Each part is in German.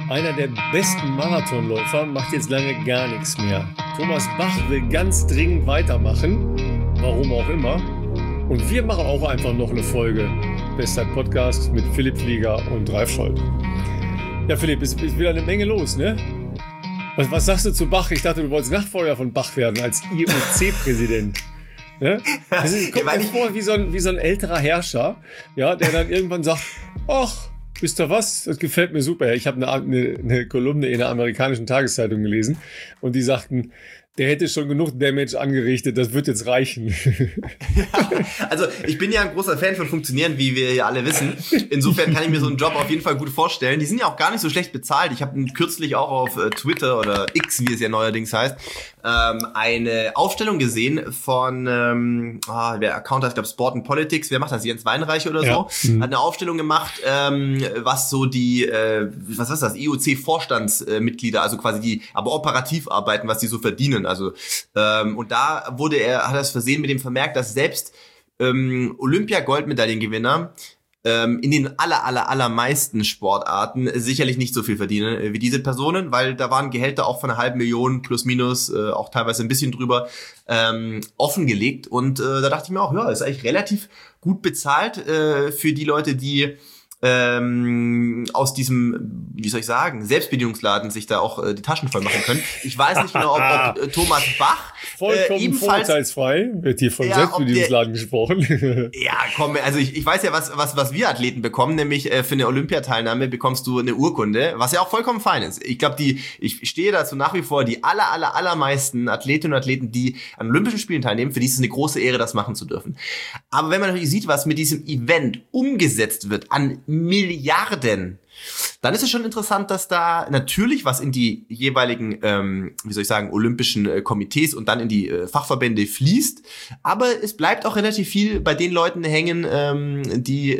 Einer der besten Marathonläufer macht jetzt lange gar nichts mehr. Thomas Bach will ganz dringend weitermachen, warum auch immer. Und wir machen auch einfach noch eine Folge Bestzeit-Podcast mit Philipp Flieger und Ralf Scholz. Ja, Philipp, ist wieder eine Menge los, ne? Was sagst du zu Bach? Ich dachte, du wolltest Nachfolger von Bach werden als IOC-Präsident. Ne? Das kommt mir vor wie so ein älterer Herrscher, ja, der dann irgendwann sagt, ach, wisst ihr was? Das gefällt mir super. Ich habe eine Kolumne in der amerikanischen Tageszeitung gelesen und die sagten, der hätte schon genug Damage angerichtet, das wird jetzt reichen. Ja, also ich bin ja ein großer Fan von Funktionieren, wie wir ja alle wissen. Insofern kann ich mir so einen Job auf jeden Fall gut vorstellen. Die sind ja auch gar nicht so schlecht bezahlt. Ich habe kürzlich auch auf Twitter oder X, wie es ja neuerdings heißt, eine Aufstellung gesehen von, der Account heißt, glaube ich, Sport and Politics. Wer macht das? Jens Weinreich oder so? Ja. Hat eine Aufstellung gemacht, was so die, was ist das? IOC-Vorstandsmitglieder, also quasi die, aber operativ arbeiten, was die so verdienen. Also und da hat er es versehen mit dem Vermerk, dass selbst Olympia-Goldmedaillengewinner in den allermeisten Sportarten sicherlich nicht so viel verdienen wie diese Personen, weil da waren Gehälter auch von 500.000 plus minus, auch teilweise ein bisschen drüber, offengelegt. Und da dachte ich mir auch, ja, ist eigentlich relativ gut bezahlt für die Leute, die aus diesem, wie soll ich sagen, Selbstbedienungsladen sich da auch die Taschen voll machen können. Ich weiß nicht genau, ob Thomas Bach vollkommen ebenfalls vorurteilsfrei wird hier von Selbstbedienungsladen gesprochen. Ja, komm, also ich weiß ja, was wir Athleten bekommen, nämlich für eine Olympiateilnahme bekommst du eine Urkunde, was ja auch vollkommen fein ist. Ich glaube, ich stehe dazu nach wie vor, die allermeisten Athletinnen und Athleten, die an Olympischen Spielen teilnehmen, für die ist es eine große Ehre, das machen zu dürfen. Aber wenn man natürlich sieht, was mit diesem Event umgesetzt wird an Milliarden, dann ist es schon interessant, dass da natürlich was in die jeweiligen, olympischen Komitees und dann in die Fachverbände fließt, aber es bleibt auch relativ viel bei den Leuten hängen, die,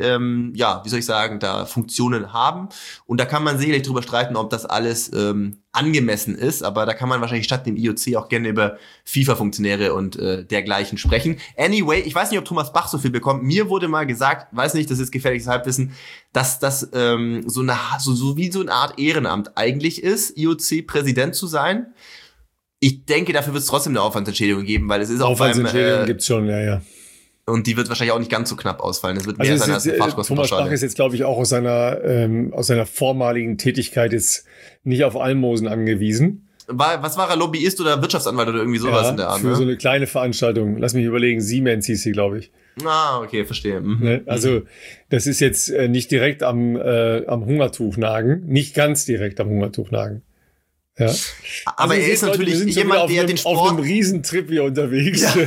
da Funktionen haben, und da kann man sicherlich drüber streiten, ob das alles angemessen ist, aber da kann man wahrscheinlich statt dem IOC auch gerne über FIFA-Funktionäre und dergleichen sprechen. Anyway, ich weiß nicht, ob Thomas Bach so viel bekommt. Mir wurde mal gesagt, weiß nicht, das ist gefährliches Halbwissen, dass das so wie so eine Art Ehrenamt eigentlich ist, IOC-Präsident zu sein. Ich denke, dafür wird es trotzdem eine Aufwandsentschädigung geben, weil es ist auch Aufwandsentschädigung gibt's schon, ja. Und die wird wahrscheinlich auch nicht ganz so knapp ausfallen. Es wird mehr sein als eine Fahrtkostenpauschale. Thomas Bach ist jetzt, glaube ich, auch aus seiner vormaligen Tätigkeit jetzt nicht auf Almosen angewiesen. Was war er, Lobbyist oder Wirtschaftsanwalt oder irgendwie sowas in der Art? Für so eine kleine Veranstaltung. Lass mich überlegen, Siemens hieß sie, glaube ich. Ah, okay, verstehe. Ne? Also das ist jetzt nicht direkt am Hungertuch nagen. Nicht ganz direkt am Hungertuch nagen. Ja. Aber er ist natürlich jemand, der den Sport... auf einem Riesentrip hier unterwegs. Ja.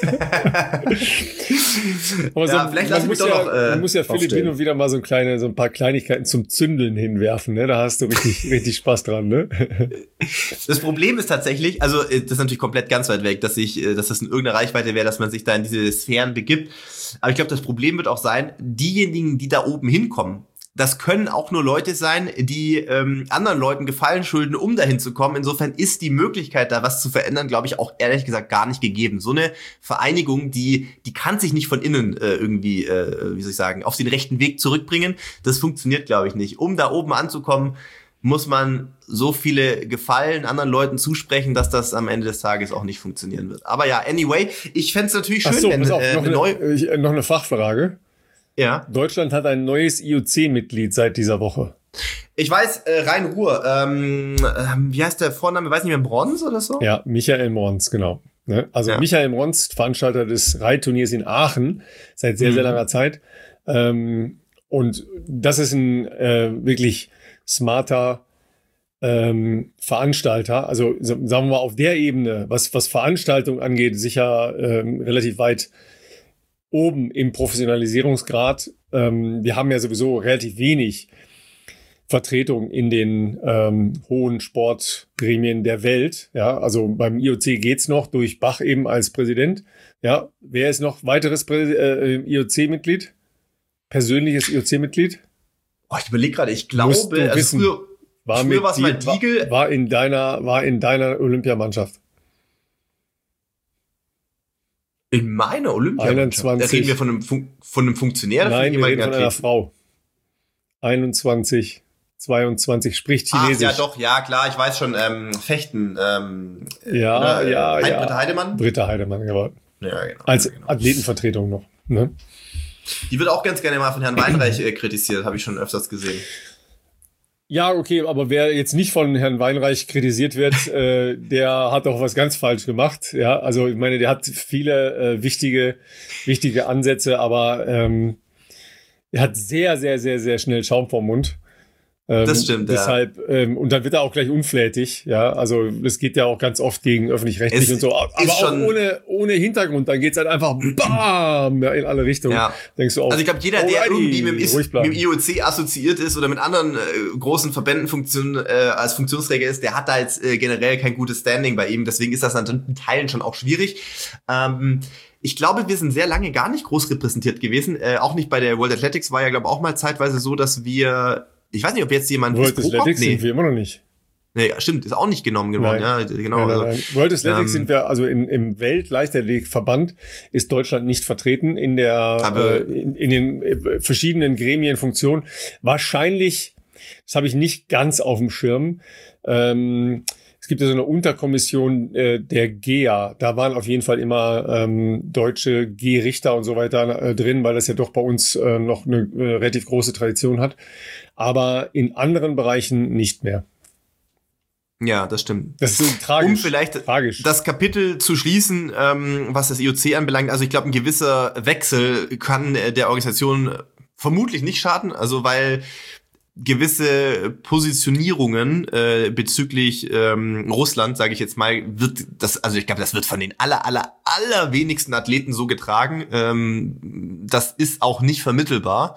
Aber vielleicht lass mich doch noch man muss ja Philipp hin und wieder mal so ein paar Kleinigkeiten zum Zündeln hinwerfen, ne? Da hast du richtig Spaß dran, ne? Das Problem ist tatsächlich, also das ist natürlich komplett ganz weit weg, dass das in irgendeiner Reichweite wäre, dass man sich da in diese Sphären begibt. Aber ich glaube, das Problem wird auch sein, diejenigen, die da oben hinkommen, das können auch nur Leute sein, die anderen Leuten Gefallen schulden, um dahin zu kommen. Insofern ist die Möglichkeit, da was zu verändern, glaube ich, auch ehrlich gesagt gar nicht gegeben. So eine Vereinigung, die kann sich nicht von innen auf den rechten Weg zurückbringen. Das funktioniert, glaube ich, nicht. Um da oben anzukommen, muss man so viele Gefallen anderen Leuten zusprechen, dass das am Ende des Tages auch nicht funktionieren wird. Aber ja, anyway, ich fänd's natürlich schön, wenn noch eine Fachfrage. Ja. Deutschland hat ein neues IOC-Mitglied seit dieser Woche. Ich weiß, Rhein-Ruhr, wie heißt der Vorname? Weiß nicht mehr, Mrons oder so? Ja, Michael Mrons, genau. Ne? Also ja. Michael Mrons, Veranstalter des Reitturniers in Aachen, seit sehr, sehr langer Zeit. Und das ist ein wirklich smarter Veranstalter. Also sagen wir mal auf der Ebene, was Veranstaltung angeht, sicher relativ weit oben im Professionalisierungsgrad. Wir haben ja sowieso relativ wenig Vertretung in den hohen Sportgremien der Welt. Ja, also beim IOC geht's noch durch Bach eben als Präsident. Ja, wer ist noch weiteres IOC-Mitglied? Persönliches IOC-Mitglied? Oh, ich überlege gerade, ich glaube, früher war es mal Diegel. War in deiner Olympiamannschaft. In meiner Olympiamannschaft? 21. Da reden wir von einem Funktionär? Nein, wir reden von einer Frau. 21 22, spricht Chinesisch. Ach, ja doch, ja klar, ich weiß schon, Fechten. Britta Heidemann? Britta Heidemann, ja. Ja, genau. Als genau. Athletenvertretung noch. Ne? Die wird auch ganz gerne mal von Herrn Weinreich kritisiert, habe ich schon öfters gesehen. Ja, okay, aber wer jetzt nicht von Herrn Weinreich kritisiert wird, der hat doch was ganz falsch gemacht. Ja, also ich meine, der hat viele wichtige Ansätze, aber er hat sehr, sehr, sehr, sehr schnell Schaum vorm Mund. Das stimmt, deshalb, und dann wird er auch gleich unflätig, ja, also das geht ja auch ganz oft gegen öffentlich-rechtlich und so, aber auch ohne Hintergrund, dann geht's halt einfach BAM in alle Richtungen. Ja. Denkst du auch, also ich glaube, jeder, der irgendwie mit dem IOC assoziiert ist oder mit anderen großen Verbänden als Funktionsträger ist, der hat da jetzt generell kein gutes Standing bei ihm, deswegen ist das an Teilen schon auch schwierig. Ich glaube, wir sind sehr lange gar nicht groß repräsentiert gewesen, auch nicht bei der World Athletics, war ja, glaube ich, auch mal zeitweise so, dass wir, ich weiß nicht, ob jetzt jemand... World Athletics sind wir immer noch nicht. Nee, stimmt, ist auch nicht genommen worden. Ja, genau. Nein. World Athletics sind wir, also im Weltleichtathletikverband ist Deutschland nicht vertreten in der in den verschiedenen Gremien, Funktionen. Wahrscheinlich, das habe ich nicht ganz auf dem Schirm, es gibt ja so eine Unterkommission der GEA. Da waren auf jeden Fall immer deutsche G-Richter und so weiter drin, weil das ja doch bei uns noch eine relativ große Tradition hat. Aber in anderen Bereichen nicht mehr. Ja, das stimmt. Das ist tragisch. Um vielleicht das Kapitel zu schließen, was das IOC anbelangt. Also ich glaube, ein gewisser Wechsel kann der Organisation vermutlich nicht schaden. Also weil gewisse Positionierungen bezüglich Russland, sage ich jetzt mal, also ich glaube, das wird von den allerwenigsten Athleten so getragen. Das ist auch nicht vermittelbar,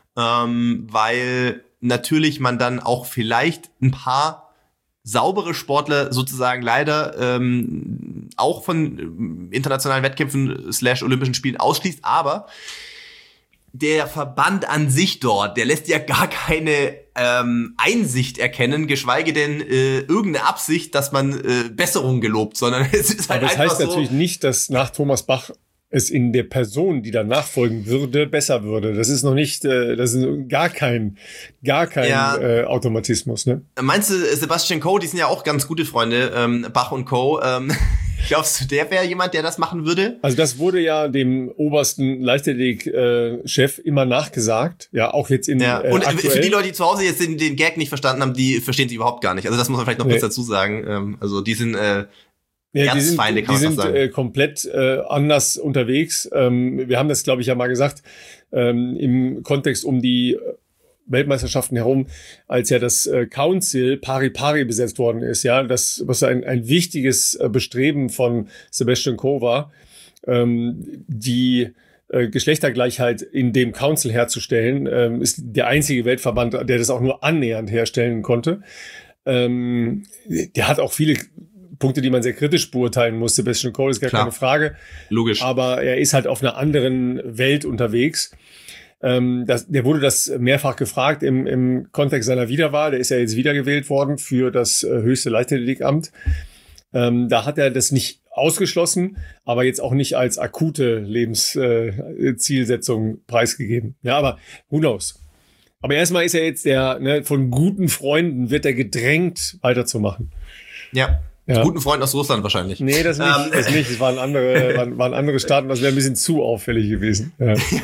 weil natürlich man dann auch vielleicht ein paar saubere Sportler sozusagen leider auch von internationalen Wettkämpfen / Olympischen Spielen ausschließt, aber der Verband an sich dort, der lässt ja gar keine Einsicht erkennen, geschweige denn irgendeine Absicht, dass man Besserung gelobt, sondern es ist halt einfach so. Das heißt natürlich nicht, dass nach Thomas Bach es in der Person, die dann nachfolgen würde, besser würde. Das ist noch nicht, das ist gar kein Automatismus, ne? Meinst du, Sebastian Coe, die sind ja auch ganz gute Freunde, Bach und Coe, glaubst du, der wäre jemand, der das machen würde? Also das wurde ja dem obersten Leichtathletik-Chef immer nachgesagt. Ja, auch jetzt in und aktuell. Für die Leute, die zu Hause jetzt den Gag nicht verstanden haben, die verstehen sie überhaupt gar nicht. Also das muss man vielleicht noch kurz dazu sagen. Also die sind Erzfeinde, kann man sagen. Komplett anders unterwegs. Wir haben das, glaube ich, ja mal gesagt, im Kontext um die Weltmeisterschaften herum, als ja das Council pari besetzt worden ist, ja, das, was ein wichtiges Bestreben von Sebastian Coe war, die Geschlechtergleichheit in dem Council herzustellen, ist der einzige Weltverband, der das auch nur annähernd herstellen konnte. Der hat auch viele Punkte, die man sehr kritisch beurteilen muss. Sebastian Coe ist gar keine Frage. Logisch. Aber er ist halt auf einer anderen Welt unterwegs. Der wurde das mehrfach gefragt im Kontext seiner Wiederwahl. Der ist ja jetzt wiedergewählt worden für das höchste Leichtathletikamt. Da hat er das nicht ausgeschlossen, aber jetzt auch nicht als akute Lebenszielsetzung preisgegeben. Ja, aber who knows? Aber erstmal ist er jetzt von guten Freunden wird er gedrängt, weiterzumachen. Ja. Guten Freunden aus Russland wahrscheinlich. Nee, das nicht. Es waren andere Staaten, das wäre ein bisschen zu auffällig gewesen. Ja. So,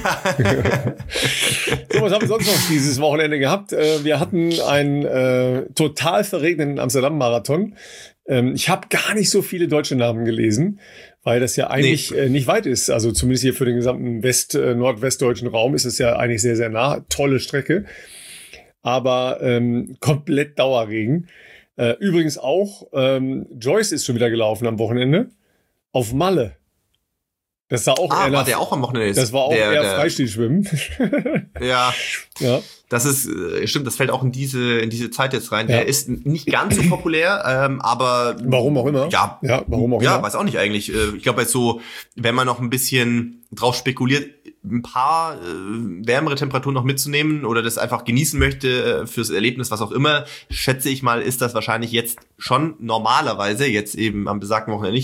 was haben wir sonst noch dieses Wochenende gehabt? Wir hatten einen total verregneten Amsterdam-Marathon. Ich habe gar nicht so viele deutsche Namen gelesen, weil das ja eigentlich nicht weit ist. Also zumindest hier für den gesamten nordwestdeutschen Raum ist es ja eigentlich sehr, sehr nah. Tolle Strecke. Aber komplett Dauerregen. Übrigens auch, Joyce ist schon wieder gelaufen am Wochenende auf Malle. Das war auch war der auch am Wochenende? Das war auch eher Freistilschwimmen. Ja. Das ist, stimmt, das fällt auch in diese Zeit jetzt rein. Ja. Der ist nicht ganz so populär, aber... Warum auch immer. Ja, warum auch immer. Ja, weiß auch nicht eigentlich. Ich glaube jetzt so, wenn man noch ein bisschen drauf spekuliert, ein paar wärmere Temperaturen noch mitzunehmen oder das einfach genießen möchte fürs Erlebnis, was auch immer, schätze ich mal, ist das wahrscheinlich jetzt schon normalerweise, jetzt eben am besagten Wochenende nicht,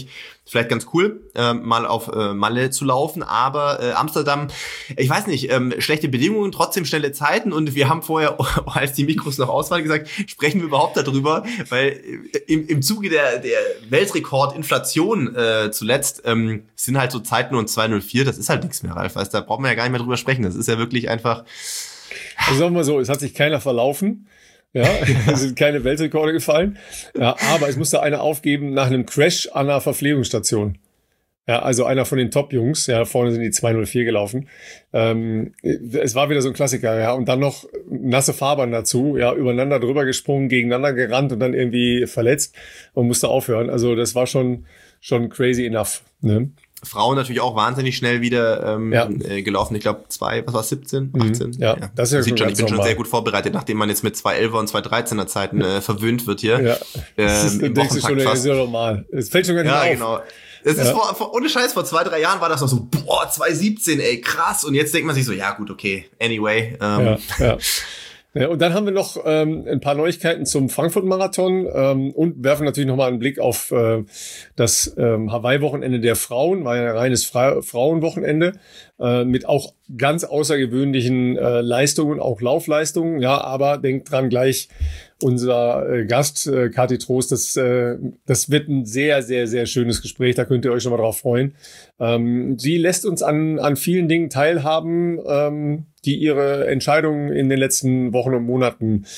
vielleicht ganz cool, mal auf Malle zu laufen, aber Amsterdam, ich weiß nicht, schlechte Bedingungen, trotzdem schnelle Zeiten und wir haben vorher, als die Mikros noch aus waren, gesagt, sprechen wir überhaupt darüber, weil im Zuge der Weltrekordinflation zuletzt sind halt so Zeiten und 2,04, das ist halt nichts mehr, Ralf, weißt, da brauchen wir ja gar nicht mehr drüber sprechen, das ist ja wirklich einfach... Also sagen wir so, es hat sich keiner verlaufen. Ja, es sind keine Weltrekorde gefallen. Ja, aber es musste einer aufgeben nach einem Crash an einer Verpflegungsstation. Ja, also einer von den Top-Jungs. Ja, vorne sind die 2:04 gelaufen. Es war wieder so ein Klassiker. Ja, und dann noch nasse Fahrbahn dazu. Ja, übereinander drüber gesprungen, gegeneinander gerannt und dann irgendwie verletzt und musste aufhören. Also das war schon crazy enough. Ne? Frauen natürlich auch wahnsinnig schnell wieder gelaufen. Ich glaube, 17, 18? Ja, das ist ja sieht schon, ich bin normal. schon sehr gut vorbereitet, nachdem man jetzt mit 2:11er und 2:13er Zeiten verwöhnt wird hier. Ja, das denkst du schon, das ist ja normal. Es fällt schon gar nicht auf. Ja, genau. Es ist ohne Scheiß, vor 2-3 Jahren war das noch so, 2:17, ey, krass. Und jetzt denkt man sich so, ja gut, okay, anyway. Ja, und dann haben wir noch ein paar Neuigkeiten zum Frankfurt-Marathon und werfen natürlich nochmal einen Blick auf das Hawaii-Wochenende der Frauen, war ja ein reines Frauenwochenende mit auch ganz außergewöhnlichen Leistungen, auch Laufleistungen. Ja, aber denkt dran gleich, unser Gast, Kathi Trost, das wird ein sehr, sehr, sehr schönes Gespräch, da könnt ihr euch schon mal drauf freuen. Sie lässt uns an vielen Dingen teilhaben, die ihre Entscheidungen in den letzten Wochen und Monaten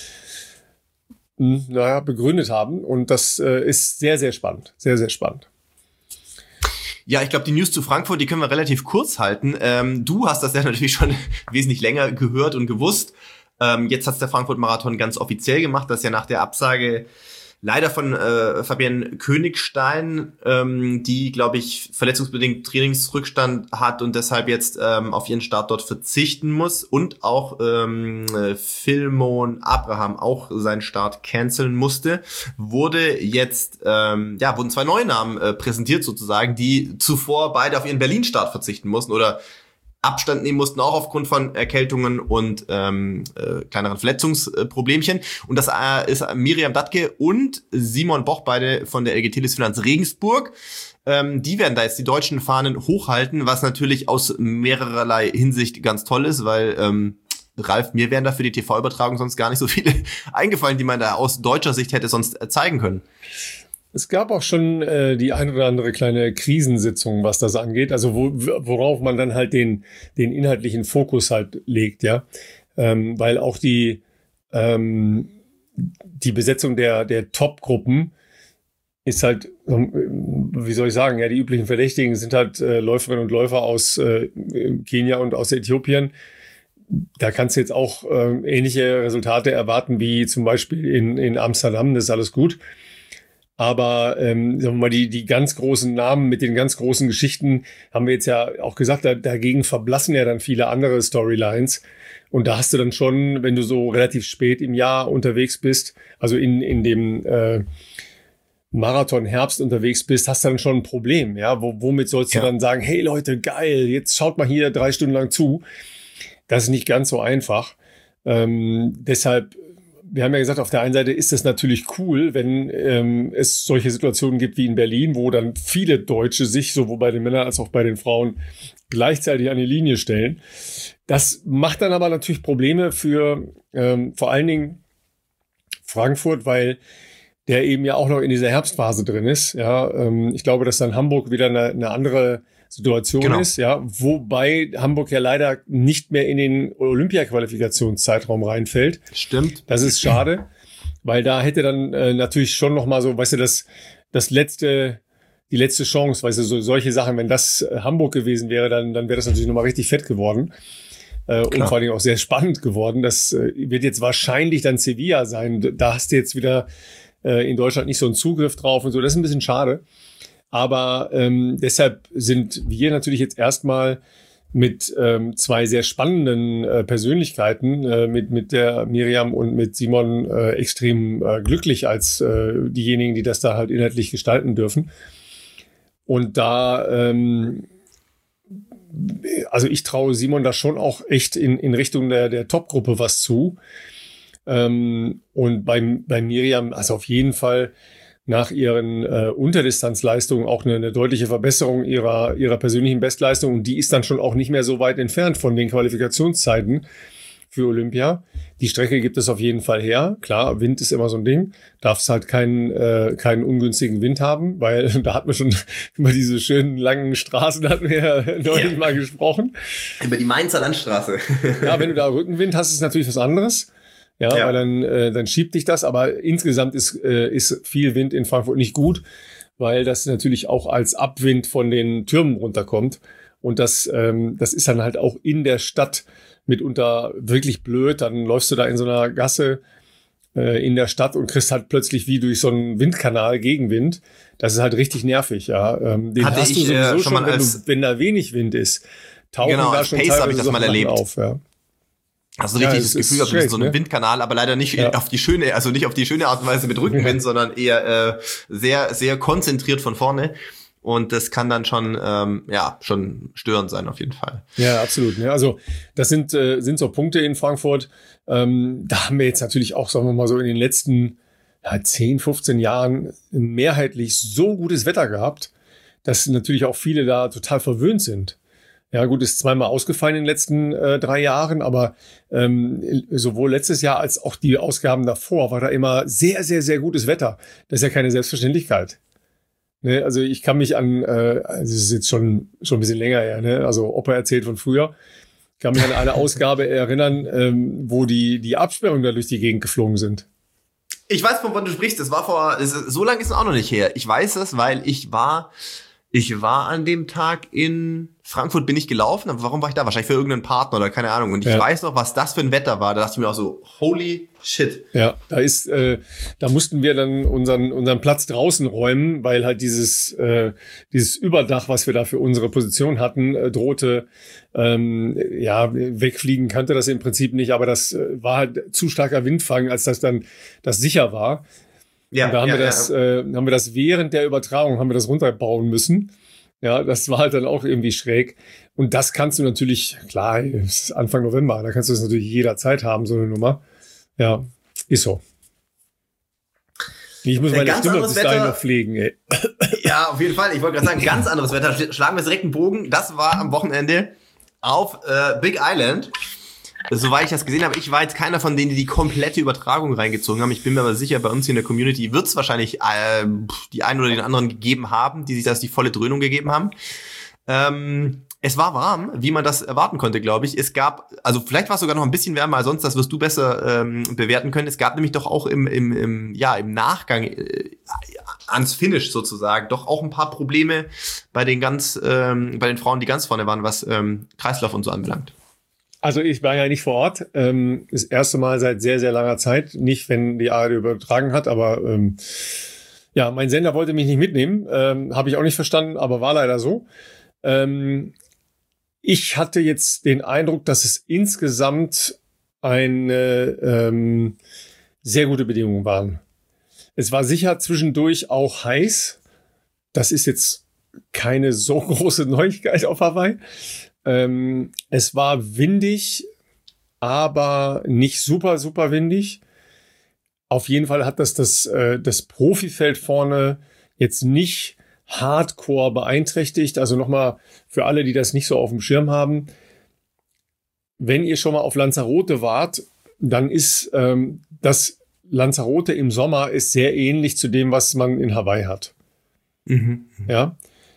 begründet haben. Und das ist sehr, sehr spannend. Sehr, sehr spannend. Ja, ich glaube, die News zu Frankfurt, die können wir relativ kurz halten. Du hast das ja natürlich schon wesentlich länger gehört und gewusst. Jetzt hat's der Frankfurt-Marathon ganz offiziell gemacht, dass ja nach der Absage leider von Fabienne Königstein, die, glaube ich, verletzungsbedingt Trainingsrückstand hat und deshalb jetzt auf ihren Start dort verzichten muss und auch Philmon Abraham auch seinen Start canceln musste, wurden zwei neue Namen präsentiert sozusagen, die zuvor beide auf ihren Berlin-Start verzichten mussten oder Abstand nehmen mussten, auch aufgrund von Erkältungen und kleineren Verletzungsproblemchen. Und das ist Miriam Dattke und Simon Boch, beide von der LG Telefinanz Regensburg. Die werden da jetzt die deutschen Fahnen hochhalten, was natürlich aus mehrererlei Hinsicht ganz toll ist, weil Ralf, mir wären da für die TV-Übertragung sonst gar nicht so viele eingefallen, die man da aus deutscher Sicht hätte sonst zeigen können. Es gab auch schon die ein oder andere kleine Krisensitzung, was das angeht, also worauf man dann halt den inhaltlichen Fokus halt legt, ja, weil auch die Besetzung der Top-Gruppen ist halt, wie soll ich sagen, ja, die üblichen Verdächtigen sind halt Läuferinnen und Läufer aus Kenia und aus Äthiopien. Da kannst du jetzt auch ähnliche Resultate erwarten wie zum Beispiel in Amsterdam, das ist alles gut. Aber sagen wir mal, die ganz großen Namen mit den ganz großen Geschichten haben wir jetzt ja auch gesagt, dagegen verblassen ja dann viele andere Storylines. Und da hast du dann schon, wenn du so relativ spät im Jahr unterwegs bist, also in dem Marathon Herbst unterwegs bist, hast du dann schon ein Problem. Ja, womit sollst du dann sagen, hey Leute, geil, jetzt schaut mal hier 3 Stunden lang zu. Das ist nicht ganz so einfach. Deshalb, wir haben ja gesagt, auf der einen Seite ist es natürlich cool, wenn es solche Situationen gibt wie in Berlin, wo dann viele Deutsche sich sowohl bei den Männern als auch bei den Frauen gleichzeitig an die Linie stellen. Das macht dann aber natürlich Probleme für vor allen Dingen Frankfurt, weil der eben ja auch noch in dieser Herbstphase drin ist. Ja, ich glaube, dass dann Hamburg wieder eine andere Situation ist, ja, wobei Hamburg ja leider nicht mehr in den Olympia-Qualifikationszeitraum reinfällt. Stimmt. Das ist schade, weil da hätte dann natürlich schon noch mal so, weißt du, die letzte Chance, weißt du, solche Sachen, wenn das Hamburg gewesen wäre, dann wäre das natürlich noch mal richtig fett geworden. Und vor allen Dingen auch sehr spannend geworden. Das wird jetzt wahrscheinlich dann Sevilla sein. Da hast du jetzt wieder in Deutschland nicht so einen Zugriff drauf und so. Das ist ein bisschen schade. Aber deshalb sind wir natürlich jetzt erstmal mit 2 sehr spannenden Persönlichkeiten, mit der Miriam und mit Simon extrem glücklich als diejenigen, die das da halt inhaltlich gestalten dürfen. Und da, also ich traue Simon da schon auch echt in Richtung der Top-Gruppe was zu. Und bei Miriam, also auf jeden Fall nach ihren Unterdistanzleistungen auch eine deutliche Verbesserung ihrer persönlichen Bestleistung. Und die ist dann schon auch nicht mehr so weit entfernt von den Qualifikationszeiten für Olympia. Die Strecke gibt es auf jeden Fall her. Klar, Wind ist immer so ein Ding. Darfst halt keinen ungünstigen Wind haben, weil da hatten wir schon über diese schönen langen Straßen hatten wir ja neulich mal gesprochen. Über die Mainzer Landstraße. Ja, wenn du da Rückenwind hast, ist natürlich was anderes. Ja, weil dann schiebt dich das. Aber insgesamt ist viel Wind in Frankfurt nicht gut, weil das natürlich auch als Abwind von den Türmen runterkommt. Und das ist dann halt auch in der Stadt mitunter wirklich blöd. Dann läufst du da in so einer Gasse in der Stadt und kriegst halt plötzlich wie durch so einen Windkanal Gegenwind. Das ist halt richtig nervig, ja. Den Hatte hast du sowieso schon mal wenn da wenig Wind ist. Tauchen da schon Pacer habe ich das mal erlebt. Auf, ja. Hast du richtig das Gefühl, du bist in so einem Windkanal, aber leider nicht auf die schöne, also nicht auf die schöne Art und Weise mit Rückenwind, sondern eher sehr, sehr konzentriert von vorne. Und das kann dann schon störend sein, auf jeden Fall. Ja, absolut. Ja, also das sind so Punkte in Frankfurt. Da haben wir jetzt natürlich auch, sagen wir mal so, in den letzten 10, 15 Jahren mehrheitlich so gutes Wetter gehabt, dass natürlich auch viele da total verwöhnt sind. Ja gut, ist zweimal ausgefallen in den letzten 3 Jahren, aber sowohl letztes Jahr als auch die Ausgaben davor war da immer sehr, sehr, sehr gutes Wetter. Das ist ja keine Selbstverständlichkeit. Ne, also ich kann mich an, das ist jetzt schon ein bisschen länger her, ne? Also Opa erzählt von früher, ich kann mich an eine Ausgabe erinnern, wo die Absperrungen da durch die Gegend geflogen sind. Ich weiß, von wann du sprichst, so lange ist es auch noch nicht her. Ich weiß es, weil ich war an dem Tag in Frankfurt, bin ich gelaufen, aber warum war ich da? Wahrscheinlich für irgendeinen Partner oder keine Ahnung. Und ich weiß noch, was das für ein Wetter war. Da dachte ich mir auch so, holy shit. Ja, da mussten wir dann unseren Platz draußen räumen, weil halt dieses Überdach, was wir da für unsere Position hatten, drohte, wegfliegen kannte das im Prinzip nicht, aber das war halt zu starker Windfang, als das dann das sicher war. Ja, und da haben wir das während der Übertragung haben wir das runterbauen müssen. Ja, das war halt dann auch irgendwie schräg. Und das kannst du natürlich, klar, es ist Anfang November, da kannst du das natürlich jederzeit haben, so eine Nummer. Ja, ist so. Ich muss meine Stimme bis dahin noch pflegen, ey. Ja, auf jeden Fall. Ich wollte gerade sagen, ganz anderes Wetter. Schlagen wir direkt einen Bogen. Das war am Wochenende auf Big Island. Soweit ich das gesehen habe, ich war jetzt keiner von denen, die komplette Übertragung reingezogen haben. Ich bin mir aber sicher, bei uns hier in der Community wird es wahrscheinlich die einen oder den anderen gegeben haben, die sich das die volle Dröhnung gegeben haben. Es war warm, wie man das erwarten konnte, glaube ich. Es gab, also vielleicht war es sogar noch ein bisschen wärmer als sonst, das wirst du besser bewerten können. Es gab nämlich doch auch im Nachgang ans Finish sozusagen doch auch ein paar Probleme bei den Frauen, die ganz vorne waren, was Kreislauf und so anbelangt. Also ich war ja nicht vor Ort, das erste Mal seit sehr, sehr langer Zeit, nicht wenn die ARD übertragen hat, aber mein Sender wollte mich nicht mitnehmen, habe ich auch nicht verstanden, aber war leider so. Ich hatte jetzt den Eindruck, dass es insgesamt eine sehr gute Bedingungen waren. Es war sicher zwischendurch auch heiß, das ist jetzt keine so große Neuigkeit auf Hawaii. Es war windig, aber nicht super, super windig. Auf jeden Fall hat das Profifeld vorne jetzt nicht hardcore beeinträchtigt. Also nochmal für alle, die das nicht so auf dem Schirm haben. Wenn ihr schon mal auf Lanzarote wart, dann ist das Lanzarote im Sommer ist sehr ähnlich zu dem, was man in Hawaii hat. Mhm. Ja,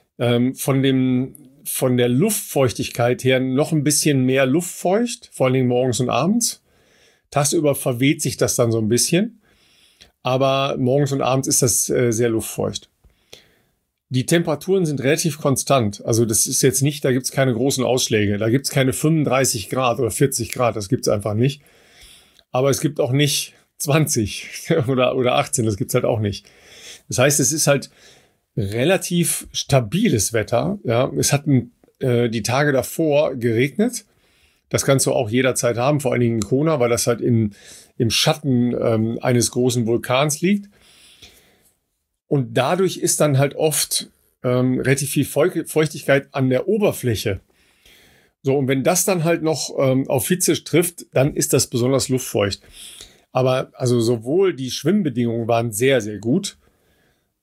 von der Luftfeuchtigkeit her noch ein bisschen mehr luftfeucht, vor allen Dingen morgens und abends. Tagsüber verweht sich das dann so ein bisschen, aber morgens und abends ist das sehr luftfeucht. Die Temperaturen sind relativ konstant, also das ist jetzt nicht, da gibt's keine großen Ausschläge, da gibt's keine 35 Grad oder 40 Grad, das gibt's einfach nicht. Aber es gibt auch nicht 20 oder 18, das gibt's halt auch nicht. Das heißt, es ist halt relativ stabiles Wetter. Ja, es hat die Tage davor geregnet. Das kannst du auch jederzeit haben, vor allen Dingen in Kona, weil das halt im Schatten eines großen Vulkans liegt. Und dadurch ist dann halt oft relativ viel Feuchtigkeit an der Oberfläche. So, und wenn das dann halt noch auf Hitze trifft, dann ist das besonders luftfeucht. Aber also sowohl die Schwimmbedingungen waren sehr, sehr gut,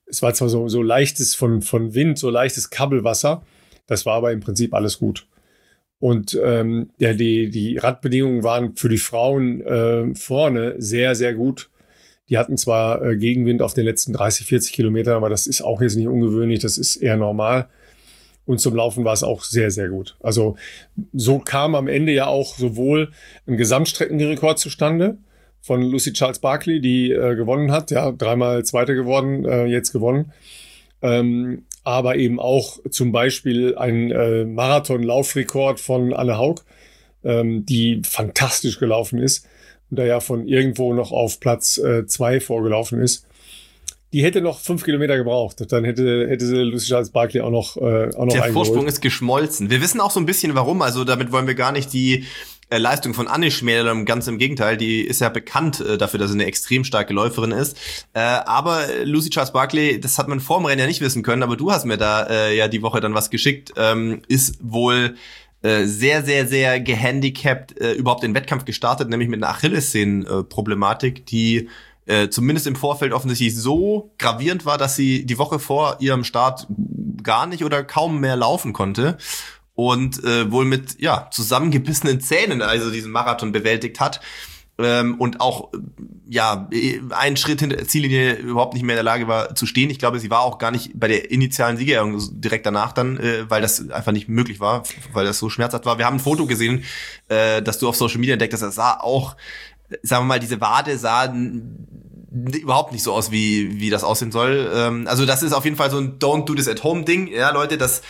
Es war zwar so leichtes von Wind, so leichtes Kabelwasser. Das war aber im Prinzip alles gut. Und die Radbedingungen waren für die Frauen vorne sehr, sehr gut. Die hatten zwar Gegenwind auf den letzten 30, 40 Kilometern, aber das ist auch jetzt nicht ungewöhnlich, das ist eher normal. Und zum Laufen war es auch sehr, sehr gut. Also so kam am Ende ja auch sowohl ein Gesamtstreckenrekord zustande von Lucy Charles Barkley, die gewonnen hat, ja, 3-mal Zweite geworden, jetzt gewonnen. Aber eben auch zum Beispiel ein Marathon-Laufrekord von Anne Haug, die fantastisch gelaufen ist und da ja von irgendwo noch auf Platz 2 vorgelaufen ist. Die hätte noch 5 Kilometer gebraucht. Dann hätte sie Lucy Charles Barkley auch noch eingeholt. Der Vorsprung ist geschmolzen. Wir wissen auch so ein bisschen warum. Also damit wollen wir gar nicht die Leistung von Anne schmälern, ganz im Gegenteil. Die ist ja bekannt dafür, dass sie eine extrem starke Läuferin ist. Aber Lucy Charles Barkley, das hat man vor dem Rennen ja nicht wissen können, aber du hast mir da ja die Woche dann was geschickt, ist wohl sehr, sehr, sehr gehandicapt überhaupt in den Wettkampf gestartet, nämlich mit einer Achillessehnenproblematik, die zumindest im Vorfeld offensichtlich so gravierend war, dass sie die Woche vor ihrem Start gar nicht oder kaum mehr laufen konnte und wohl mit zusammengebissenen Zähnen also diesen Marathon bewältigt hat und auch einen Schritt hinter der Ziellinie überhaupt nicht mehr in der Lage war zu stehen. Ich glaube, sie war auch gar nicht bei der initialen Siegerehrung direkt danach dann, weil das einfach nicht möglich war, weil das so schmerzhaft war. Wir haben ein Foto gesehen, das du auf Social Media entdeckt hast. Das sah auch, sagen wir mal, diese Wade sah überhaupt nicht so aus, wie das aussehen soll. Also das ist auf jeden Fall so ein Don't do this at home Ding. Ja, Leute, das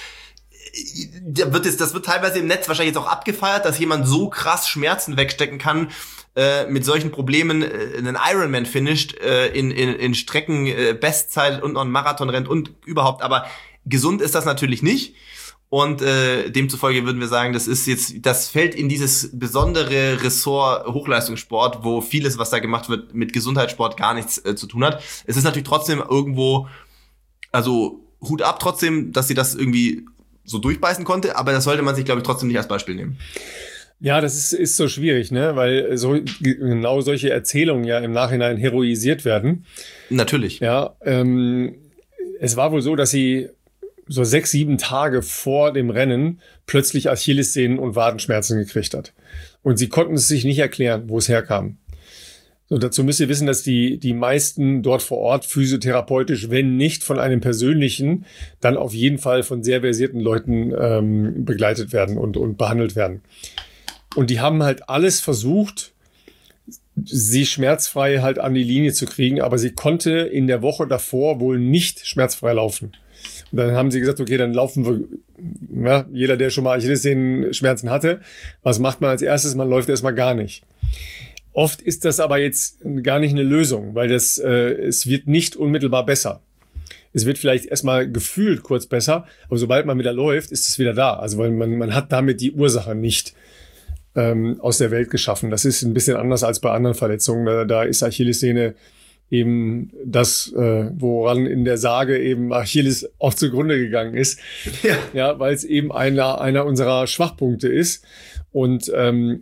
wird teilweise im Netz wahrscheinlich jetzt auch abgefeiert, dass jemand so krass Schmerzen wegstecken kann, mit solchen Problemen einen Ironman finisht, in Strecken Bestzeit und noch einen Marathon rennt und überhaupt. Aber gesund ist das natürlich nicht. Und demzufolge würden wir sagen, das fällt in dieses besondere Ressort Hochleistungssport, wo vieles, was da gemacht wird, mit Gesundheitssport gar nichts zu tun hat. Es ist natürlich trotzdem irgendwo, also Hut ab trotzdem, dass sie das irgendwie so durchbeißen konnte, aber das sollte man sich, glaube ich, trotzdem nicht als Beispiel nehmen. Ja, das ist so schwierig, ne, weil genau solche Erzählungen ja im Nachhinein heroisiert werden. Natürlich. Ja, es war wohl so, dass sie so 6, 7 Tage vor dem Rennen plötzlich Achillessehnen- und Wadenschmerzen gekriegt hat. Und sie konnten es sich nicht erklären, wo es herkam. So, dazu müsst ihr wissen, dass die meisten dort vor Ort physiotherapeutisch, wenn nicht von einem persönlichen, dann auf jeden Fall von sehr versierten Leuten begleitet werden und behandelt werden. Und die haben halt alles versucht, sie schmerzfrei halt an die Linie zu kriegen, aber sie konnte in der Woche davor wohl nicht schmerzfrei laufen. Und dann haben sie gesagt, okay, dann laufen wir, ja, jeder, der schon mal Achillessehnenschmerzen hatte, was macht man als erstes? Man läuft erstmal gar nicht. Oft ist das aber jetzt gar nicht eine Lösung, weil es wird nicht unmittelbar besser. Es wird vielleicht erstmal gefühlt kurz besser, aber sobald man wieder läuft, ist es wieder da. Also weil man hat damit die Ursache nicht aus der Welt geschaffen. Das ist ein bisschen anders als bei anderen Verletzungen. Da ist Achillessehne eben das, woran in der Sage eben Achilles auch zugrunde gegangen ist. Ja, weil es eben einer unserer Schwachpunkte ist. Und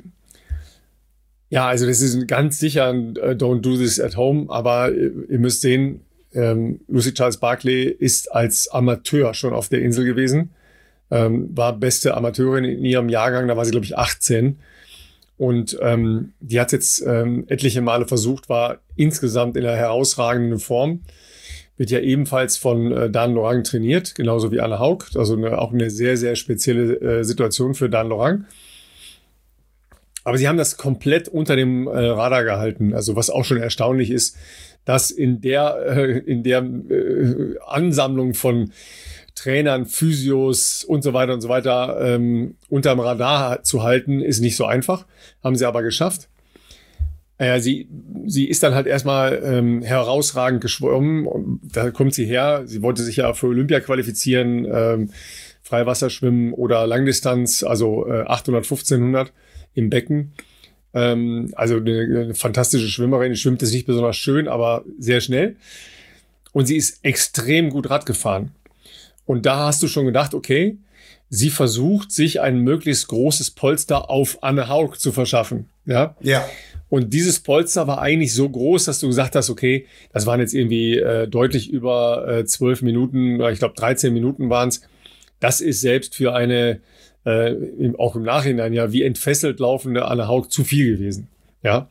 ja, also das ist ganz sicher ein Don't do this at home, aber ihr müsst sehen, Lucy Charles Barkley ist als Amateur schon auf der Insel gewesen, war beste Amateurin in ihrem Jahrgang, da war sie, glaube ich, 18. Und die hat jetzt etliche Male versucht, war insgesamt in einer herausragenden Form. Wird ja ebenfalls von Dan Lorang trainiert, genauso wie Anne Haug. Also auch eine sehr, sehr spezielle Situation für Dan Lorang. Aber sie haben das komplett unter dem Radar gehalten. Also was auch schon erstaunlich ist, dass in der Ansammlung von Trainern, Physios und so weiter unterm Radar zu halten, ist nicht so einfach. Haben sie aber geschafft. Sie ist dann halt erstmal herausragend geschwommen. Und da kommt sie her. Sie wollte sich ja für Olympia qualifizieren, Freiwasserschwimmen oder Langdistanz, also 800, 1500 im Becken. Also eine fantastische Schwimmerin. Die schwimmt jetzt nicht besonders schön, aber sehr schnell. Und sie ist extrem gut Rad gefahren. Und da hast du schon gedacht, okay, sie versucht, sich ein möglichst großes Polster auf Anne Haug zu verschaffen. Ja. Und dieses Polster war eigentlich so groß, dass du gesagt hast, okay, das waren jetzt irgendwie deutlich über 12 Minuten, ich glaube 13 Minuten waren es. Das ist selbst für eine, auch im Nachhinein ja, wie entfesselt laufende Anne Haug zu viel gewesen. Ja.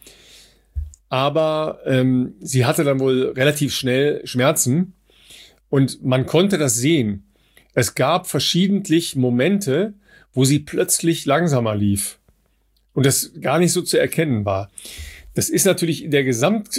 Aber sie hatte dann wohl relativ schnell Schmerzen und man konnte das sehen. Es gab verschiedentlich Momente, wo sie plötzlich langsamer lief und das gar nicht so zu erkennen war. Das ist natürlich der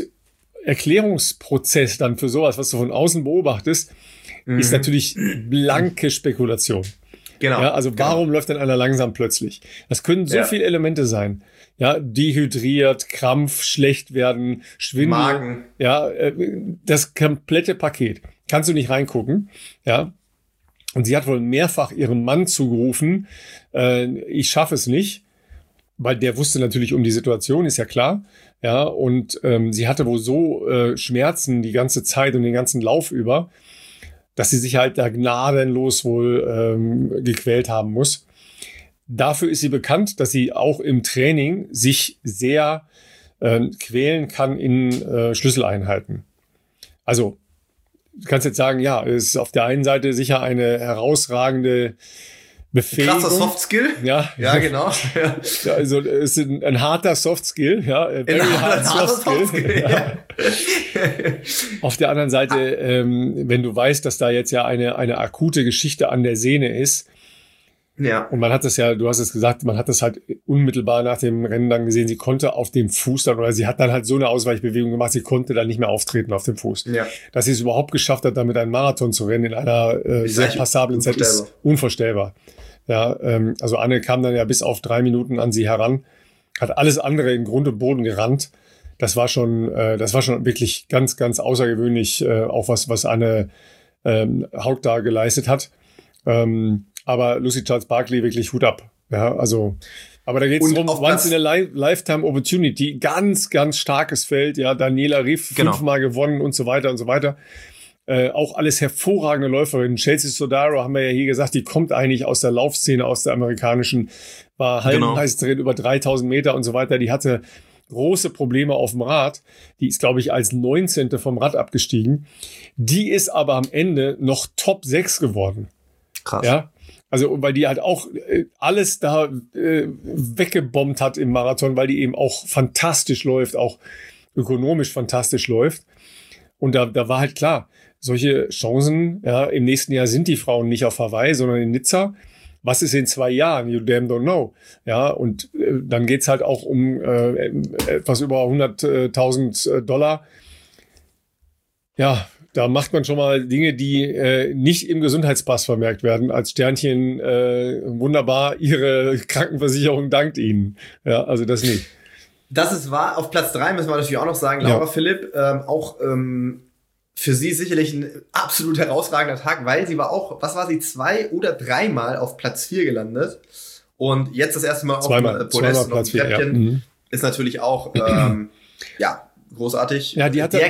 Gesamterklärungsprozess dann für sowas, was du von außen beobachtest, ist natürlich blanke Spekulation. Genau. Ja, also warum läuft denn einer langsam plötzlich? Das können so viele Elemente sein. Ja, dehydriert, Krampf, schlecht werden, Schwindel. Magen. Ja, das komplette Paket. Kannst du nicht reingucken. Ja. Und sie hat wohl mehrfach ihrem Mann zugerufen, ich schaffe es nicht, weil der wusste natürlich um die Situation, ist ja klar. Ja, und sie hatte wohl so Schmerzen die ganze Zeit und den ganzen Lauf über, dass sie sich halt da gnadenlos wohl gequält haben muss. Dafür ist sie bekannt, dass sie auch im Training sich sehr quälen kann in Schlüsseleinheiten. Also, du kannst jetzt sagen, ja, es ist auf der einen Seite sicher eine herausragende Befähigung. Krasser Softskill. Ja, genau. Ja, also es ist ein harter Softskill, ja, very hard Softskill. Ja. Auf der anderen Seite, wenn du weißt, dass da jetzt ja eine akute Geschichte an der Sehne ist, ja. Und man hat das ja, du hast es gesagt, man hat das halt unmittelbar nach dem Rennen dann gesehen, sie konnte auf dem Fuß dann, oder sie hat dann halt so eine Ausweichbewegung gemacht, sie konnte dann nicht mehr auftreten auf dem Fuß. Ja. Dass sie es überhaupt geschafft hat, damit einen Marathon zu rennen in einer sehr passablen Zeit, ist unvorstellbar. Ja, also Anne kam dann ja bis auf 3 Minuten an sie heran, hat alles andere in Grund und Boden gerannt. Das war schon wirklich ganz, ganz außergewöhnlich, auch was Anne Haug da geleistet hat. Aber Lucy Charles Barkley wirklich Hut ab. Ja, also, aber da geht es darum, once in a lifetime opportunity, ganz, ganz starkes Feld, ja, Daniela Ryf 5-mal gewonnen und so weiter und so weiter. Auch alles hervorragende Läuferinnen. Chelsea Sodaro, haben wir ja hier gesagt, die kommt eigentlich aus der Laufszene, aus der amerikanischen, war Hallenmeisterin über 3000 Meter und so weiter. Die hatte große Probleme auf dem Rad. Die ist, glaube ich, als 19. vom Rad abgestiegen. Die ist aber am Ende noch Top 6 geworden. Krass. Ja, also weil die halt auch alles da weggebombt hat im Marathon, weil die eben auch fantastisch läuft, auch ökonomisch fantastisch läuft. Und da war halt klar, solche Chancen, ja, im nächsten Jahr sind die Frauen nicht auf Hawaii, sondern in Nizza. Was ist in 2 Jahren? You damn don't know. Ja, und dann geht's halt auch um etwas über $100.000 Dollar. Ja, da macht man schon mal Dinge, die nicht im Gesundheitspass vermerkt werden. Als Sternchen wunderbar, Ihre Krankenversicherung dankt Ihnen. Ja, also das nicht. Das ist wahr. Auf Platz 3 müssen wir natürlich auch noch sagen, Laura Philipp, auch für sie sicherlich ein absolut herausragender Tag, weil sie war auch, 2 oder 3 Mal auf Platz 4 gelandet. Und jetzt das erste Mal auf dem Podest und auf dem Treppchen ist natürlich auch, großartig. Ja, die hatte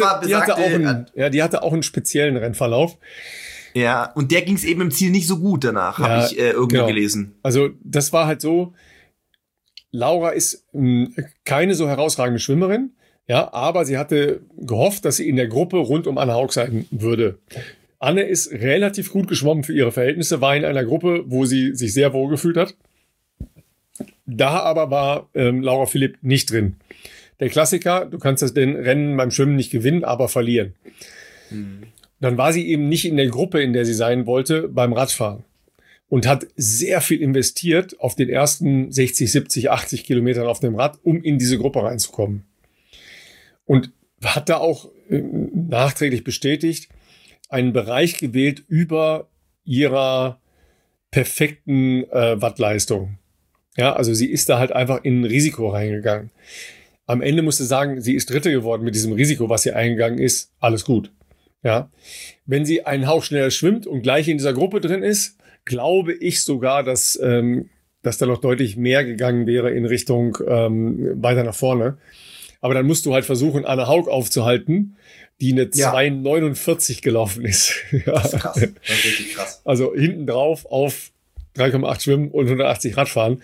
auch einen speziellen Rennverlauf. Ja, und der ging es eben im Ziel nicht so gut danach, habe ich irgendwo gelesen. Also das war halt so, Laura ist keine so herausragende Schwimmerin, ja, aber sie hatte gehofft, dass sie in der Gruppe rund um Anne Haug sein würde. Anne ist relativ gut geschwommen für ihre Verhältnisse, war in einer Gruppe, wo sie sich sehr wohl gefühlt hat. Da aber war Laura Philipp nicht drin. Der Klassiker, du kannst das Rennen beim Schwimmen nicht gewinnen, aber verlieren. Dann war sie eben nicht in der Gruppe, in der sie sein wollte, beim Radfahren. Und hat sehr viel investiert auf den ersten 60, 70, 80 Kilometern auf dem Rad, um in diese Gruppe reinzukommen. Und hat da auch nachträglich bestätigt, einen Bereich gewählt über ihrer perfekten Wattleistung. Ja, also sie ist da halt einfach in ein Risiko reingegangen. Am Ende musste sagen, sie ist Dritte geworden mit diesem Risiko, was sie eingegangen ist. Alles gut. Ja, wenn sie einen Hauch schneller schwimmt und gleich in dieser Gruppe drin ist, glaube ich sogar, dass da noch deutlich mehr gegangen wäre in Richtung weiter nach vorne. Aber dann musst du halt versuchen, Anne Haug aufzuhalten, die eine 2,49 gelaufen ist. Das ist krass. Das ist richtig krass. Also hinten drauf auf 3,8 Schwimmen und 180 Radfahren.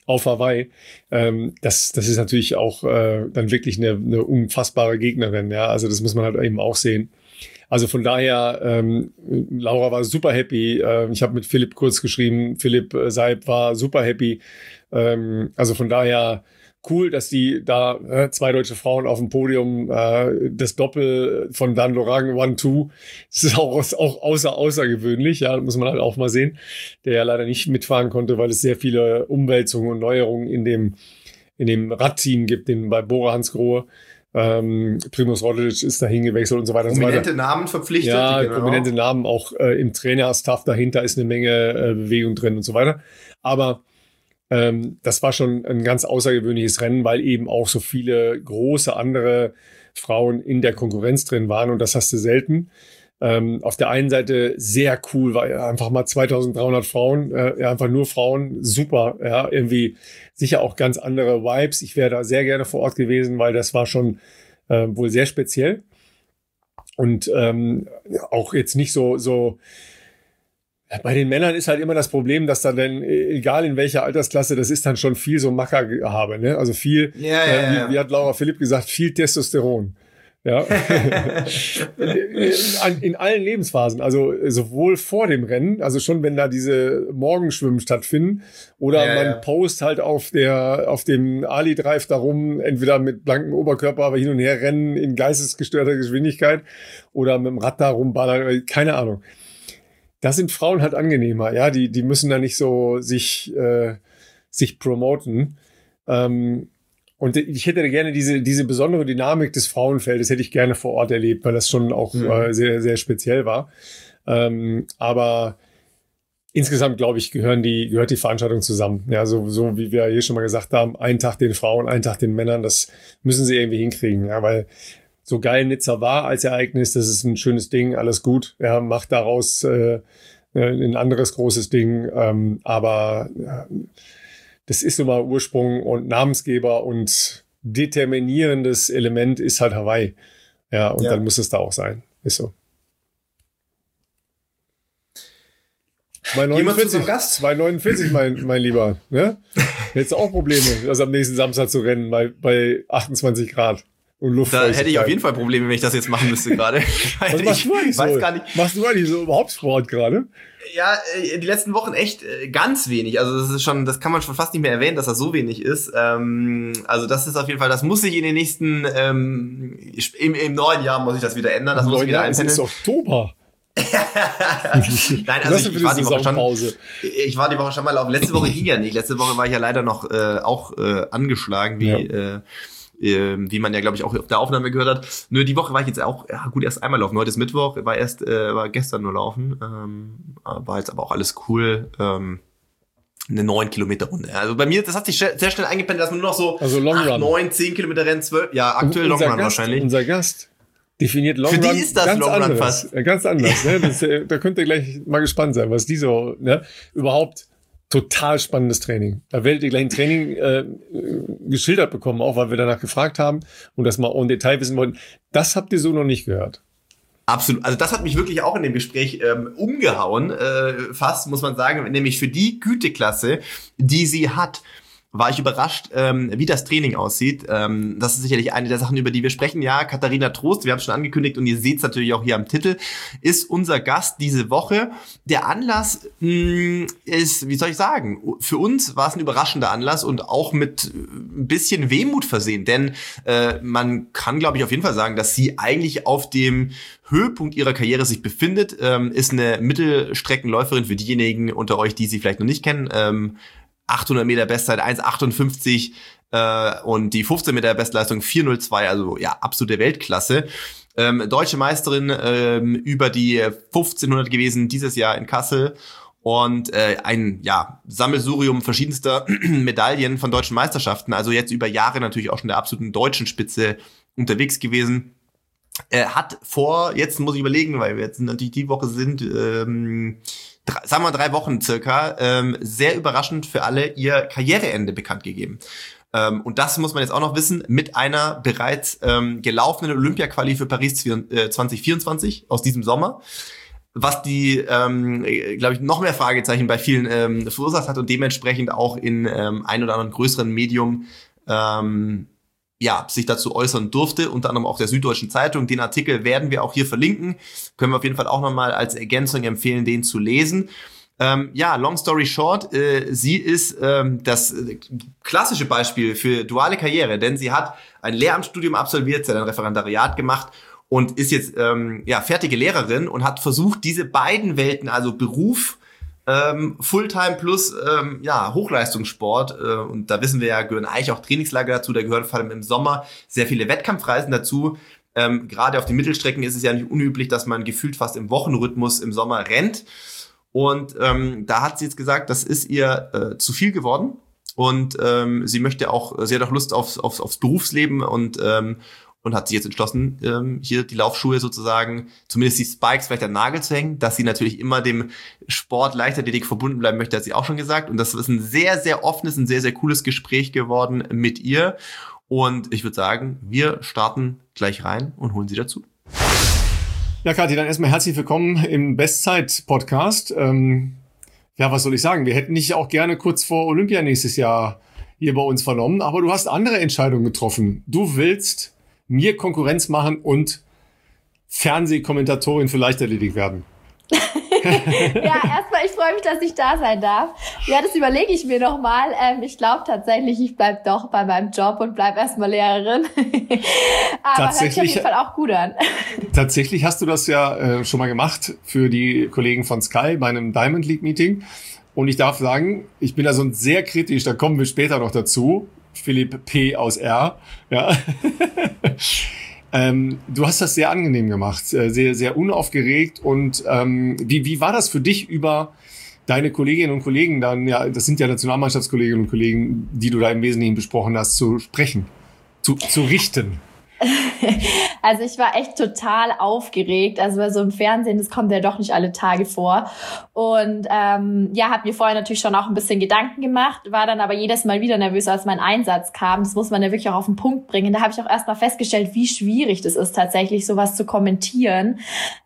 auf Hawaii. Das ist natürlich auch dann wirklich eine unfassbare Gegnerin. Ja, also das muss man halt eben auch sehen. Also von daher, Laura war super happy. Ich habe mit Philipp kurz geschrieben. Philipp Seib war super happy. Also von daher cool, dass die da 2 deutsche Frauen auf dem Podium, das Doppel von Dan Lorang 1-2. Das ist auch außergewöhnlich, ja, muss man halt auch mal sehen, der ja leider nicht mitfahren konnte, weil es sehr viele Umwälzungen und Neuerungen in dem Radteam gibt, bei Bora Hansgrohe. Primož Roglič ist dahin gewechselt und so weiter. Prominente Namen verpflichtet. Ja, genau. Prominente Namen, auch im Trainerstaff dahinter ist eine Menge Bewegung drin und so weiter. Aber das war schon ein ganz außergewöhnliches Rennen, weil eben auch so viele große andere Frauen in der Konkurrenz drin waren und das hast du selten. Auf der einen Seite sehr cool, weil einfach mal 2300 Frauen, einfach nur Frauen, super, ja, irgendwie sicher auch ganz andere Vibes. Ich wäre da sehr gerne vor Ort gewesen, weil das war schon wohl sehr speziell und auch jetzt nicht so. Bei den Männern ist halt immer das Problem, dass da dann, egal in welcher Altersklasse, das ist dann schon viel so Mackergehabe, ne? Also viel, wie hat Laura Philipp gesagt, viel Testosteron. Ja. in allen Lebensphasen, also sowohl vor dem Rennen, also schon wenn da diese Morgenschwimmen stattfinden, oder man post halt auf dem Ali Drive darum, entweder mit blankem Oberkörper, aber hin und her rennen in geistesgestörter Geschwindigkeit oder mit dem Rad da rumballern, keine Ahnung. Das sind Frauen halt angenehmer, ja, die müssen da nicht so sich promoten. Und ich hätte gerne diese besondere Dynamik des Frauenfeldes hätte ich gerne vor Ort erlebt, weil das schon auch sehr, sehr speziell war. Aber insgesamt, glaube ich, gehört die Veranstaltung zusammen. Ja, so wie wir hier schon mal gesagt haben, einen Tag den Frauen, einen Tag den Männern, das müssen sie irgendwie hinkriegen, ja, weil so geil Nizza war als Ereignis, das ist ein schönes Ding, alles gut. Ja, macht daraus ein anderes großes Ding, aber das ist nun mal Ursprung und Namensgeber und determinierendes Element ist halt Hawaii. Ja, und dann muss es da auch sein. Ist so. 2,49, mein Lieber. Ne? Jetzt auch Probleme, das am nächsten Samstag zu rennen bei 28 Grad. Und da hätte ich auf jeden Fall Probleme, wenn ich das jetzt machen müsste gerade. Was machst du eigentlich so? Machst du eigentlich so überhaupt Sport gerade? Ja, die letzten Wochen echt ganz wenig. Also das kann man schon fast nicht mehr erwähnen, dass das so wenig ist. Also das ist auf jeden Fall, das muss sich in den nächsten, im neuen Jahr muss ich das wieder ändern. Das muss ich wieder einpendeln. Es ist Oktober. Nein, also ich war die Woche schon mal laufen. Letzte Woche ging ja nicht. Letzte Woche war ich ja leider noch auch angeschlagen, wie man ja, glaube ich, auch auf der Aufnahme gehört hat. Nur die Woche war ich jetzt auch, erst einmal laufen. Heute ist Mittwoch, war gestern nur laufen. War jetzt aber auch alles cool. Eine 9 Kilometer Runde. Also bei mir, das hat sich sehr schnell eingependelt, dass man nur noch so 8, 9, 10 Kilometer rennen, 12, ja, aktuell Longrun wahrscheinlich. Unser Gast definiert Longrun. Für die ist das ganz Longrun anders, fast. Ganz anders, ne? Da könnt ihr gleich mal gespannt sein, was die so, ne? Überhaupt total spannendes Training. Da werdet ihr gleich ein Training geschildert bekommen, auch weil wir danach gefragt haben und das mal en Detail wissen wollten. Das habt ihr so noch nicht gehört. Absolut. Also das hat mich wirklich auch in dem Gespräch umgehauen, fast, muss man sagen. Nämlich für die Güteklasse, die sie hat, war ich überrascht, wie das Training aussieht. Das ist sicherlich eine der Sachen, über die wir sprechen. Ja, Katharina Trost, wir haben es schon angekündigt und ihr seht es natürlich auch hier am Titel, ist unser Gast diese Woche. Der Anlass ist, wie soll ich sagen, für uns war es ein überraschender Anlass und auch mit ein bisschen Wehmut versehen. Denn man kann, glaube ich, auf jeden Fall sagen, dass sie eigentlich auf dem Höhepunkt ihrer Karriere sich befindet. Ist eine Mittelstreckenläuferin für diejenigen unter euch, die sie vielleicht noch nicht kennen. 800 Meter Bestzeit 1,58 und die 15 Meter Bestleistung 4,02, also ja, absolute Weltklasse. Deutsche Meisterin über die 1500 gewesen, dieses Jahr in Kassel und ein Sammelsurium verschiedenster Medaillen von deutschen Meisterschaften, also jetzt über Jahre natürlich auch schon der absoluten deutschen Spitze unterwegs gewesen. Hat vor, jetzt muss ich überlegen, weil wir jetzt natürlich die Woche sind, sagen wir 3 Wochen circa, sehr überraschend für alle ihr Karriereende bekannt gegeben. Und das muss man jetzt auch noch wissen, mit einer bereits gelaufenen Olympia-Quali für Paris 2024 aus diesem Sommer. was die, glaube ich, noch mehr Fragezeichen bei vielen verursacht hat und dementsprechend auch in ein oder anderen größeren Medium sich dazu äußern durfte, unter anderem auch der Süddeutschen Zeitung. Den Artikel werden wir auch hier verlinken. Können wir auf jeden Fall auch nochmal als Ergänzung empfehlen, den zu lesen. Long story short, sie ist das klassische Beispiel für duale Karriere, denn sie hat ein Lehramtsstudium absolviert, sie hat ein Referendariat gemacht und ist jetzt fertige Lehrerin und hat versucht, diese beiden Welten, also Beruf, Fulltime plus Hochleistungssport, und da wissen wir ja, gehören eigentlich auch Trainingslager dazu, da gehören vor allem im Sommer sehr viele Wettkampfreisen dazu. Gerade auf den Mittelstrecken ist es ja nicht unüblich, dass man gefühlt fast im Wochenrhythmus im Sommer rennt. Und da hat sie jetzt gesagt, das ist ihr zu viel geworden. Und sie hat auch Lust aufs Berufsleben und hat sich jetzt entschlossen, hier die Laufschuhe sozusagen, zumindest die Spikes vielleicht an den Nagel zu hängen, dass sie natürlich immer dem Sport Leichtathletik verbunden bleiben möchte, hat sie auch schon gesagt. Und das ist ein sehr, sehr offenes, ein sehr, sehr cooles Gespräch geworden mit ihr. Und ich würde sagen, wir starten gleich rein und holen sie dazu. Ja, Kathi, dann erstmal herzlich willkommen im Bestzeit-Podcast. Was soll ich sagen? Wir hätten dich auch gerne kurz vor Olympia nächstes Jahr hier bei uns vernommen, aber du hast andere Entscheidungen getroffen. Du willst mir Konkurrenz machen und Fernsehkommentatorin für Leichtathletik werden. Ja, erstmal, ich freue mich, dass ich da sein darf. Ja, das überlege ich mir nochmal. Ich glaube tatsächlich, ich bleibe doch bei meinem Job und bleibe erstmal Lehrerin. Aber hört sich auf jeden Fall auch gut an. Tatsächlich hast du das ja schon mal gemacht für die Kollegen von Sky bei einem Diamond League Meeting. Und ich darf sagen, ich bin da so sehr kritisch, da kommen wir später noch dazu. Philipp P. aus R. Ja. Du hast das sehr angenehm gemacht, sehr, sehr unaufgeregt. Und wie war das für dich, über deine Kolleginnen und Kollegen dann, ja, das sind ja Nationalmannschaftskolleginnen und Kollegen, die du da im Wesentlichen besprochen hast, zu sprechen, zu richten? Also ich war echt total aufgeregt. Also bei so im Fernsehen, das kommt ja doch nicht alle Tage vor. Und habe mir vorher natürlich schon auch ein bisschen Gedanken gemacht, war dann aber jedes Mal wieder nervös, als mein Einsatz kam. Das muss man ja wirklich auch auf den Punkt bringen. Da habe ich auch erst mal festgestellt, wie schwierig das ist, tatsächlich sowas zu kommentieren.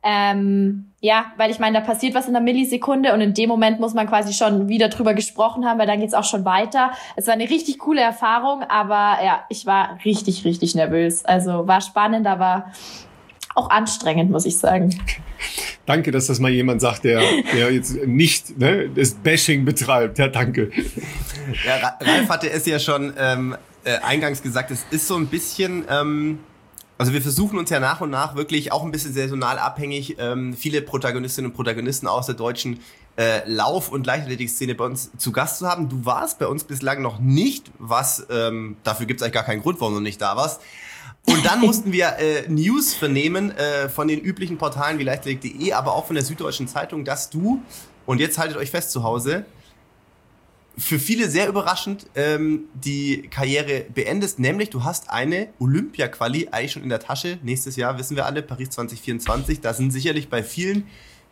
Weil ich meine, da passiert was in einer Millisekunde und in dem Moment muss man quasi schon wieder drüber gesprochen haben, weil dann geht's auch schon weiter. Es war eine richtig coole Erfahrung, aber ja, ich war richtig, richtig nervös. Also war spannend, aber auch anstrengend, muss ich sagen. Danke, dass das mal jemand sagt, der jetzt nicht das Bashing betreibt. Ja, danke. Ja, Ralf hatte es ja schon eingangs gesagt, es ist so ein bisschen... Also wir versuchen uns ja nach und nach wirklich auch ein bisschen saisonal abhängig, viele Protagonistinnen und Protagonisten aus der deutschen Lauf- und Leichtathletik-Szene bei uns zu Gast zu haben. Du warst bei uns bislang noch nicht, dafür gibt es eigentlich gar keinen Grund, warum du nicht da warst. Und dann mussten wir News vernehmen von den üblichen Portalen wie leichtathletik.de, aber auch von der Süddeutschen Zeitung, dass du, und jetzt haltet euch fest zu Hause, für viele sehr überraschend die Karriere beendest, nämlich du hast eine Olympia-Quali eigentlich schon in der Tasche. Nächstes Jahr, wissen wir alle, Paris 2024. Da sind sicherlich bei vielen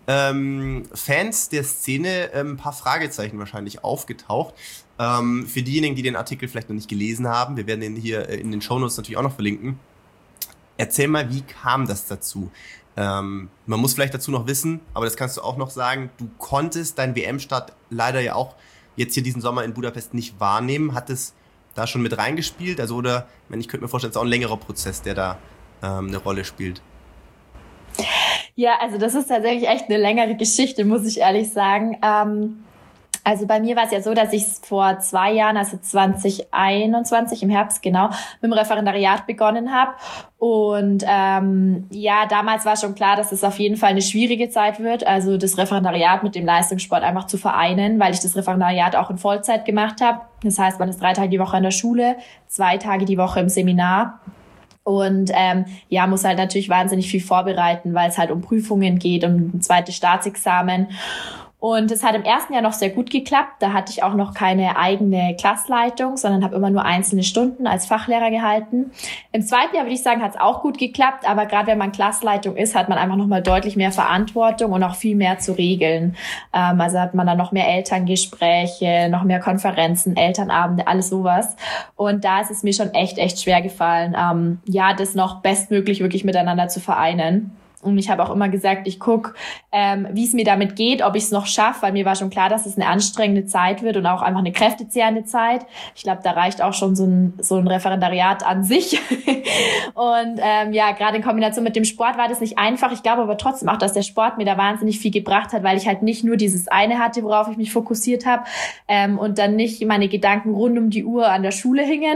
Fans der Szene ein paar Fragezeichen wahrscheinlich aufgetaucht. Für diejenigen, die den Artikel vielleicht noch nicht gelesen haben, wir werden den hier in den Shownotes natürlich auch noch verlinken. Erzähl mal, wie kam das dazu? Man muss vielleicht dazu noch wissen, aber das kannst du auch noch sagen, du konntest deinen WM-Start leider ja auch jetzt hier diesen Sommer in Budapest nicht wahrnehmen. Hat es da schon mit reingespielt? Also ich könnte mir vorstellen, es ist auch ein längerer Prozess, der da eine Rolle spielt. Ja, also das ist tatsächlich echt eine längere Geschichte, muss ich ehrlich sagen. Also bei mir war es ja so, dass ich vor 2 Jahren, also 2021 im Herbst genau, mit dem Referendariat begonnen habe. Und damals war schon klar, dass es auf jeden Fall eine schwierige Zeit wird, also das Referendariat mit dem Leistungssport einfach zu vereinen, weil ich das Referendariat auch in Vollzeit gemacht habe. Das heißt, man ist 3 Tage die Woche in der Schule, 2 Tage die Woche im Seminar. Und muss halt natürlich wahnsinnig viel vorbereiten, weil es halt um Prüfungen geht, um ein zweites Staatsexamen. Und es hat im ersten Jahr noch sehr gut geklappt. Da hatte ich auch noch keine eigene Klassleitung, sondern habe immer nur einzelne Stunden als Fachlehrer gehalten. Im zweiten Jahr würde ich sagen, hat es auch gut geklappt. Aber gerade wenn man Klassleitung ist, hat man einfach noch mal deutlich mehr Verantwortung und auch viel mehr zu regeln. Also hat man dann noch mehr Elterngespräche, noch mehr Konferenzen, Elternabende, alles sowas. Und da ist es mir schon echt schwer gefallen, das noch bestmöglich wirklich miteinander zu vereinen. Und ich habe auch immer gesagt, ich gucke, wie es mir damit geht, ob ich es noch schaffe, weil mir war schon klar, dass es eine anstrengende Zeit wird und auch einfach eine kräftezehrende Zeit. Ich glaube, da reicht auch schon so ein Referendariat an sich. Und gerade in Kombination mit dem Sport war das nicht einfach. Ich glaube aber trotzdem auch, dass der Sport mir da wahnsinnig viel gebracht hat, weil ich halt nicht nur dieses eine hatte, worauf ich mich fokussiert habe, und dann nicht meine Gedanken rund um die Uhr an der Schule hingen.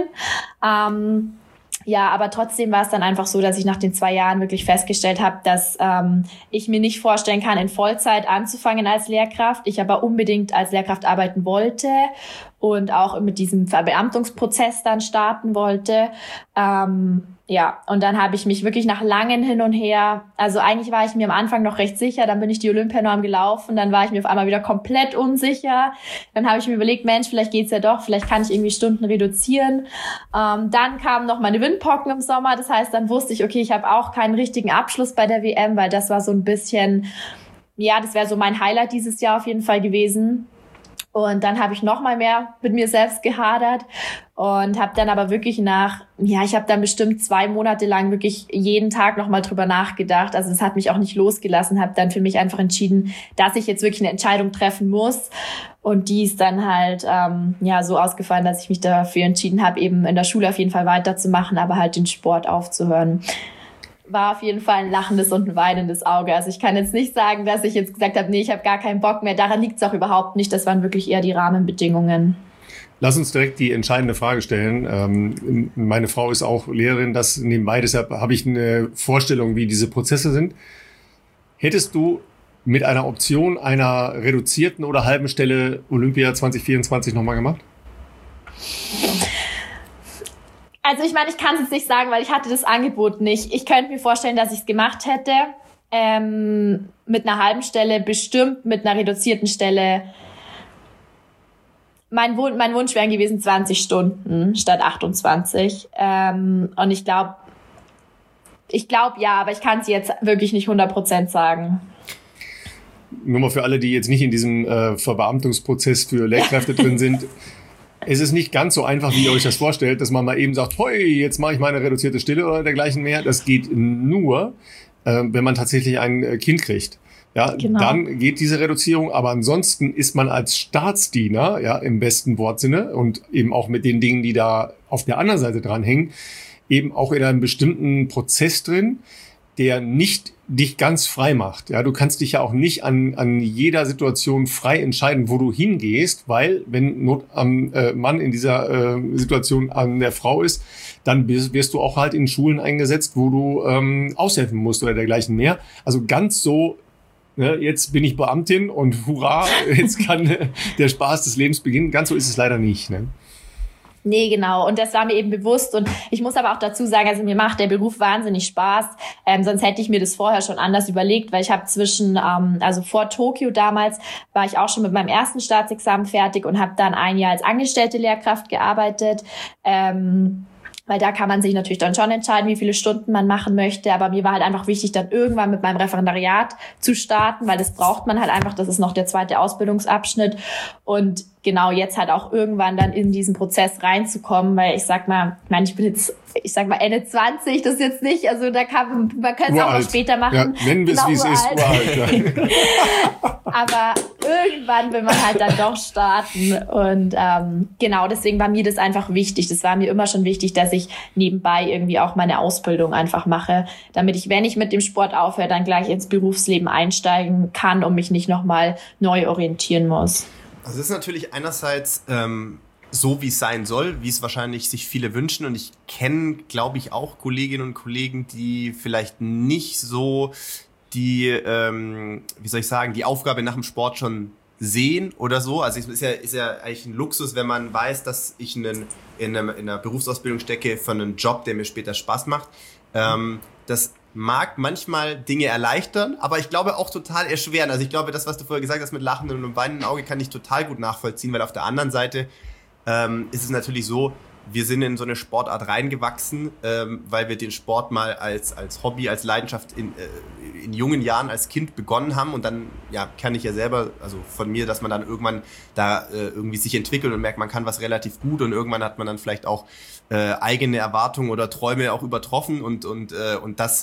Aber trotzdem war es dann einfach so, dass ich nach den 2 Jahren wirklich festgestellt habe, dass ich mir nicht vorstellen kann, in Vollzeit anzufangen als Lehrkraft. Ich aber unbedingt als Lehrkraft arbeiten wollte und auch mit diesem Verbeamtungsprozess dann starten wollte. Und dann habe ich mich wirklich nach langem Hin und Her, also eigentlich war ich mir am Anfang noch recht sicher, dann bin ich die Olympianorm gelaufen, dann war ich mir auf einmal wieder komplett unsicher. Dann habe ich mir überlegt, Mensch, vielleicht geht's ja doch, vielleicht kann ich irgendwie Stunden reduzieren. Dann kamen noch meine Windpocken im Sommer, das heißt, dann wusste ich, okay, ich habe auch keinen richtigen Abschluss bei der WM, weil das war so ein bisschen, das wäre so mein Highlight dieses Jahr auf jeden Fall gewesen. Und dann habe ich noch mal mehr mit mir selbst gehadert und habe dann aber wirklich ich habe dann bestimmt 2 Monate lang wirklich jeden Tag noch mal drüber nachgedacht. Also das hat mich auch nicht losgelassen, habe dann für mich einfach entschieden, dass ich jetzt wirklich eine Entscheidung treffen muss. Und die ist dann halt so ausgefallen, dass ich mich dafür entschieden habe, eben in der Schule auf jeden Fall weiterzumachen, aber halt den Sport aufzuhören. War auf jeden Fall ein lachendes und ein weinendes Auge. Also ich kann jetzt nicht sagen, dass ich jetzt gesagt habe, nee, ich habe gar keinen Bock mehr. Daran liegt es auch überhaupt nicht. Das waren wirklich eher die Rahmenbedingungen. Lass uns direkt die entscheidende Frage stellen. Meine Frau ist auch Lehrerin, das nebenbei. Deshalb habe ich eine Vorstellung, wie diese Prozesse sind. Hättest du mit einer Option einer reduzierten oder halben Stelle Olympia 2024 nochmal gemacht? Also ich meine, ich kann es jetzt nicht sagen, weil ich hatte das Angebot nicht. Ich könnte mir vorstellen, dass ich es gemacht hätte. Mit einer halben Stelle, bestimmt mit einer reduzierten Stelle. Mein Wunsch wären gewesen 20 Stunden statt 28. Und ich glaube ja, aber ich kann es jetzt wirklich nicht 100% sagen. Nur mal für alle, die jetzt nicht in diesem Verbeamtungsprozess für Lehrkräfte drin sind. Es ist nicht ganz so einfach, wie ihr euch das vorstellt, dass man mal eben sagt, hoi, jetzt mache ich meine reduzierte Stille oder dergleichen mehr. Das geht nur, wenn man tatsächlich ein Kind kriegt. Ja, genau. Dann geht diese Reduzierung, aber ansonsten ist man als Staatsdiener, ja, im besten Wortsinne und eben auch mit den Dingen, die da auf der anderen Seite dranhängen, eben auch in einem bestimmten Prozess drin, der nicht dich ganz frei macht. Ja, du kannst dich ja auch nicht an jeder Situation frei entscheiden, wo du hingehst, weil wenn Not am Mann in dieser Situation an der Frau ist, dann wirst du auch halt in Schulen eingesetzt, wo du aushelfen musst oder dergleichen mehr. Also ganz so, ne, jetzt bin ich Beamtin und hurra, jetzt kann der Spaß des Lebens beginnen. Ganz so ist es leider nicht, ne? Nee, genau. Und das war mir eben bewusst. Und ich muss aber auch dazu sagen, also mir macht der Beruf wahnsinnig Spaß. Sonst hätte ich mir das vorher schon anders überlegt, weil ich habe also vor Tokio damals, war ich auch schon mit meinem ersten Staatsexamen fertig und habe dann 1 Jahr als angestellte Lehrkraft gearbeitet. Weil da kann man sich natürlich dann schon entscheiden, wie viele Stunden man machen möchte. Aber mir war halt einfach wichtig, dann irgendwann mit meinem Referendariat zu starten, weil das braucht man halt einfach. Das ist noch der 2. Ausbildungsabschnitt. Und genau jetzt halt auch irgendwann dann in diesen Prozess reinzukommen, weil ich sag mal Ende 20, das ist jetzt nicht, also man könnte es auch noch später machen. Ja, nennen wir es, wie es ist, uralt. Ja. Aber irgendwann will man halt dann doch starten und genau, deswegen war mir das einfach wichtig. Das war mir immer schon wichtig, dass ich nebenbei irgendwie auch meine Ausbildung einfach mache, damit ich, wenn ich mit dem Sport aufhöre, dann gleich ins Berufsleben einsteigen kann und mich nicht nochmal neu orientieren muss. Also es ist natürlich einerseits so, wie es sein soll, wie es wahrscheinlich sich viele wünschen. Und ich kenne, glaube ich, auch Kolleginnen und Kollegen, die vielleicht nicht so die Aufgabe nach dem Sport schon sehen oder so. Also es ist ja eigentlich ein Luxus, wenn man weiß, dass ich in einer Berufsausbildung stecke für einen Job, der mir später Spaß macht. Das mag manchmal Dinge erleichtern, aber ich glaube auch total erschweren. Also ich glaube, das, was du vorher gesagt hast mit lachendem und weinendem Auge, kann ich total gut nachvollziehen, weil auf der anderen Seite ist es natürlich so, wir sind in so eine Sportart reingewachsen, weil wir den Sport mal als Hobby, als Leidenschaft in jungen Jahren als Kind begonnen haben und dann, ja, kann ich ja selber, also von mir, dass man dann irgendwann da irgendwie sich entwickelt und merkt, man kann was relativ gut und irgendwann hat man dann vielleicht auch eigene Erwartungen oder Träume auch übertroffen und das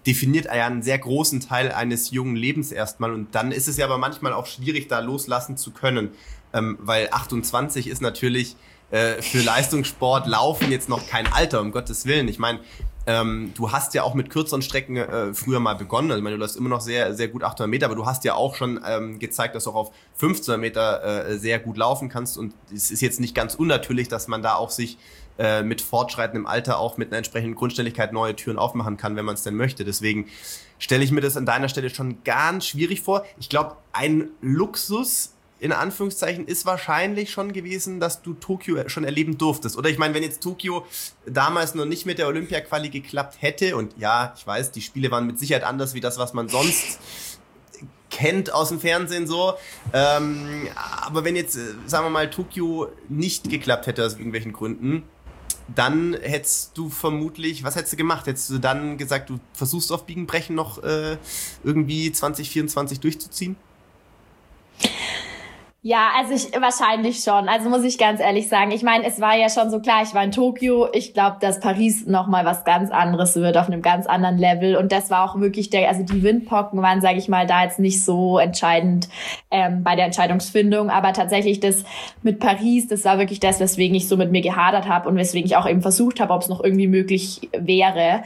definiert ja einen sehr großen Teil eines jungen Lebens erstmal. Und dann ist es ja aber manchmal auch schwierig, da loslassen zu können. Weil 28 ist natürlich für Leistungssport Laufen jetzt noch kein Alter, um Gottes Willen. Ich meine, du hast ja auch mit kürzeren Strecken früher mal begonnen. Also, ich meine, du läufst immer noch sehr, sehr gut 800 Meter, aber du hast ja auch schon gezeigt, dass du auch auf 1500 Meter sehr gut laufen kannst. Und es ist jetzt nicht ganz unnatürlich, dass man da auch sich mit fortschreitendem Alter auch mit einer entsprechenden Grundständigkeit neue Türen aufmachen kann, wenn man es denn möchte. Deswegen stelle ich mir das an deiner Stelle schon ganz schwierig vor. Ich glaube, ein Luxus in Anführungszeichen ist wahrscheinlich schon gewesen, dass du Tokio schon erleben durftest. Oder ich meine, wenn jetzt Tokio damals noch nicht mit der Olympia-Quali geklappt hätte, und ja, ich weiß, die Spiele waren mit Sicherheit anders wie das, was man sonst kennt aus dem Fernsehen so. Aber wenn jetzt, sagen wir mal, Tokio nicht geklappt hätte aus irgendwelchen Gründen, dann hättest du vermutlich, was hättest du gemacht? Hättest du dann gesagt, du versuchst auf Biegen, Brechen noch irgendwie 2024 durchzuziehen? Ja, also wahrscheinlich schon. Also muss ich ganz ehrlich sagen. Ich meine, es war ja schon so klar, ich war in Tokio. Ich glaube, dass Paris nochmal was ganz anderes wird, auf einem ganz anderen Level. Und das war auch wirklich also die Windpocken waren, sage ich mal, da jetzt nicht so entscheidend bei der Entscheidungsfindung. Aber tatsächlich das mit Paris, das war wirklich das, weswegen ich so mit mir gehadert habe und weswegen ich auch eben versucht habe, ob es noch irgendwie möglich wäre.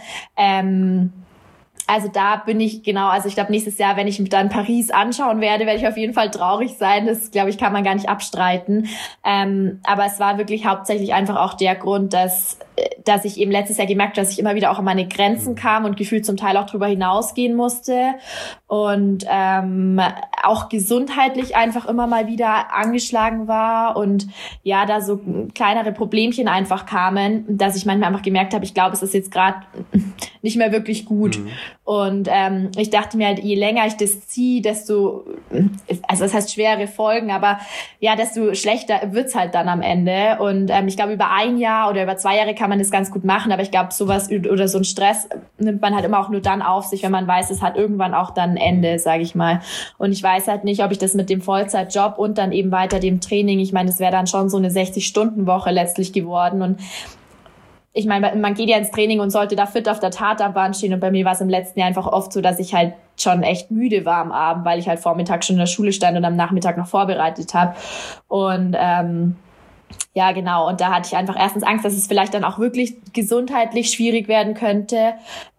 Also da bin ich also ich glaube nächstes Jahr, wenn ich mir dann Paris anschauen werde ich auf jeden Fall traurig sein. Das, glaube ich, kann man gar nicht abstreiten. Aber es war wirklich hauptsächlich einfach auch der Grund, dass ich eben letztes Jahr gemerkt habe, dass ich immer wieder auch an meine Grenzen kam und gefühlt zum Teil auch drüber hinausgehen musste. Und auch gesundheitlich einfach immer mal wieder angeschlagen war und ja, da so kleinere Problemchen einfach kamen, dass ich manchmal einfach gemerkt habe, ich glaube, es ist jetzt gerade nicht mehr wirklich gut. Und ich dachte mir halt, je länger ich das ziehe, desto, also das heißt schwere Folgen, aber ja, desto schlechter wird's halt dann am Ende. Und ich glaube, über 1 Jahr oder über 2 Jahre kann man das ganz gut machen, aber ich glaube, sowas oder so ein Stress nimmt man halt immer auch nur dann auf sich, wenn man weiß, es hat irgendwann auch dann ein Ende, sage ich mal. Und ich weiß halt nicht, ob ich das mit dem Vollzeitjob und dann eben weiter dem Training, ich meine, es wäre dann schon so eine 60-Stunden-Woche letztlich geworden. Und ich meine, man geht ja ins Training und sollte da fit auf der Tatanbahn stehen. Und bei mir war es im letzten Jahr einfach oft so, dass ich halt schon echt müde war am Abend, weil ich halt Vormittag schon in der Schule stand und am Nachmittag noch vorbereitet habe. Und ja, genau. Und da hatte ich einfach erstens Angst, dass es vielleicht dann auch wirklich gesundheitlich schwierig werden könnte.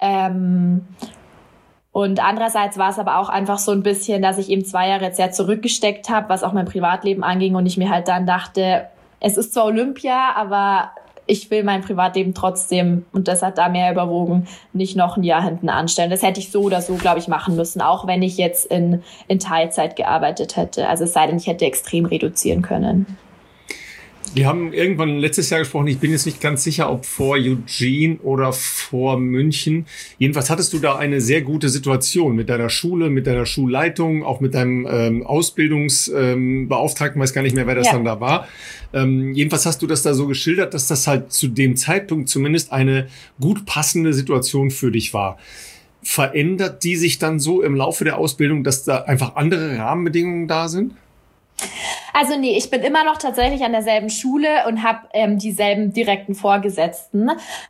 Und andererseits war es aber auch einfach so ein bisschen, dass ich eben 2 Jahre jetzt sehr zurückgesteckt habe, was auch mein Privatleben anging. Und ich mir halt dann dachte, es ist zwar Olympia, aber ich will mein Privatleben trotzdem, und das hat da mehr überwogen, nicht noch ein Jahr hinten anstellen. Das hätte ich so oder so, glaube ich, machen müssen, auch wenn ich jetzt in Teilzeit gearbeitet hätte. Also es sei denn, ich hätte extrem reduzieren können. Wir haben irgendwann letztes Jahr gesprochen, ich bin jetzt nicht ganz sicher, ob vor Eugene oder vor München. Jedenfalls hattest du da eine sehr gute Situation mit deiner Schule, mit deiner Schulleitung, auch mit deinem Ausbildungsbeauftragten, weiß gar nicht mehr, wer das dann da war. Jedenfalls hast du das da so geschildert, dass das halt zu dem Zeitpunkt zumindest eine gut passende Situation für dich war. Verändert die sich dann so im Laufe der Ausbildung, dass da einfach andere Rahmenbedingungen da sind? Also nee, ich bin immer noch tatsächlich an derselben Schule und habe dieselben direkten Vorgesetzten.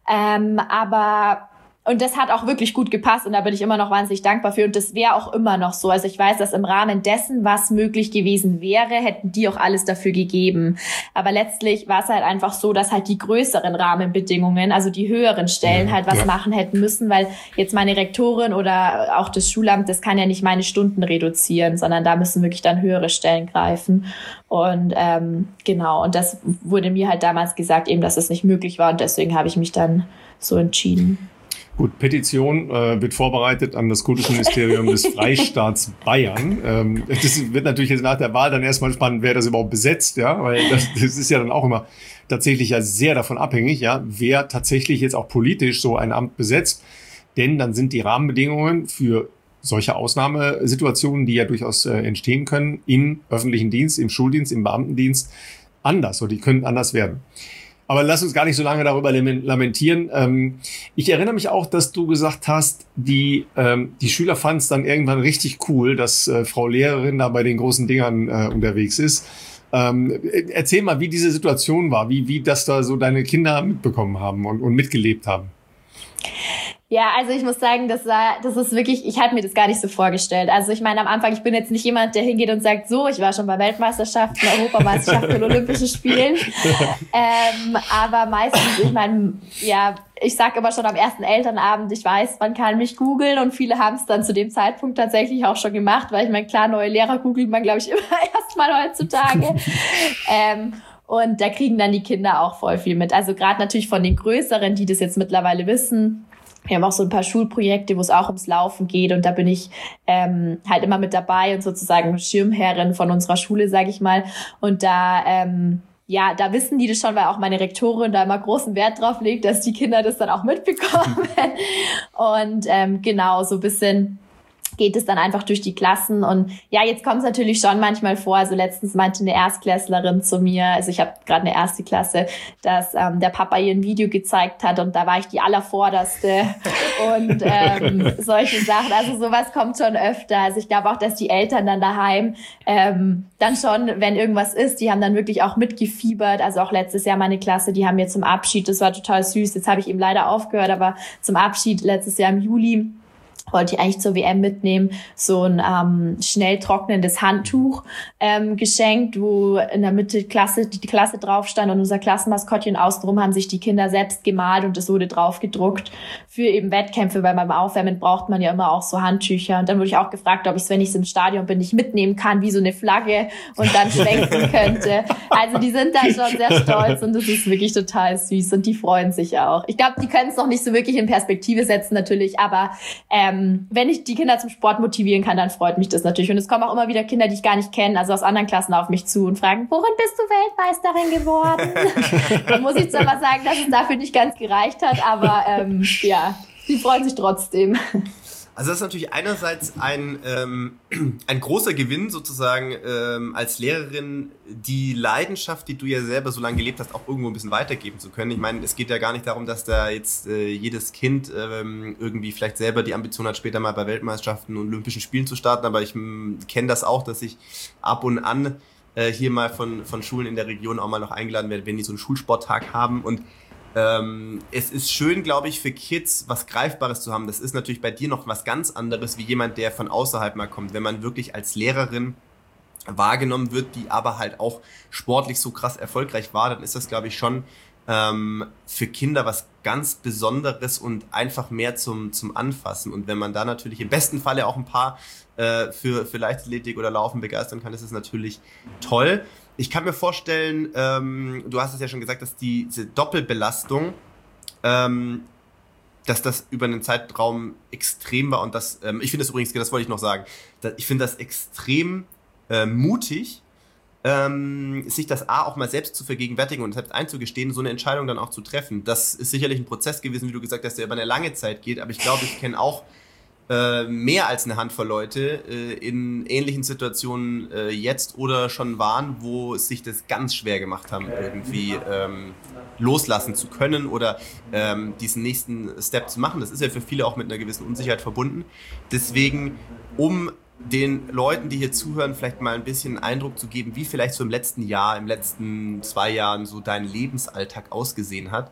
Und das hat auch wirklich gut gepasst und da bin ich immer noch wahnsinnig dankbar für. Und das wäre auch immer noch so. Also ich weiß, dass im Rahmen dessen, was möglich gewesen wäre, hätten die auch alles dafür gegeben. Aber letztlich war es halt einfach so, dass halt die größeren Rahmenbedingungen, also die höheren Stellen halt was machen hätten müssen, weil jetzt meine Rektorin oder auch das Schulamt, das kann ja nicht meine Stunden reduzieren, sondern da müssen wirklich dann höhere Stellen greifen. Und genau, und das wurde mir halt damals gesagt, eben, dass es nicht möglich war und deswegen habe ich mich dann so entschieden. Gut, Petition wird vorbereitet an das Kultusministerium des Freistaats Bayern. Das wird natürlich jetzt nach der Wahl dann erstmal spannend, wer das überhaupt besetzt, ja, weil das ist ja dann auch immer tatsächlich ja sehr davon abhängig, ja, wer tatsächlich jetzt auch politisch so ein Amt besetzt, denn dann sind die Rahmenbedingungen für solche Ausnahmesituationen, die ja durchaus entstehen können, im öffentlichen Dienst, im Schuldienst, im Beamtendienst anders oder die können anders werden. Aber lass uns gar nicht so lange darüber lamentieren. Ich erinnere mich auch, dass du gesagt hast, die Schüler fanden es dann irgendwann richtig cool, dass Frau Lehrerin da bei den großen Dingern unterwegs ist. Erzähl mal, wie diese Situation war, wie das da so deine Kinder mitbekommen haben und mitgelebt haben. Ja, also ich muss sagen, das ist wirklich, ich hatte mir das gar nicht so vorgestellt. Also ich meine, am Anfang, ich bin jetzt nicht jemand, der hingeht und sagt, so, ich war schon bei Weltmeisterschaften, Europameisterschaften und Olympischen Spielen. Aber meistens, ich meine, ja, ich sage immer schon am ersten Elternabend, ich weiß, man kann mich googeln und viele haben es dann zu dem Zeitpunkt tatsächlich auch schon gemacht, weil ich meine, klar, neue Lehrer googelt man, glaube ich, immer erstmal heutzutage. Und da kriegen dann die Kinder auch voll viel mit. Also gerade natürlich von den Größeren, die das jetzt mittlerweile wissen. Wir haben auch so ein paar Schulprojekte, wo es auch ums Laufen geht und da bin ich halt immer mit dabei und sozusagen Schirmherrin von unserer Schule, sage ich mal. Und da da wissen die das schon, weil auch meine Rektorin da immer großen Wert drauf legt, dass die Kinder das dann auch mitbekommen. Und genau, so ein bisschen geht es dann einfach durch die Klassen. Und ja, jetzt kommt es natürlich schon manchmal vor, also letztens meinte eine Erstklässlerin zu mir, also ich habe gerade eine erste Klasse, dass der Papa ihr ein Video gezeigt hat und da war ich die Allervorderste und solche Sachen. Also sowas kommt schon öfter. Also ich glaube auch, dass die Eltern dann daheim dann schon, wenn irgendwas ist, die haben dann wirklich auch mitgefiebert. Also auch letztes Jahr meine Klasse, die haben mir zum Abschied, das war total süß, jetzt habe ich eben leider aufgehört, aber zum Abschied letztes Jahr im Juli wollte ich eigentlich zur WM mitnehmen, so ein schnell trocknendes Handtuch geschenkt, wo in der Mitte die Klasse drauf stand und unser Klassenmaskottchen. Außenrum haben sich die Kinder selbst gemalt und es wurde drauf gedruckt für eben Wettkämpfe, weil beim Aufwärmen braucht man ja immer auch so Handtücher. Und dann wurde ich auch gefragt, ob ich es, wenn ich im Stadion bin, nicht mitnehmen kann, wie so eine Flagge und dann schwenken könnte. Also die sind da schon sehr stolz und das ist wirklich total süß und die freuen sich auch. Ich glaube, die können es noch nicht so wirklich in Perspektive setzen natürlich, aber wenn ich die Kinder zum Sport motivieren kann, dann freut mich das natürlich. Und es kommen auch immer wieder Kinder, die ich gar nicht kenne, also aus anderen Klassen auf mich zu und fragen, worin bist du Weltmeisterin geworden? Dann muss ich zwar mal sagen, dass es dafür nicht ganz gereicht hat, aber die freuen sich trotzdem. Also das ist natürlich einerseits ein großer Gewinn sozusagen als Lehrerin, die Leidenschaft, die du ja selber so lange gelebt hast, auch irgendwo ein bisschen weitergeben zu können. Ich meine, es geht ja gar nicht darum, dass da jetzt jedes Kind irgendwie vielleicht selber die Ambition hat, später mal bei Weltmeisterschaften und Olympischen Spielen zu starten, aber ich kenne das auch, dass ich ab und an hier mal von Schulen in der Region auch mal noch eingeladen werde, wenn die so einen Schulsporttag haben und es ist schön, glaube ich, für Kids was Greifbares zu haben. Das ist natürlich bei dir noch was ganz anderes, wie jemand, der von außerhalb mal kommt. Wenn man wirklich als Lehrerin wahrgenommen wird, die aber halt auch sportlich so krass erfolgreich war, dann ist das, glaube ich, schon für Kinder was ganz Besonderes und einfach mehr zum Anfassen. Und wenn man da natürlich im besten Falle auch ein paar für Leichtathletik oder Laufen begeistern kann, ist es natürlich toll. Ich kann mir vorstellen, du hast es ja schon gesagt, dass diese Doppelbelastung, dass das über einen Zeitraum extrem war und das, ich finde das übrigens, das wollte ich noch sagen, ich finde das extrem mutig, sich das auch mal selbst zu vergegenwärtigen und selbst einzugestehen, so eine Entscheidung dann auch zu treffen. Das ist sicherlich ein Prozess gewesen, wie du gesagt hast, der über eine lange Zeit geht, aber ich glaube, ich kenne auch mehr als eine Handvoll Leute in ähnlichen Situationen jetzt oder schon waren, wo sich das ganz schwer gemacht haben, irgendwie loslassen zu können oder diesen nächsten Step zu machen. Das ist ja für viele auch mit einer gewissen Unsicherheit verbunden. Deswegen, um den Leuten, die hier zuhören, vielleicht mal ein bisschen Eindruck zu geben, wie vielleicht so im letzten 2 Jahren so dein Lebensalltag ausgesehen hat.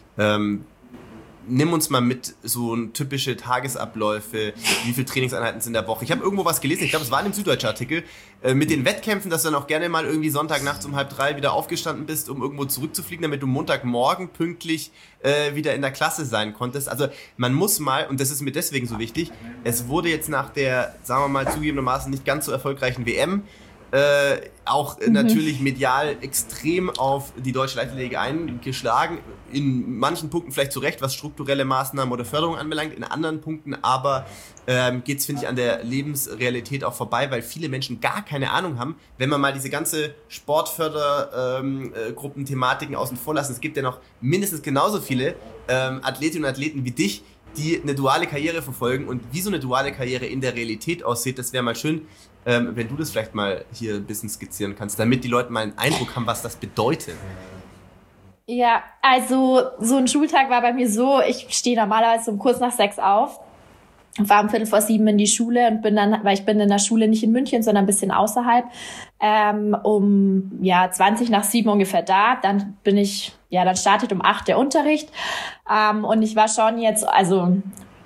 Nimm uns mal mit, so typische Tagesabläufe, wie viele Trainingseinheiten sind in der Woche. Ich habe irgendwo was gelesen, ich glaube, es war in einem Süddeutsche-Artikel, mit den Wettkämpfen, dass du dann auch gerne mal irgendwie Sonntagnachts um 2:30 wieder aufgestanden bist, um irgendwo zurückzufliegen, damit du Montagmorgen pünktlich wieder in der Klasse sein konntest. Also man muss mal, und das ist mir deswegen so wichtig, es wurde jetzt nach der, sagen wir mal, zugegebenermaßen nicht ganz so erfolgreichen WM, auch natürlich medial extrem auf die deutsche Leichtathletik eingeschlagen. In manchen Punkten vielleicht zu Recht, was strukturelle Maßnahmen oder Förderung anbelangt. In anderen Punkten aber geht es, finde ich, an der Lebensrealität auch vorbei, weil viele Menschen gar keine Ahnung haben, wenn man mal diese ganze Sportfördergruppen-Thematiken außen vor lassen. Es gibt ja noch mindestens genauso viele Athletinnen und Athleten wie dich, die eine duale Karriere verfolgen und wie so eine duale Karriere in der Realität aussieht. Das wäre mal schön, wenn du das vielleicht mal hier ein bisschen skizzieren kannst, damit die Leute mal einen Eindruck haben, was das bedeutet. Ja, also so ein Schultag war bei mir so, ich stehe normalerweise um kurz nach 6 auf, fahre um 6:45 in die Schule und bin dann, weil ich bin in der Schule nicht in München, sondern ein bisschen außerhalb, um 6:20 ungefähr da. Dann bin ich, dann startet um 8 der Unterricht. Und ich war schon jetzt, also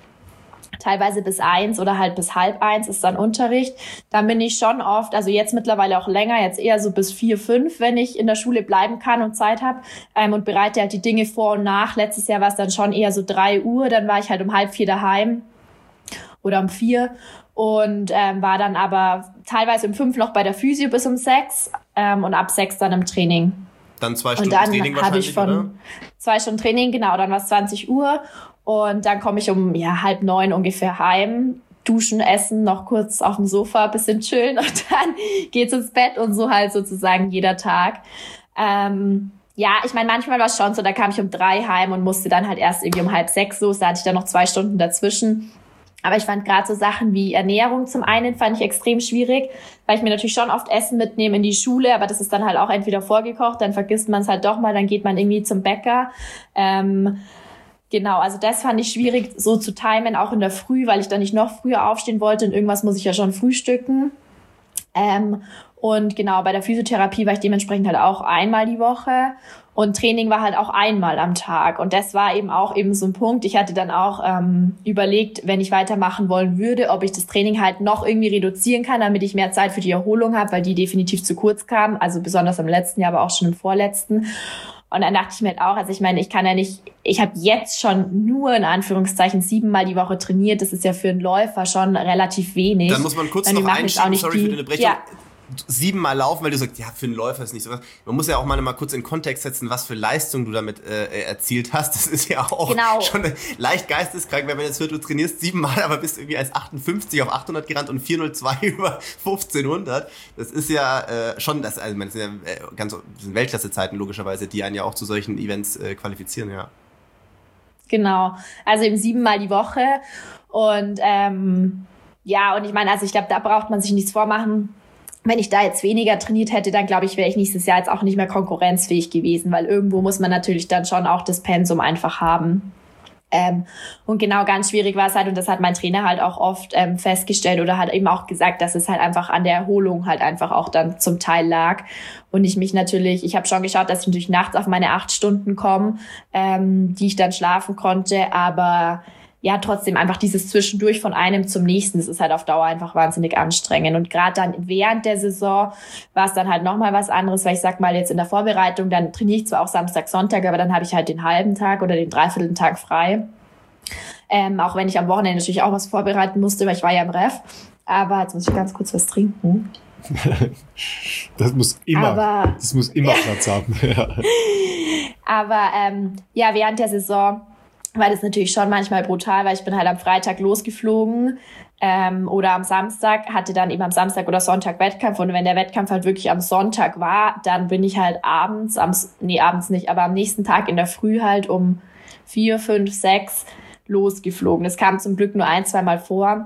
teilweise bis 1 oder halt bis 12:30 ist dann Unterricht. Dann bin ich schon oft, also jetzt mittlerweile auch länger, jetzt eher so bis 4, 5, wenn ich in der Schule bleiben kann und Zeit habe, und bereite halt die Dinge vor und nach. Letztes Jahr war es dann schon eher so 3 Uhr, dann war ich halt um 3:30 daheim oder um 4 und war dann aber teilweise um 5 noch bei der Physio bis um 6 und ab 6 dann im Training. Dann 2 Stunden Training wahrscheinlich, oder? 2 Stunden Training, genau, dann war es 20 Uhr und dann komme ich um 8:30 ungefähr heim, duschen, essen, noch kurz auf dem Sofa, bisschen chillen und dann geht's ins Bett und so halt sozusagen jeder Tag. Ja, ich meine, manchmal war es schon so, da kam ich um 3 heim und musste dann halt erst irgendwie um 5:30 los, da hatte ich dann noch 2 Stunden dazwischen. Aber ich fand gerade so Sachen wie Ernährung zum einen fand ich extrem schwierig, weil ich mir natürlich schon oft Essen mitnehme in die Schule, aber das ist dann halt auch entweder vorgekocht, dann vergisst man es halt doch mal, dann geht man irgendwie zum Bäcker. Genau, also das fand ich schwierig so zu timen, auch in der Früh, weil ich dann nicht noch früher aufstehen wollte und irgendwas muss ich ja schon frühstücken. Und genau, bei der Physiotherapie war ich dementsprechend halt auch einmal die Woche und Training war halt auch einmal am Tag. Und das war eben auch so ein Punkt. Ich hatte dann auch überlegt, wenn ich weitermachen wollen würde, ob ich das Training halt noch irgendwie reduzieren kann, damit ich mehr Zeit für die Erholung habe, weil die definitiv zu kurz kam. Also besonders im letzten Jahr, aber auch schon im vorletzten. Und dann dachte ich mir halt auch, also ich meine, ich habe jetzt schon nur in Anführungszeichen 7-mal die Woche trainiert. Das ist ja für einen Läufer schon relativ wenig. Dann muss man kurz noch einschieben, sorry für die Unterbrechung. Ja. 7-mal laufen, weil du sagst, ja, für einen Läufer ist nicht so was. Man muss ja auch mal kurz in Kontext setzen, was für Leistung du damit erzielt hast. Das ist ja auch schon leicht geisteskrank, weil wenn jetzt du trainierst 7-mal, aber bist irgendwie 1,58 auf 800 gerannt und 4,02 über 1500. Das ist ja schon, das sind ja das sind Weltklasse-Zeiten logischerweise, die einen ja auch zu solchen Events qualifizieren, ja. Genau, also eben 7-mal die Woche und ja, und ich meine, also ich glaube, da braucht man sich nichts vormachen. Wenn ich da jetzt weniger trainiert hätte, dann glaube ich, wäre ich nächstes Jahr jetzt auch nicht mehr konkurrenzfähig gewesen, weil irgendwo muss man natürlich dann schon auch das Pensum einfach haben. Und genau, ganz schwierig war es halt, und das hat mein Trainer halt auch oft festgestellt oder hat eben auch gesagt, dass es halt einfach an der Erholung halt einfach auch dann zum Teil lag. Und ich habe schon geschaut, dass ich natürlich nachts auf meine 8 Stunden komme, die ich dann schlafen konnte, aber ja, trotzdem einfach dieses Zwischendurch von einem zum nächsten, das ist halt auf Dauer einfach wahnsinnig anstrengend. Und gerade dann während der Saison war es dann halt nochmal was anderes, weil ich sag mal jetzt in der Vorbereitung, dann trainiere ich zwar auch Samstag, Sonntag, aber dann habe ich halt den halben Tag oder den dreiviertel Tag frei. Auch wenn ich am Wochenende natürlich auch was vorbereiten musste, weil ich war ja im Ref. Aber jetzt muss ich ganz kurz was trinken. Das muss immer Platz haben. Aber ja, während der Saison war das natürlich schon manchmal brutal, weil ich bin halt am Freitag losgeflogen oder am Samstag, hatte dann eben am Samstag oder Sonntag Wettkampf und wenn der Wettkampf halt wirklich am Sonntag war, dann bin ich halt abends nicht, aber am nächsten Tag in der Früh halt um 4, 5, 6 losgeflogen. Das kam zum Glück nur 1-2 Mal vor.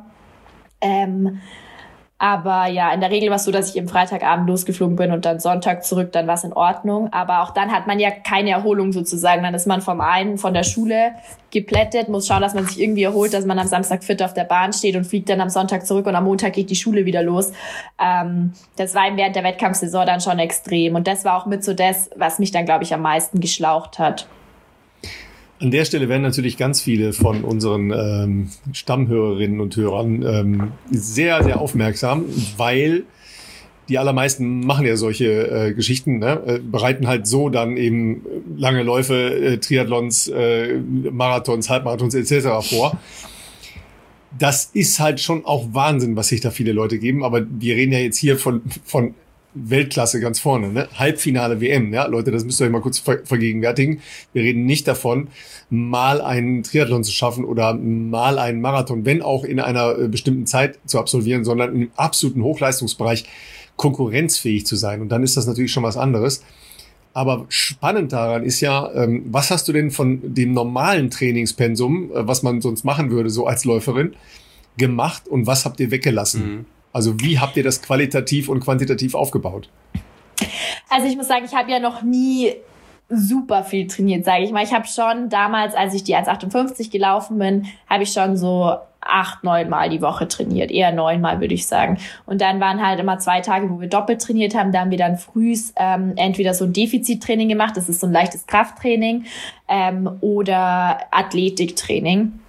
Aber ja, in der Regel war es so, dass ich eben Freitagabend losgeflogen bin und dann Sonntag zurück, dann war es in Ordnung. Aber auch dann hat man ja keine Erholung sozusagen. Dann ist man von der Schule geplättet, muss schauen, dass man sich irgendwie erholt, dass man am Samstag fit auf der Bahn steht und fliegt dann am Sonntag zurück und am Montag geht die Schule wieder los. Das war eben während der Wettkampfsaison dann schon extrem. Und das war auch mit so das, was mich dann, glaube ich, am meisten geschlaucht hat. An der Stelle werden natürlich ganz viele von unseren Stammhörerinnen und Hörern sehr, sehr aufmerksam, weil die allermeisten machen ja solche Geschichten, ne? Bereiten halt so dann eben lange Läufe, Triathlons, Marathons, Halbmarathons etc. vor. Das ist halt schon auch Wahnsinn, was sich da viele Leute geben, aber wir reden ja jetzt hier von Weltklasse ganz vorne, ne? Halbfinale WM, ja, Leute, das müsst ihr euch mal kurz vergegenwärtigen. Wir reden nicht davon, mal einen Triathlon zu schaffen oder mal einen Marathon, wenn auch in einer bestimmten Zeit zu absolvieren, sondern im absoluten Hochleistungsbereich konkurrenzfähig zu sein. Und dann ist das natürlich schon was anderes. Aber spannend daran ist ja, was hast du denn von dem normalen Trainingspensum, was man sonst machen würde, so als Läuferin, gemacht und was habt ihr weggelassen? Mhm. Also wie habt ihr das qualitativ und quantitativ aufgebaut? Also ich muss sagen, ich habe ja noch nie super viel trainiert, sage ich mal. Ich habe schon damals, als ich die 1,58 gelaufen bin, habe ich schon so 8-9 Mal die Woche trainiert. Eher 9 Mal, würde ich sagen. Und dann waren halt immer 2 Tage, wo wir doppelt trainiert haben. Da haben wir dann frühs entweder so ein Defizittraining gemacht, das ist so ein leichtes Krafttraining, oder Athletiktraining.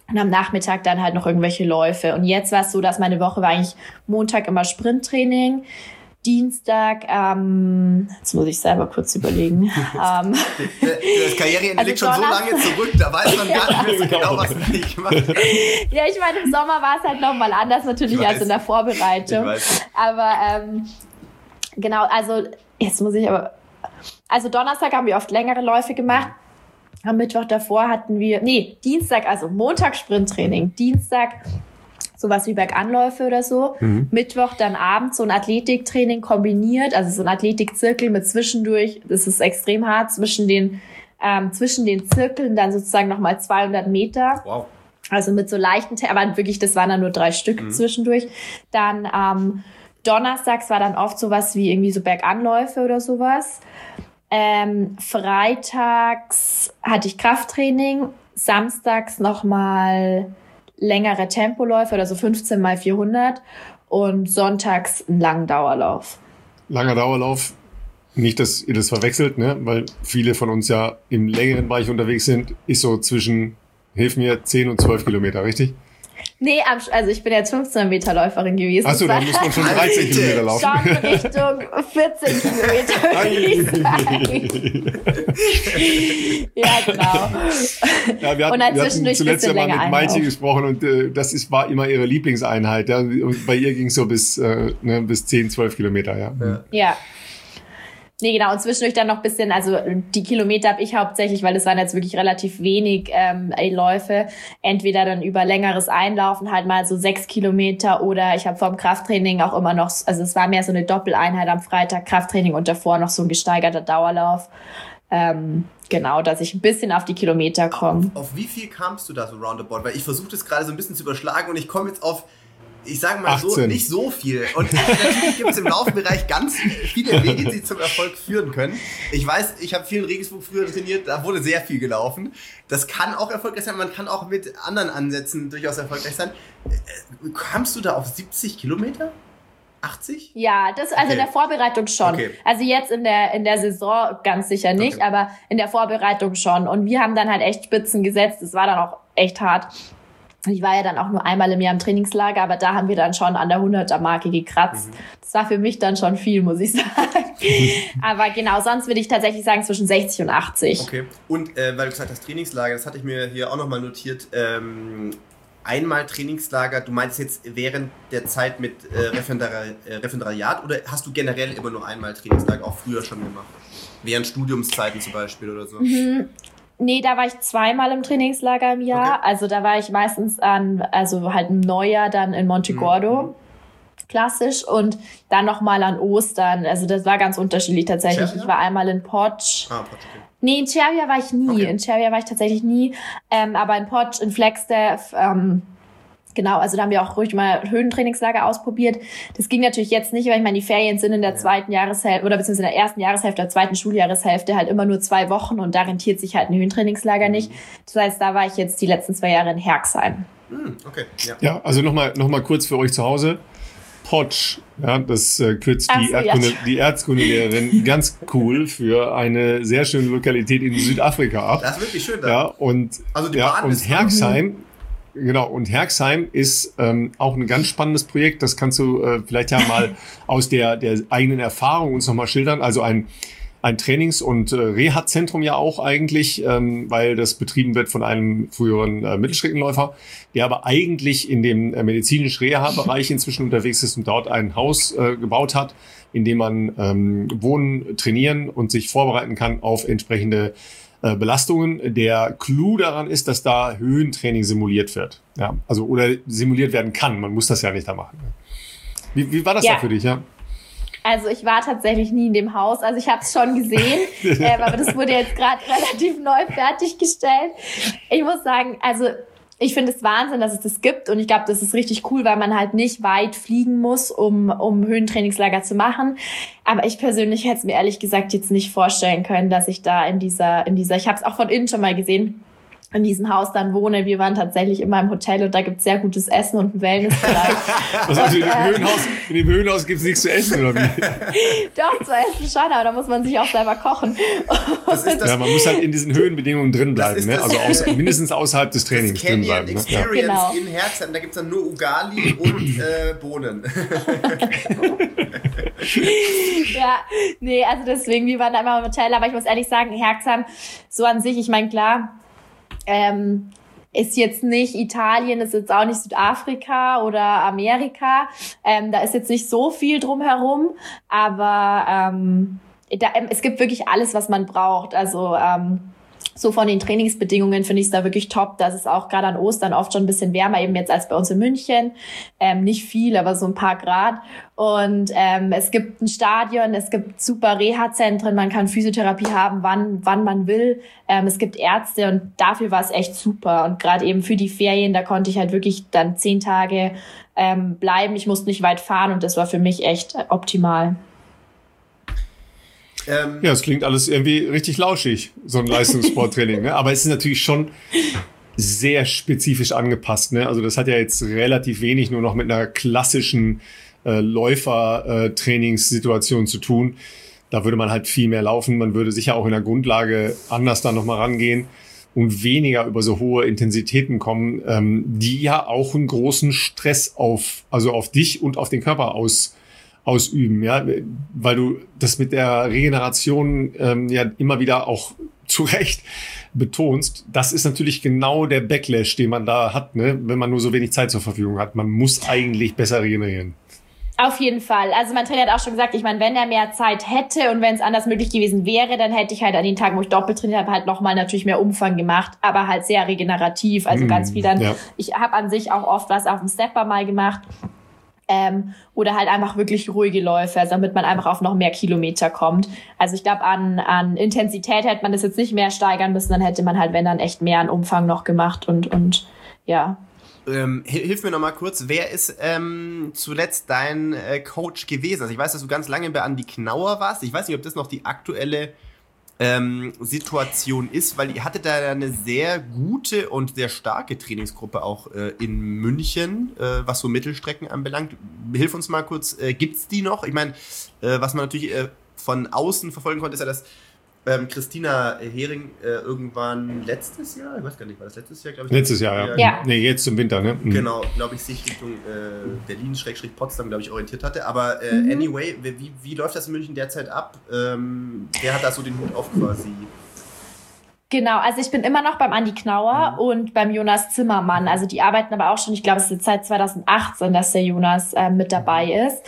Und am Nachmittag dann halt noch irgendwelche Läufe. Und jetzt war es so, dass meine Woche war eigentlich Montag immer Sprinttraining, Dienstag, jetzt muss ich selber kurz überlegen. Das Karriereende liegt schon so lange zurück, da weiß man gar nicht mehr so genau, was man nicht gemacht hat. Ja, ich meine, im Sommer war es halt nochmal anders natürlich als in der Vorbereitung. Aber genau, also jetzt muss ich aber... Also Donnerstag haben wir oft längere Läufe gemacht. Am Mittwoch davor hatten wir... Dienstag, also Montag Sprinttraining. Dienstag sowas wie Berganläufe oder so. Mittwoch dann abends so ein Athletiktraining kombiniert. Also so ein Athletikzirkel mit zwischendurch. Das ist extrem hart. Zwischen den Zirkeln dann sozusagen nochmal 200 Meter. Wow. Also mit so leichten... Aber wirklich, das waren dann nur 3 Stück zwischendurch. Dann... Donnerstags war dann oft sowas wie irgendwie so Berganläufe oder sowas. Freitags hatte ich Krafttraining. Samstags nochmal längere Tempoläufe oder so 15 mal 400. Und sonntags einen langen Dauerlauf. Langer Dauerlauf. Nicht, dass ihr das verwechselt, ne? Weil viele von uns ja im längeren Bereich unterwegs sind. Ist so zwischen, hilf mir, 10 und 12 Kilometer, richtig? Nee, also ich bin jetzt 15-Meter-Läuferin gewesen. Achso, dann muss man schon 13 Kilometer laufen. Schon Richtung 14 Kilometer, würde ich sagen. Ja, genau. Ja, wir hatten zuletzt ja mal mit Maite gesprochen und war immer ihre Lieblingseinheit. Ja? Und bei ihr ging es so bis 10, 12 Kilometer. Ja. Nee, genau. Und zwischendurch dann noch ein bisschen, also die Kilometer habe ich hauptsächlich, weil es waren jetzt wirklich relativ wenig Läufe, entweder dann über längeres Einlaufen halt mal so 6 Kilometer oder ich habe vorm Krafttraining auch immer noch, also es war mehr so eine Doppeleinheit am Freitag, Krafttraining und davor noch so ein gesteigerter Dauerlauf. Genau, dass ich ein bisschen auf die Kilometer komme. Auf wie viel kamst du da so roundabout? Weil ich versuche das gerade so ein bisschen zu überschlagen und ich komme jetzt auf, ich sage mal 18. so, nicht so viel. Und natürlich gibt es im Laufbereich ganz viele Wege, die zum Erfolg führen können. Ich weiß, ich habe viel in Regensburg früher trainiert, da wurde sehr viel gelaufen. Das kann auch erfolgreich sein, man kann auch mit anderen Ansätzen durchaus erfolgreich sein. Kamst du da auf 70 Kilometer? 80? Ja, das also in der Vorbereitung schon. Okay. Also jetzt in der Saison ganz sicher nicht, aber in der Vorbereitung schon. Und wir haben dann halt echt Spitzen gesetzt. Das war dann auch echt hart. Ich war ja dann auch nur einmal im Jahr im Trainingslager, aber da haben wir dann schon an der 100er-Marke gekratzt. Das war für mich dann schon viel, muss ich sagen. Aber genau, sonst würde ich tatsächlich sagen zwischen 60 und 80. Okay. Und weil du gesagt hast, Trainingslager, das hatte ich mir hier auch nochmal notiert. Einmal Trainingslager, du meinst jetzt während der Zeit mit Referendariat oder hast du generell immer nur einmal Trainingslager, auch früher schon gemacht? Während Studiumszeiten zum Beispiel oder so? Nee, da war ich 2-mal im Trainingslager im Jahr. Okay. Also da war ich meistens halt im Neujahr dann in Montegordo. Klassisch. Und dann nochmal an Ostern. Also das war ganz unterschiedlich tatsächlich. Cervia? Ich war einmal in Potsch. Potsch, okay. Nee, in Cervia war ich nie. Okay. In Cervia war ich tatsächlich nie. Aber in Potsch, in Flagstaff, genau, also da haben wir auch ruhig mal Höhentrainingslager ausprobiert. Das ging natürlich jetzt nicht, weil ich meine, die Ferien sind in der zweiten Jahreshälfte oder beziehungsweise in der ersten Jahreshälfte, der zweiten Schuljahreshälfte halt immer nur 2 Wochen und da rentiert sich halt ein Höhentrainingslager nicht. Das heißt, da war ich jetzt die letzten 2 Jahre in Herxheim. Okay. Ja, also noch mal kurz für euch zu Hause. Potsch, ja, das kürzt die Erzkundelehrerin ganz cool für eine sehr schöne Lokalität in Südafrika ab. Das ist wirklich schön da. Ja, und Herxheim. Genau, und Herxheim ist auch ein ganz spannendes Projekt. Das kannst du vielleicht ja mal aus der eigenen Erfahrung uns nochmal schildern. Also ein Trainings- und Reha-Zentrum ja auch eigentlich, weil das betrieben wird von einem früheren Mittelstreckenläufer, der aber eigentlich in dem medizinischen Reha-Bereich inzwischen unterwegs ist und dort ein Haus gebaut hat, in dem man wohnen, trainieren und sich vorbereiten kann auf entsprechende Belastungen. Der Clou daran ist, dass da Höhentraining simuliert wird. Ja, also oder simuliert werden kann. Man muss das ja nicht da machen. Wie war das da für dich, ja? Also ich war tatsächlich nie in dem Haus. Also ich habe es schon gesehen, aber das wurde jetzt gerade relativ neu fertiggestellt. Ich muss sagen, also ich finde es Wahnsinn, dass es das gibt und ich glaube, das ist richtig cool, weil man halt nicht weit fliegen muss, um Höhentrainingslager zu machen. Aber ich persönlich hätte es mir ehrlich gesagt jetzt nicht vorstellen können, dass ich da in dieser, ich habe es auch von innen schon mal gesehen, in diesem Haus dann wohne. Wir waren tatsächlich immer im Hotel und da gibt's sehr gutes Essen und einen Wellnessbereich. Also in dem Höhenhaus gibt's nichts zu essen, oder wie? Doch, zu essen schon, aber da muss man sich auch selber kochen. Ja, man muss halt in diesen Höhenbedingungen drin bleiben, ne? Also mindestens außerhalb des Trainings drin bleiben. Das Experience in Herzheim, da gibt's dann nur Ugali und Bohnen. Ja, nee, also deswegen, wir waren da immer im Hotel, aber ich muss ehrlich sagen, Herzheim, so an sich, ich meine, klar, ist jetzt nicht Italien, ist jetzt auch nicht Südafrika oder Amerika. Da ist jetzt nicht so viel drumherum, aber es gibt wirklich alles, was man braucht. Also so von den Trainingsbedingungen finde ich es da wirklich top. Das ist auch gerade an Ostern oft schon ein bisschen wärmer, eben jetzt als bei uns in München. Nicht viel, aber so ein paar Grad. Und es gibt ein Stadion, es gibt super Reha-Zentren, man kann Physiotherapie haben, wann man will. Es gibt Ärzte und dafür war es echt super. Und gerade eben für die Ferien, da konnte ich halt wirklich dann 10 Tage bleiben. Ich musste nicht weit fahren und das war für mich echt optimal. Ja, es klingt alles irgendwie richtig lauschig, so ein Leistungssporttraining, ne? Aber es ist natürlich schon sehr spezifisch angepasst, ne? Also das hat ja jetzt relativ wenig nur noch mit einer klassischen Läufer-Trainingssituation zu tun. Da würde man halt viel mehr laufen. Man würde sicher auch in der Grundlage anders da nochmal rangehen und weniger über so hohe Intensitäten kommen, die ja auch einen großen Stress auf dich und auf den Körper ausüben, ja, weil du das mit der Regeneration ja immer wieder auch zu Recht betonst. Das ist natürlich genau der Backlash, den man da hat, ne, wenn man nur so wenig Zeit zur Verfügung hat. Man muss eigentlich besser regenerieren. Auf jeden Fall. Also mein Trainer hat auch schon gesagt, ich meine, wenn er mehr Zeit hätte und wenn es anders möglich gewesen wäre, dann hätte ich halt an den Tagen, wo ich doppelt trainiert habe, halt nochmal natürlich mehr Umfang gemacht, aber halt sehr regenerativ, also ganz viel dann. Ja. Ich habe an sich auch oft was auf dem Stepper mal gemacht. Oder halt einfach wirklich ruhige Läufe, also damit man einfach auf noch mehr Kilometer kommt. Also ich glaube, an Intensität hätte man das jetzt nicht mehr steigern müssen, dann hätte man halt, wenn dann echt mehr an Umfang noch gemacht und ja. Hilf mir noch mal kurz, wer ist zuletzt dein Coach gewesen? Also ich weiß, dass du ganz lange bei Andi Knauer warst. Ich weiß nicht, ob das noch die aktuelle Situation ist, weil ihr hattet da eine sehr gute und sehr starke Trainingsgruppe auch in München, was so Mittelstrecken anbelangt. Hilf uns mal kurz, gibt's die noch? Ich meine, was man natürlich von außen verfolgen konnte, ist ja, dass Christina Hering irgendwann letztes Jahr, ich weiß gar nicht, war das letztes Jahr, glaube ich? Letztes Jahr, ja. Nee, jetzt im Winter, ne? Mhm. Genau, glaube ich, sich Richtung Berlin-Potsdam, glaube ich, orientiert hatte. Aber anyway, wie läuft das in München derzeit ab? Wer hat da so den Hut auf quasi? Genau, also ich bin immer noch beim Andi Knauer und beim Jonas Zimmermann. Also die arbeiten aber auch schon, ich glaube, es ist jetzt seit 2018, dass der Jonas mit dabei ist.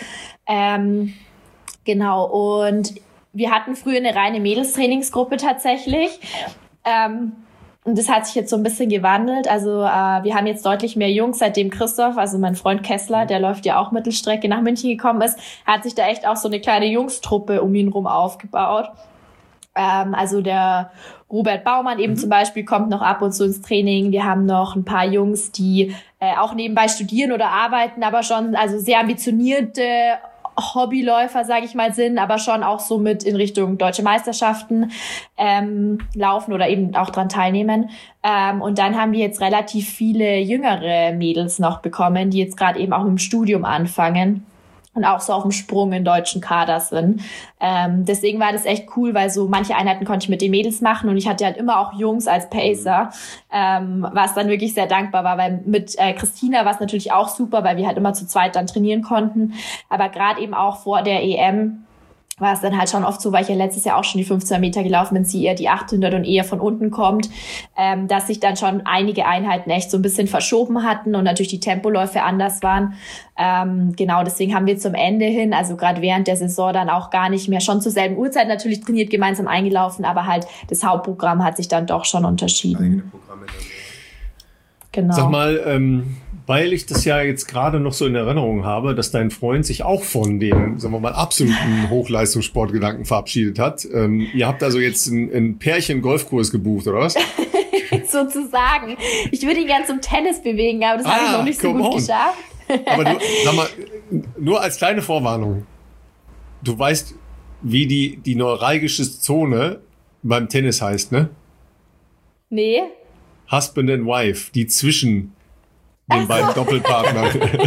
Genau, und wir hatten früher eine reine Mädelstrainingsgruppe tatsächlich. Und das hat sich jetzt so ein bisschen gewandelt. Also wir haben jetzt deutlich mehr Jungs, seitdem Christoph, also mein Freund Kessler, der läuft ja auch Mittelstrecke, nach München gekommen ist, hat sich da echt auch so eine kleine Jungstruppe um ihn rum aufgebaut. Also der Robert Baumann eben zum Beispiel kommt noch ab und zu ins Training. Wir haben noch ein paar Jungs, die auch nebenbei studieren oder arbeiten, aber schon also sehr ambitionierte Hobbyläufer, sage ich mal, sind, aber schon auch so mit in Richtung deutsche Meisterschaften laufen oder eben auch dran teilnehmen. Und dann haben wir jetzt relativ viele jüngere Mädels noch bekommen, die jetzt gerade eben auch im Studium anfangen und auch so auf dem Sprung in deutschen Kader sind. Deswegen war das echt cool, weil so manche Einheiten konnte ich mit den Mädels machen und ich hatte halt immer auch Jungs als Pacer, was dann wirklich sehr dankbar war, weil mit Christina war es natürlich auch super, weil wir halt immer zu zweit dann trainieren konnten, aber gerade eben auch vor der EM war es dann halt schon oft so, weil ich ja letztes Jahr auch schon die 15 Meter gelaufen bin, sie eher die 800 und eher von unten kommt, dass sich dann schon einige Einheiten echt so ein bisschen verschoben hatten und natürlich die Tempoläufe anders waren. Genau, deswegen haben wir zum Ende hin, also gerade während der Saison dann auch gar nicht mehr, schon zur selben Uhrzeit natürlich trainiert, gemeinsam eingelaufen, aber halt das Hauptprogramm hat sich dann doch schon unterschieden. Eigene Programme dann. Genau. Sag mal, weil ich das ja jetzt gerade noch so in Erinnerung habe, dass dein Freund sich auch von dem, sagen wir mal, absoluten Hochleistungssportgedanken verabschiedet hat. Ihr habt also jetzt einen Pärchen-Golfkurs gebucht, oder was? Sozusagen. Ich würde ihn gern zum Tennis bewegen, aber das habe ich noch nicht so gut geschafft. Aber du, sag mal, nur als kleine Vorwarnung. Du weißt, wie die neuralgische Zone beim Tennis heißt, ne? Nee. Husband and Wife, die zwischen den beiden Doppelpartnern.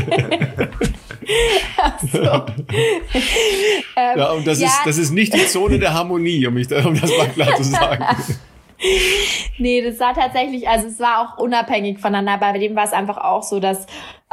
Ach so. Ja, und das ist nicht die Zone der Harmonie, um das mal klar zu sagen. Nee, das war tatsächlich, also es war auch unabhängig voneinander. Bei dem war es einfach auch so, dass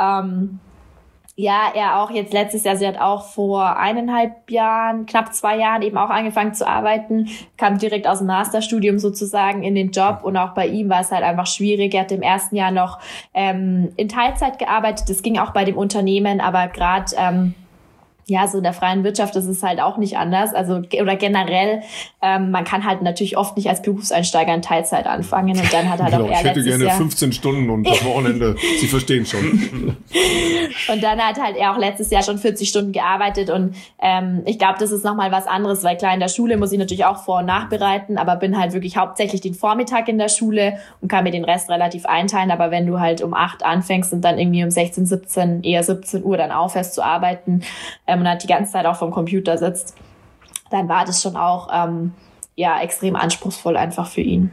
er auch jetzt letztes Jahr, sie hat auch vor 1,5 Jahren, knapp 2 Jahren eben auch angefangen zu arbeiten, kam direkt aus dem Masterstudium sozusagen in den Job und auch bei ihm war es halt einfach schwierig. Er hat im ersten Jahr noch in Teilzeit gearbeitet, das ging auch bei dem Unternehmen, aber gerade so in der freien Wirtschaft ist es halt auch nicht anders. Also, oder generell, man kann halt natürlich oft nicht als Berufseinsteiger in Teilzeit anfangen und dann hat halt auch er ich hätte gerne Jahr 15 Stunden und das Wochenende, Sie verstehen schon. Und dann hat halt er auch letztes Jahr schon 40 Stunden gearbeitet und ich glaube, das ist nochmal was anderes, weil klar, in der Schule muss ich natürlich auch vor- und nachbereiten, aber bin halt wirklich hauptsächlich den Vormittag in der Schule und kann mir den Rest relativ einteilen, aber wenn du halt um 8 anfängst und dann irgendwie um 16, 17, eher 17 Uhr dann aufhörst zu arbeiten, und halt die ganze Zeit auch vom Computer sitzt, dann war das schon auch extrem anspruchsvoll einfach für ihn.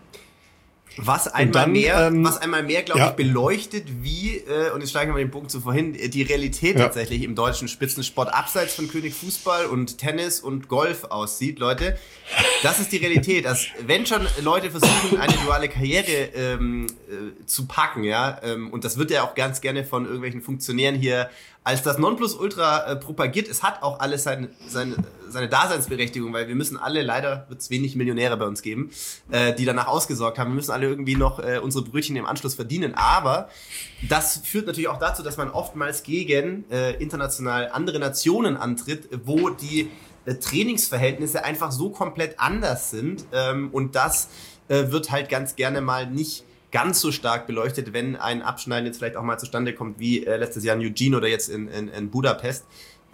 Was einmal mehr, glaube ich, beleuchtet, wie, und jetzt steigen wir mal den Bogen zu vorhin, die Realität tatsächlich im deutschen Spitzensport abseits von König Fußball und Tennis und Golf aussieht, Leute. Das ist die Realität. Dass, wenn schon Leute versuchen, eine duale Karriere zu packen, und das wird ja auch ganz gerne von irgendwelchen Funktionären hier als das Nonplusultra propagiert. Es hat auch alles seine Daseinsberechtigung, weil wir müssen alle, leider wird es wenig Millionäre bei uns geben, die danach ausgesorgt haben. Wir müssen alle irgendwie noch unsere Brötchen im Anschluss verdienen. Aber das führt natürlich auch dazu, dass man oftmals gegen international andere Nationen antritt, wo die Trainingsverhältnisse einfach so komplett anders sind. Und das wird halt ganz gerne mal nicht ganz so stark beleuchtet, wenn ein Abschneiden jetzt vielleicht auch mal zustande kommt, wie letztes Jahr in Eugene oder jetzt in Budapest.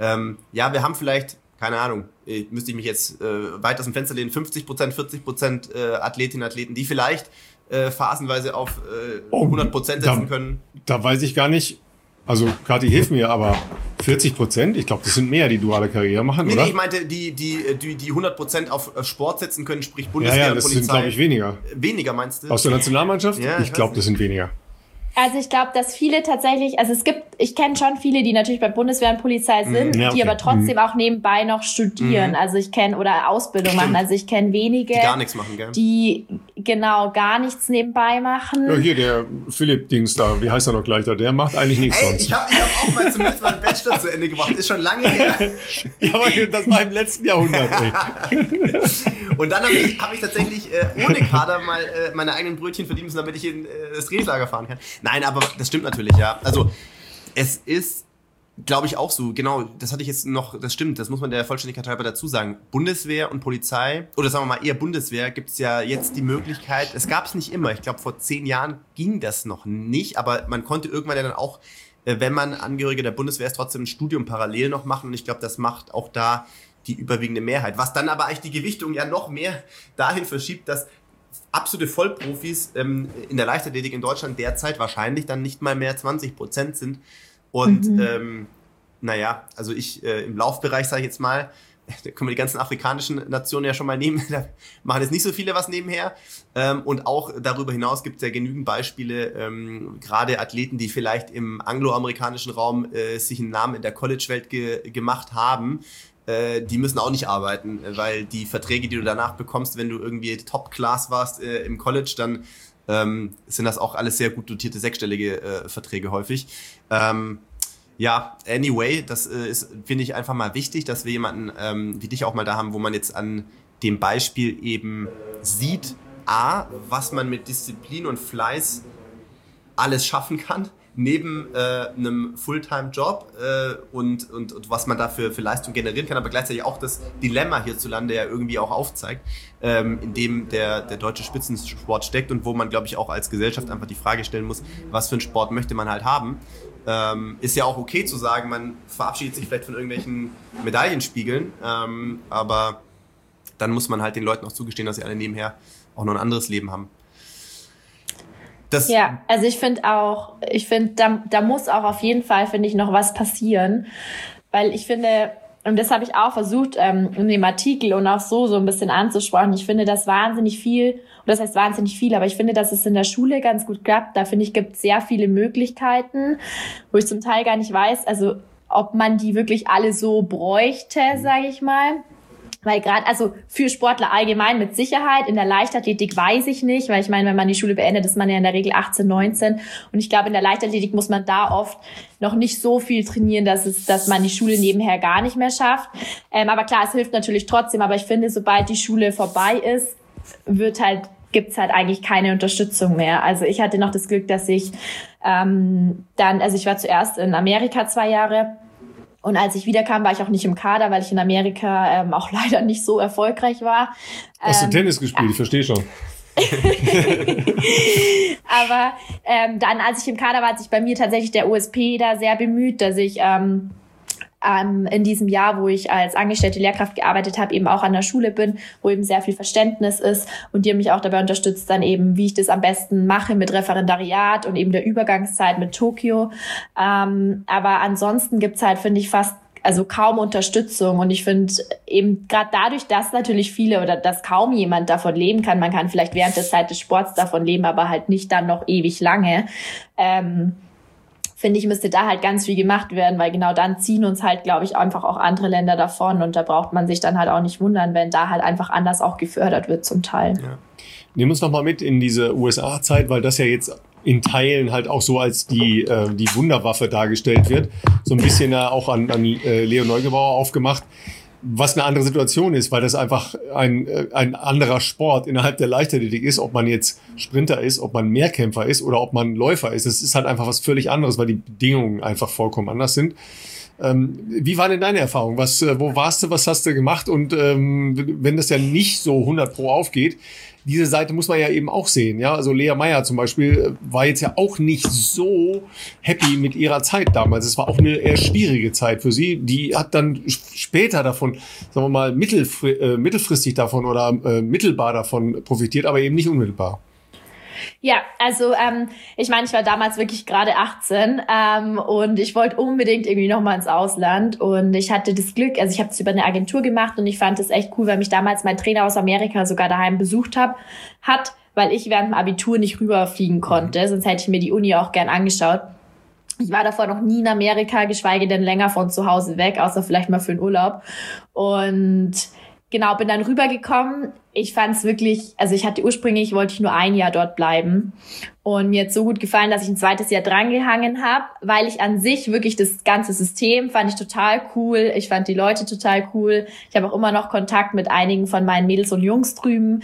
Wir haben vielleicht, keine Ahnung, müsste ich mich jetzt weit aus dem Fenster lehnen, 50%, 40% Athletinnen und Athleten, die vielleicht phasenweise auf 100% setzen können. Da weiß ich gar nicht, also Kathi, hilf mir, aber 40%, ich glaube, das sind mehr, die duale Karriere machen, oder? Nee, ich meinte, die 100% auf Sport setzen können, sprich Bundeswehr und Polizei. Das sind, glaube ich, weniger. Weniger, meinst du? Aus der Nationalmannschaft? Ja, ich glaube, das sind weniger. Also ich glaube, dass viele tatsächlich, ich kenne schon viele, die natürlich bei Bundeswehr und Polizei sind, die aber trotzdem auch nebenbei noch studieren. Also ich kenne, oder Ausbildung machen. Also ich kenne wenige, die gar nichts machen, gell? Die genau gar nichts nebenbei machen. Ja, hier der Philipp-Dings da, wie heißt er noch gleich da? Der macht eigentlich nichts sonst. Ich hab auch mal zumindest mal einen Bachelor zu Ende gemacht. Ist schon lange her. Ja, aber das war im letzten Jahrhundert, ey. Und dann habe ich tatsächlich ohne Kader mal meine eigenen Brötchen verdienen müssen, damit ich in das Trainingslager fahren kann. Nein, aber das stimmt natürlich, ja. Also es ist, glaube ich, auch so, genau, das hatte ich jetzt noch, das stimmt, das muss man der Vollständigkeit halber dazu sagen. Bundeswehr und Polizei, oder sagen wir mal eher Bundeswehr, gibt es ja jetzt die Möglichkeit, es gab es nicht immer, ich glaube vor 10 Jahren ging das noch nicht, aber man konnte irgendwann ja dann auch, wenn man Angehöriger der Bundeswehr ist, trotzdem ein Studium parallel noch machen und ich glaube, das macht auch da die überwiegende Mehrheit. Was dann aber eigentlich die Gewichtung ja noch mehr dahin verschiebt, dass absolute Vollprofis in der Leichtathletik in Deutschland derzeit wahrscheinlich dann nicht mal mehr 20% sind. Und also ich im Laufbereich, sage ich jetzt mal, da können wir die ganzen afrikanischen Nationen ja schon mal nehmen, da machen jetzt nicht so viele was nebenher. Und auch darüber hinaus gibt es ja genügend Beispiele, gerade Athleten, die vielleicht im angloamerikanischen Raum sich einen Namen in der College-Welt gemacht haben, die müssen auch nicht arbeiten, weil die Verträge, die du danach bekommst, wenn du irgendwie Top-Class warst im College, dann sind das auch alles sehr gut dotierte sechsstellige Verträge häufig. Anyway, das ist, finde ich, einfach mal wichtig, dass wir jemanden wie dich auch mal da haben, wo man jetzt an dem Beispiel eben sieht, was man mit Disziplin und Fleiß alles schaffen kann, neben einem Fulltime-Job und was man da für Leistung generieren kann, aber gleichzeitig auch das Dilemma hierzulande ja irgendwie auch aufzeigt, in dem der deutsche Spitzensport steckt und wo man, glaube ich, auch als Gesellschaft einfach die Frage stellen muss, was für einen Sport möchte man halt haben. Ist ja auch okay zu sagen, man verabschiedet sich vielleicht von irgendwelchen Medaillenspiegeln, aber dann muss man halt den Leuten auch zugestehen, dass sie alle nebenher auch noch ein anderes Leben haben. Also ich finde, da muss auch auf jeden Fall, finde ich, noch was passieren, weil ich finde, und das habe ich auch versucht, in dem Artikel und auch so ein bisschen anzusprechen. Ich finde das wahnsinnig viel, oder das heißt wahnsinnig viel, aber ich finde, dass es in der Schule ganz gut klappt. Da finde ich, gibt es sehr viele Möglichkeiten, wo ich zum Teil gar nicht weiß, also ob man die wirklich alle so bräuchte, sage ich mal. Weil gerade, also für Sportler allgemein mit Sicherheit, in der Leichtathletik weiß ich nicht, weil ich meine, wenn man die Schule beendet, ist man ja in der Regel 18, 19 und ich glaube, in der Leichtathletik muss man da oft noch nicht so viel trainieren, dass man die Schule nebenher gar nicht mehr schafft. Aber klar, es hilft natürlich trotzdem, aber ich finde, sobald die Schule vorbei ist, gibt's halt eigentlich keine Unterstützung mehr. Also ich hatte noch das Glück, dass ich also ich war zuerst in Amerika 2 Jahre. Und als ich wiederkam, war ich auch nicht im Kader, weil ich in Amerika auch leider nicht so erfolgreich war. Hast du Tennis gespielt? Ich verstehe schon. Aber dann, als ich im Kader war, hat sich bei mir tatsächlich der OSP da sehr bemüht, dass ich in diesem Jahr, wo ich als angestellte Lehrkraft gearbeitet habe, eben auch an der Schule bin, wo eben sehr viel Verständnis ist und die haben mich auch dabei unterstützt, dann eben, wie ich das am besten mache mit Referendariat und eben der Übergangszeit mit Tokio. Aber ansonsten gibt's halt, finde ich, kaum Unterstützung und ich finde eben gerade dadurch, dass natürlich viele oder dass kaum jemand davon leben kann, man kann vielleicht während der Zeit des Sports davon leben, aber halt nicht dann noch ewig lange, finde ich, müsste da halt ganz viel gemacht werden, weil genau dann ziehen uns halt, glaube ich, einfach auch andere Länder davon und da braucht man sich dann halt auch nicht wundern, wenn da halt einfach anders auch gefördert wird zum Teil. Ja. Nimm uns noch mal mit in diese USA-Zeit, weil das ja jetzt in Teilen halt auch so als die Wunderwaffe dargestellt wird. So ein bisschen auch an Leo Neugebauer aufgemacht. Was eine andere Situation ist, weil das einfach ein anderer Sport innerhalb der Leichtathletik ist, ob man jetzt Sprinter ist, ob man Mehrkämpfer ist oder ob man Läufer ist. Das ist halt einfach was völlig anderes, weil die Bedingungen einfach vollkommen anders sind. Wie war denn deine Erfahrung? Wo warst du, was hast du gemacht? Und wenn das ja nicht so 100% aufgeht, diese Seite muss man ja eben auch sehen. Ja, also Lea Meyer zum Beispiel war jetzt ja auch nicht so happy mit ihrer Zeit damals. Es war auch eine eher schwierige Zeit für sie. Die hat dann später davon, sagen wir mal, mittelfristig davon oder mittelbar davon profitiert, aber eben nicht unmittelbar. Ja, also ich meine, ich war damals wirklich gerade 18 und ich wollte unbedingt irgendwie nochmal ins Ausland und ich hatte das Glück, also ich habe es über eine Agentur gemacht und ich fand es echt cool, weil mich damals mein Trainer aus Amerika sogar daheim besucht hat, weil ich während dem Abitur nicht rüberfliegen konnte, sonst hätte ich mir die Uni auch gern angeschaut. Ich war davor noch nie in Amerika, geschweige denn länger von zu Hause weg, außer vielleicht mal für einen Urlaub und genau, bin dann rübergekommen. Ich fand es wirklich, also wollte ich nur 1 Jahr dort bleiben. Und mir hat so gut gefallen, dass ich ein 2. Jahr drangehangen habe, weil ich an sich wirklich das ganze System fand ich total cool. Ich fand die Leute total cool. Ich habe auch immer noch Kontakt mit einigen von meinen Mädels und Jungs drüben.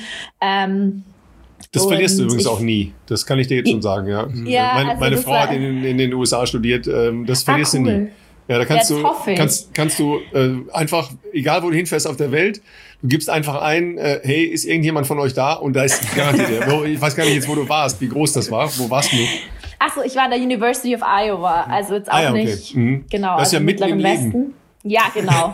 Das verlierst du übrigens auch nie. Das kann ich dir jetzt schon sagen, ja. Meine Frau hat in den USA studiert. Das verlierst du nie. Ja, da kannst du einfach, egal wo du hinfährst auf der Welt, du gibst einfach ein, hey, ist irgendjemand von euch da? Und da ist garantiert. Ich weiß gar nicht jetzt, wo du warst, wie groß das war. Wo warst du? Ach so, ich war an der University of Iowa, also jetzt auch nicht. Genau, das ist ja mitten im Leben. Ja, genau.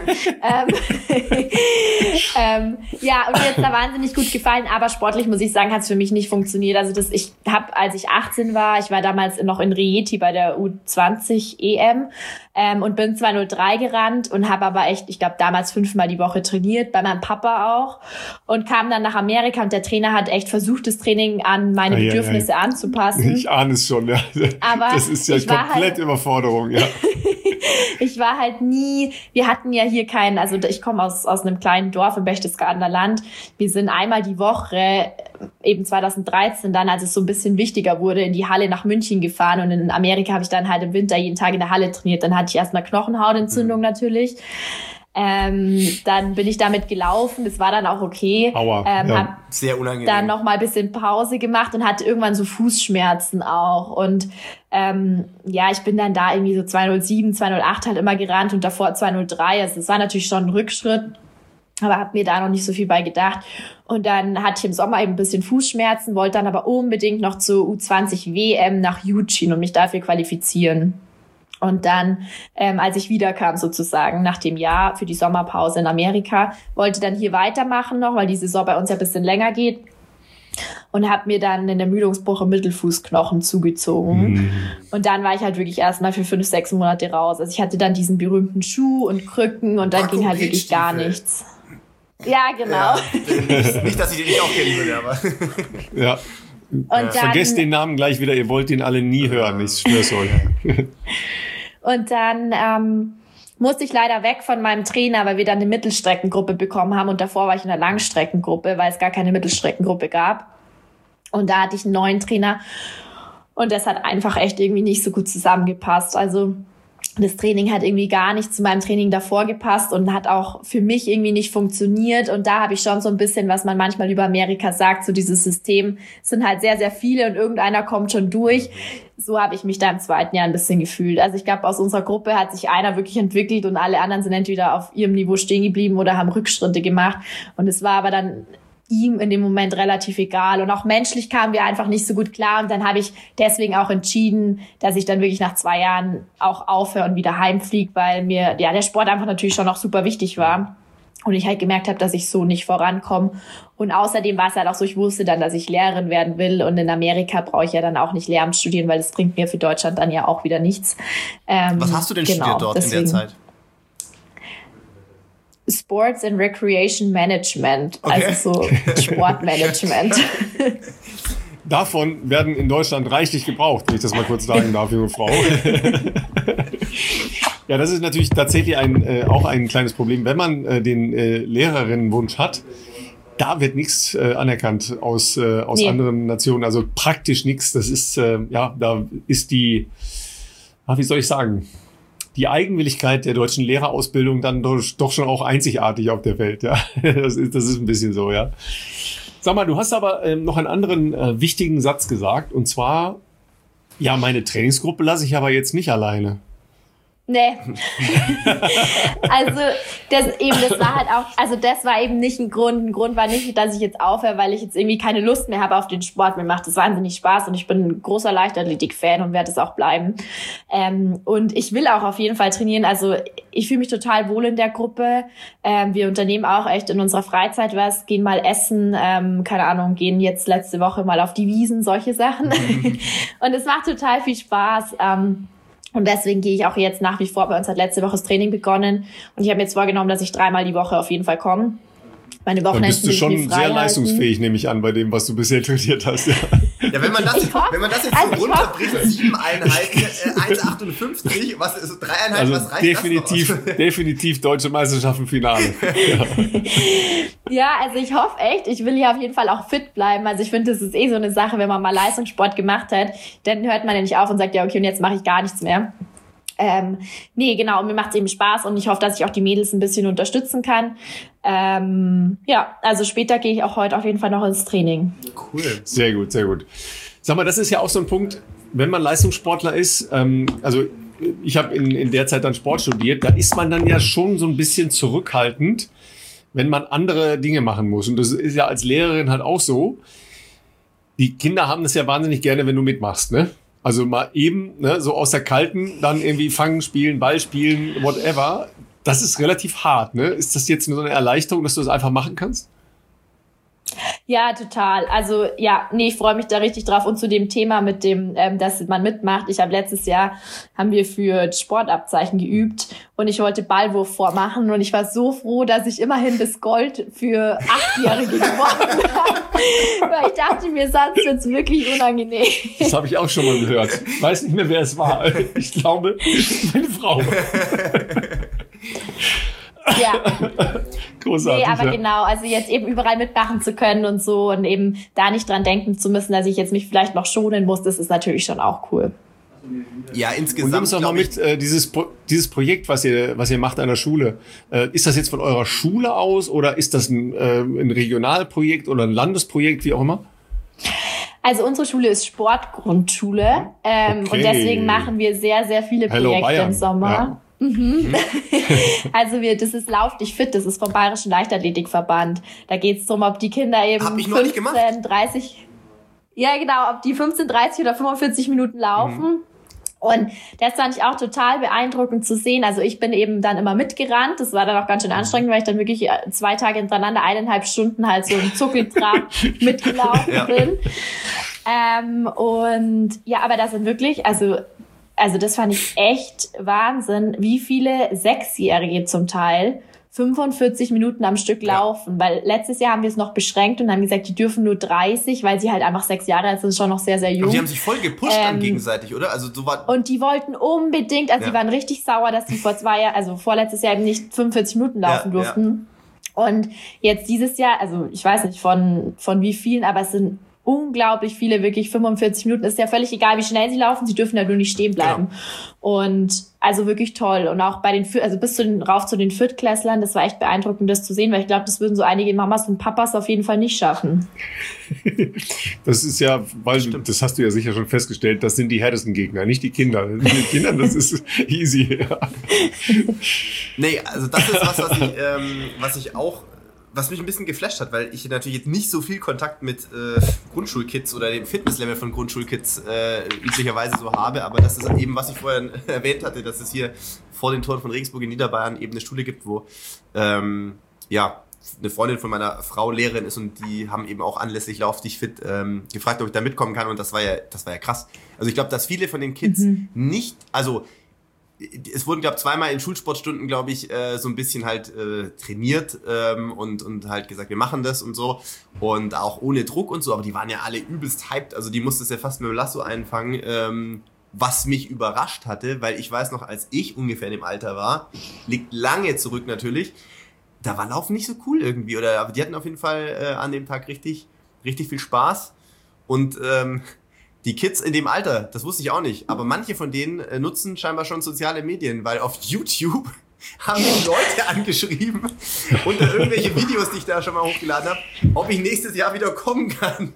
Ja, und mir hat da wahnsinnig gut gefallen, aber sportlich, muss ich sagen, hat es für mich nicht funktioniert. Also als ich 18 war, ich war damals noch in Rieti bei der U20 EM und bin 2:03 gerannt und habe aber echt, ich glaube, damals 5-mal die Woche trainiert, bei meinem Papa auch und kam dann nach Amerika und der Trainer hat echt versucht, das Training an meine Bedürfnisse anzupassen. Ich ahne es schon, ja. Aber das ist ja komplett Überforderung, ja. Ich war halt nie, wir hatten ja hier keinen, also ich komme aus einem kleinen Dorf im Berchtesgadener Land. Wir sind einmal die Woche, eben 2013 dann, als es so ein bisschen wichtiger wurde, in die Halle nach München gefahren und in Amerika habe ich dann halt im Winter jeden Tag in der Halle trainiert. Dann hatte ich erstmal Knochenhautentzündung natürlich. Dann bin ich damit gelaufen, das war dann auch okay. Aua, hab sehr unangenehm. Dann noch mal ein bisschen Pause gemacht und hatte irgendwann so Fußschmerzen auch und ich bin dann da irgendwie so 2:07, 2:08 halt immer gerannt und davor 2:03, also es war natürlich schon ein Rückschritt, aber habe mir da noch nicht so viel bei gedacht und dann hatte ich im Sommer eben ein bisschen Fußschmerzen, wollte dann aber unbedingt noch zur U20 WM nach Eugene und mich dafür qualifizieren. Und dann, als ich wiederkam sozusagen nach dem Jahr für die Sommerpause in Amerika, wollte dann hier weitermachen noch, weil die Saison bei uns ja ein bisschen länger geht. und habe mir dann einen Ermüdungsbruch im Mittelfußknochen zugezogen. Und dann war ich halt wirklich erstmal für 5-6 Monate raus. Also ich hatte dann diesen berühmten Schuh und Krücken und dann ging halt wirklich gar nichts. Ja, genau. Ja, nicht, dass ich den nicht auch kennen würde, aber... Ja. Und dann, vergesst den Namen gleich wieder, ihr wollt den alle nie hören, ich schwör's euch. Und dann musste ich leider weg von meinem Trainer, weil wir dann eine Mittelstreckengruppe bekommen haben und davor war ich in der Langstreckengruppe, weil es gar keine Mittelstreckengruppe gab. Und da hatte ich einen neuen Trainer und das hat einfach echt irgendwie nicht so gut zusammengepasst. Also das Training hat irgendwie gar nicht zu meinem Training davor gepasst und hat auch für mich irgendwie nicht funktioniert. Und da habe ich schon so ein bisschen, was man manchmal über Amerika sagt, so dieses System, es sind halt sehr, sehr viele und irgendeiner kommt schon durch. So habe ich mich da im zweiten Jahr ein bisschen gefühlt. Also ich glaube, aus unserer Gruppe hat sich einer wirklich entwickelt und alle anderen sind entweder auf ihrem Niveau stehen geblieben oder haben Rückschritte gemacht. Und es war aber dann ihm in dem Moment relativ egal. Und auch menschlich kamen wir einfach nicht so gut klar. Und dann habe ich deswegen auch entschieden, dass ich dann wirklich nach 2 Jahren auch aufhöre und wieder heimfliege, weil mir der Sport einfach natürlich schon noch super wichtig war. Und ich halt gemerkt habe, dass ich so nicht vorankomme. Und außerdem war es halt auch so, ich wusste dann, dass ich Lehrerin werden will. Und in Amerika brauche ich ja dann auch nicht Lehramt studieren, weil das bringt mir für Deutschland dann ja auch wieder nichts. Was hast du denn studiert dort deswegen, in der Zeit? Sports and Recreation Management, okay. Also so Sportmanagement. Davon werden in Deutschland reichlich gebraucht, wenn ich das mal kurz sagen darf, junge Frau. Ja, das ist natürlich tatsächlich auch ein kleines Problem. Wenn man den Lehrerinnenwunsch hat, da wird nichts anerkannt aus anderen Nationen, also praktisch nichts. Das ist, da ist die, wie soll ich sagen, die Eigenwilligkeit der deutschen Lehrerausbildung dann doch schon auch einzigartig auf der Welt. Ja, das ist ein bisschen so, ja. Sag mal, du hast aber noch einen anderen wichtigen Satz gesagt, und zwar, ja, meine Trainingsgruppe lasse ich aber jetzt nicht alleine. Nee. Also das war halt auch, also das war eben nicht ein Grund. Ein Grund war nicht, dass ich jetzt aufhöre, weil ich jetzt irgendwie keine Lust mehr habe auf den Sport. Mir macht das wahnsinnig Spaß und ich bin ein großer Leichtathletik-Fan und werde es auch bleiben. Und ich will auch auf jeden Fall trainieren. Also ich fühle mich total wohl in der Gruppe. Wir unternehmen auch echt in unserer Freizeit was, gehen mal essen, keine Ahnung, gehen jetzt letzte Woche mal auf die Wiesen, solche Sachen. Und es macht total viel Spaß. Und deswegen gehe ich auch jetzt nach wie vor. Bei uns hat letzte Woche das Training begonnen. Und ich habe mir jetzt vorgenommen, dass ich 3-mal die Woche auf jeden Fall komme. Meine Wochenenden bist du schon sehr leistungsfähig, nehme ich an, bei dem, was du bisher trainiert hast. Ja, wenn man das jetzt so runterbricht, 7 Einheiten, 1,58, was ist 3 Einheiten, also was reicht definitiv Deutsche Meisterschaften Finale. Ja, also ich hoffe echt, ich will hier auf jeden Fall auch fit bleiben. Also ich finde, das ist so eine Sache, wenn man mal Leistungssport gemacht hat, dann hört man ja nicht auf und sagt, ja, okay, und jetzt mache ich gar nichts mehr. Nee, genau, mir macht es eben Spaß und ich hoffe, dass ich auch die Mädels ein bisschen unterstützen kann. Ja, also später gehe ich auch heute auf jeden Fall noch ins Training. Cool. Sehr gut, sehr gut. Sag mal, das ist ja auch so ein Punkt, wenn man Leistungssportler ist, also ich habe in der Zeit dann Sport studiert, da ist man dann ja schon so ein bisschen zurückhaltend, wenn man andere Dinge machen muss. Und das ist ja als Lehrerin halt auch so. Die Kinder haben das ja wahnsinnig gerne, wenn du mitmachst, ne? Also mal eben, ne, so aus der Kalten, dann irgendwie fangen, spielen, Ball spielen, whatever. Das ist relativ hart, ne? Ist das jetzt so eine Erleichterung, dass du das einfach machen kannst? Ja, total. Also ja, nee, ich freue mich da richtig drauf. Und zu dem Thema mit dem, dass man mitmacht. Ich habe letztes Jahr, haben wir für Sportabzeichen geübt und ich wollte Ballwurf vormachen und ich war so froh, dass ich immerhin das Gold für 8-Jährige gewonnen habe. Weil ich dachte mir, sonst wird's wirklich unangenehm. Das habe ich auch schon mal gehört. Ich weiß nicht mehr, wer es war. Ich glaube, meine Frau. Ja. Großartig. Nee, aber genau, also jetzt eben überall mitmachen zu können und so und eben da nicht dran denken zu müssen, dass ich jetzt mich vielleicht noch schonen muss, das ist natürlich schon auch cool. Ja, insgesamt. Und nimm uns doch mal mit, dieses Projekt, was ihr macht an der Schule. Ist das jetzt von eurer Schule aus oder ist das ein Regionalprojekt oder ein Landesprojekt, wie auch immer? Also unsere Schule ist Sportgrundschule okay. Und deswegen machen wir sehr, sehr viele Projekte im Sommer. Ja. Also das ist Lauf dich fit, das ist vom Bayerischen Leichtathletikverband. Da geht es darum, ob die Kinder eben 15, 30, ja genau, ob die 15, 30 oder 45 Minuten laufen. Und das fand ich auch total beeindruckend zu sehen. Also ich bin eben dann immer mitgerannt. Das war dann auch ganz schön anstrengend, weil ich dann wirklich 2 Tage hintereinander 1,5 Stunden halt so im Zuckeltrab mitgelaufen bin. Und ja, aber das sind wirklich, also das fand ich echt Wahnsinn, wie viele 6-Jährige zum Teil 45 Minuten am Stück laufen, weil letztes Jahr haben wir es noch beschränkt und haben gesagt, die dürfen nur 30, weil sie halt einfach 6 Jahre alt sind, schon noch sehr, sehr jung. Und die haben sich voll gepusht dann gegenseitig, oder? Also so war. Und die wollten unbedingt, also die waren richtig sauer, dass die vorletztes Jahr eben nicht 45 Minuten laufen durften. Ja. Und jetzt dieses Jahr, also ich weiß nicht von wie vielen, aber es sind unglaublich viele, wirklich 45 Minuten. Ist ja völlig egal, wie schnell sie laufen, sie dürfen ja nur nicht stehen bleiben. Genau. Und also wirklich toll. Und auch bei den, also rauf zu den Viertklässlern, das war echt beeindruckend, das zu sehen, weil ich glaube, das würden so einige Mamas und Papas auf jeden Fall nicht schaffen. Das ist ja, weil das hast du ja sicher schon festgestellt, das sind die härtesten Gegner, nicht die Kinder. Die Kinder, das ist easy. Ja. Nee, also das ist was mich ein bisschen geflasht hat, weil ich natürlich jetzt nicht so viel Kontakt mit Grundschulkids oder dem Fitnesslevel von Grundschulkids üblicherweise so habe, aber das ist eben, was ich vorher erwähnt hatte, dass es hier vor den Toren von Regensburg in Niederbayern eben eine Schule gibt, wo eine Freundin von meiner Frau Lehrerin ist und die haben eben auch anlässlich Lauf dich fit gefragt, ob ich da mitkommen kann und das war ja krass. Also ich glaube, dass viele von den Kids nicht, also es wurden, glaube ich, 2-mal in Schulsportstunden, glaube ich, so ein bisschen halt trainiert und halt gesagt, wir machen das und so. Und auch ohne Druck und so, aber die waren ja alle übelst hyped. Also die musste es ja fast mit dem Lasso einfangen, was mich überrascht hatte, weil ich weiß noch, als ich ungefähr in dem Alter war, liegt lange zurück natürlich, da war Laufen nicht so cool irgendwie. Aber die hatten auf jeden Fall an dem Tag richtig, richtig viel Spaß. Und die Kids in dem Alter, das wusste ich auch nicht, aber manche von denen nutzen scheinbar schon soziale Medien, weil auf YouTube haben mich Leute angeschrieben unter irgendwelche Videos, die ich da schon mal hochgeladen habe, ob ich nächstes Jahr wieder kommen kann.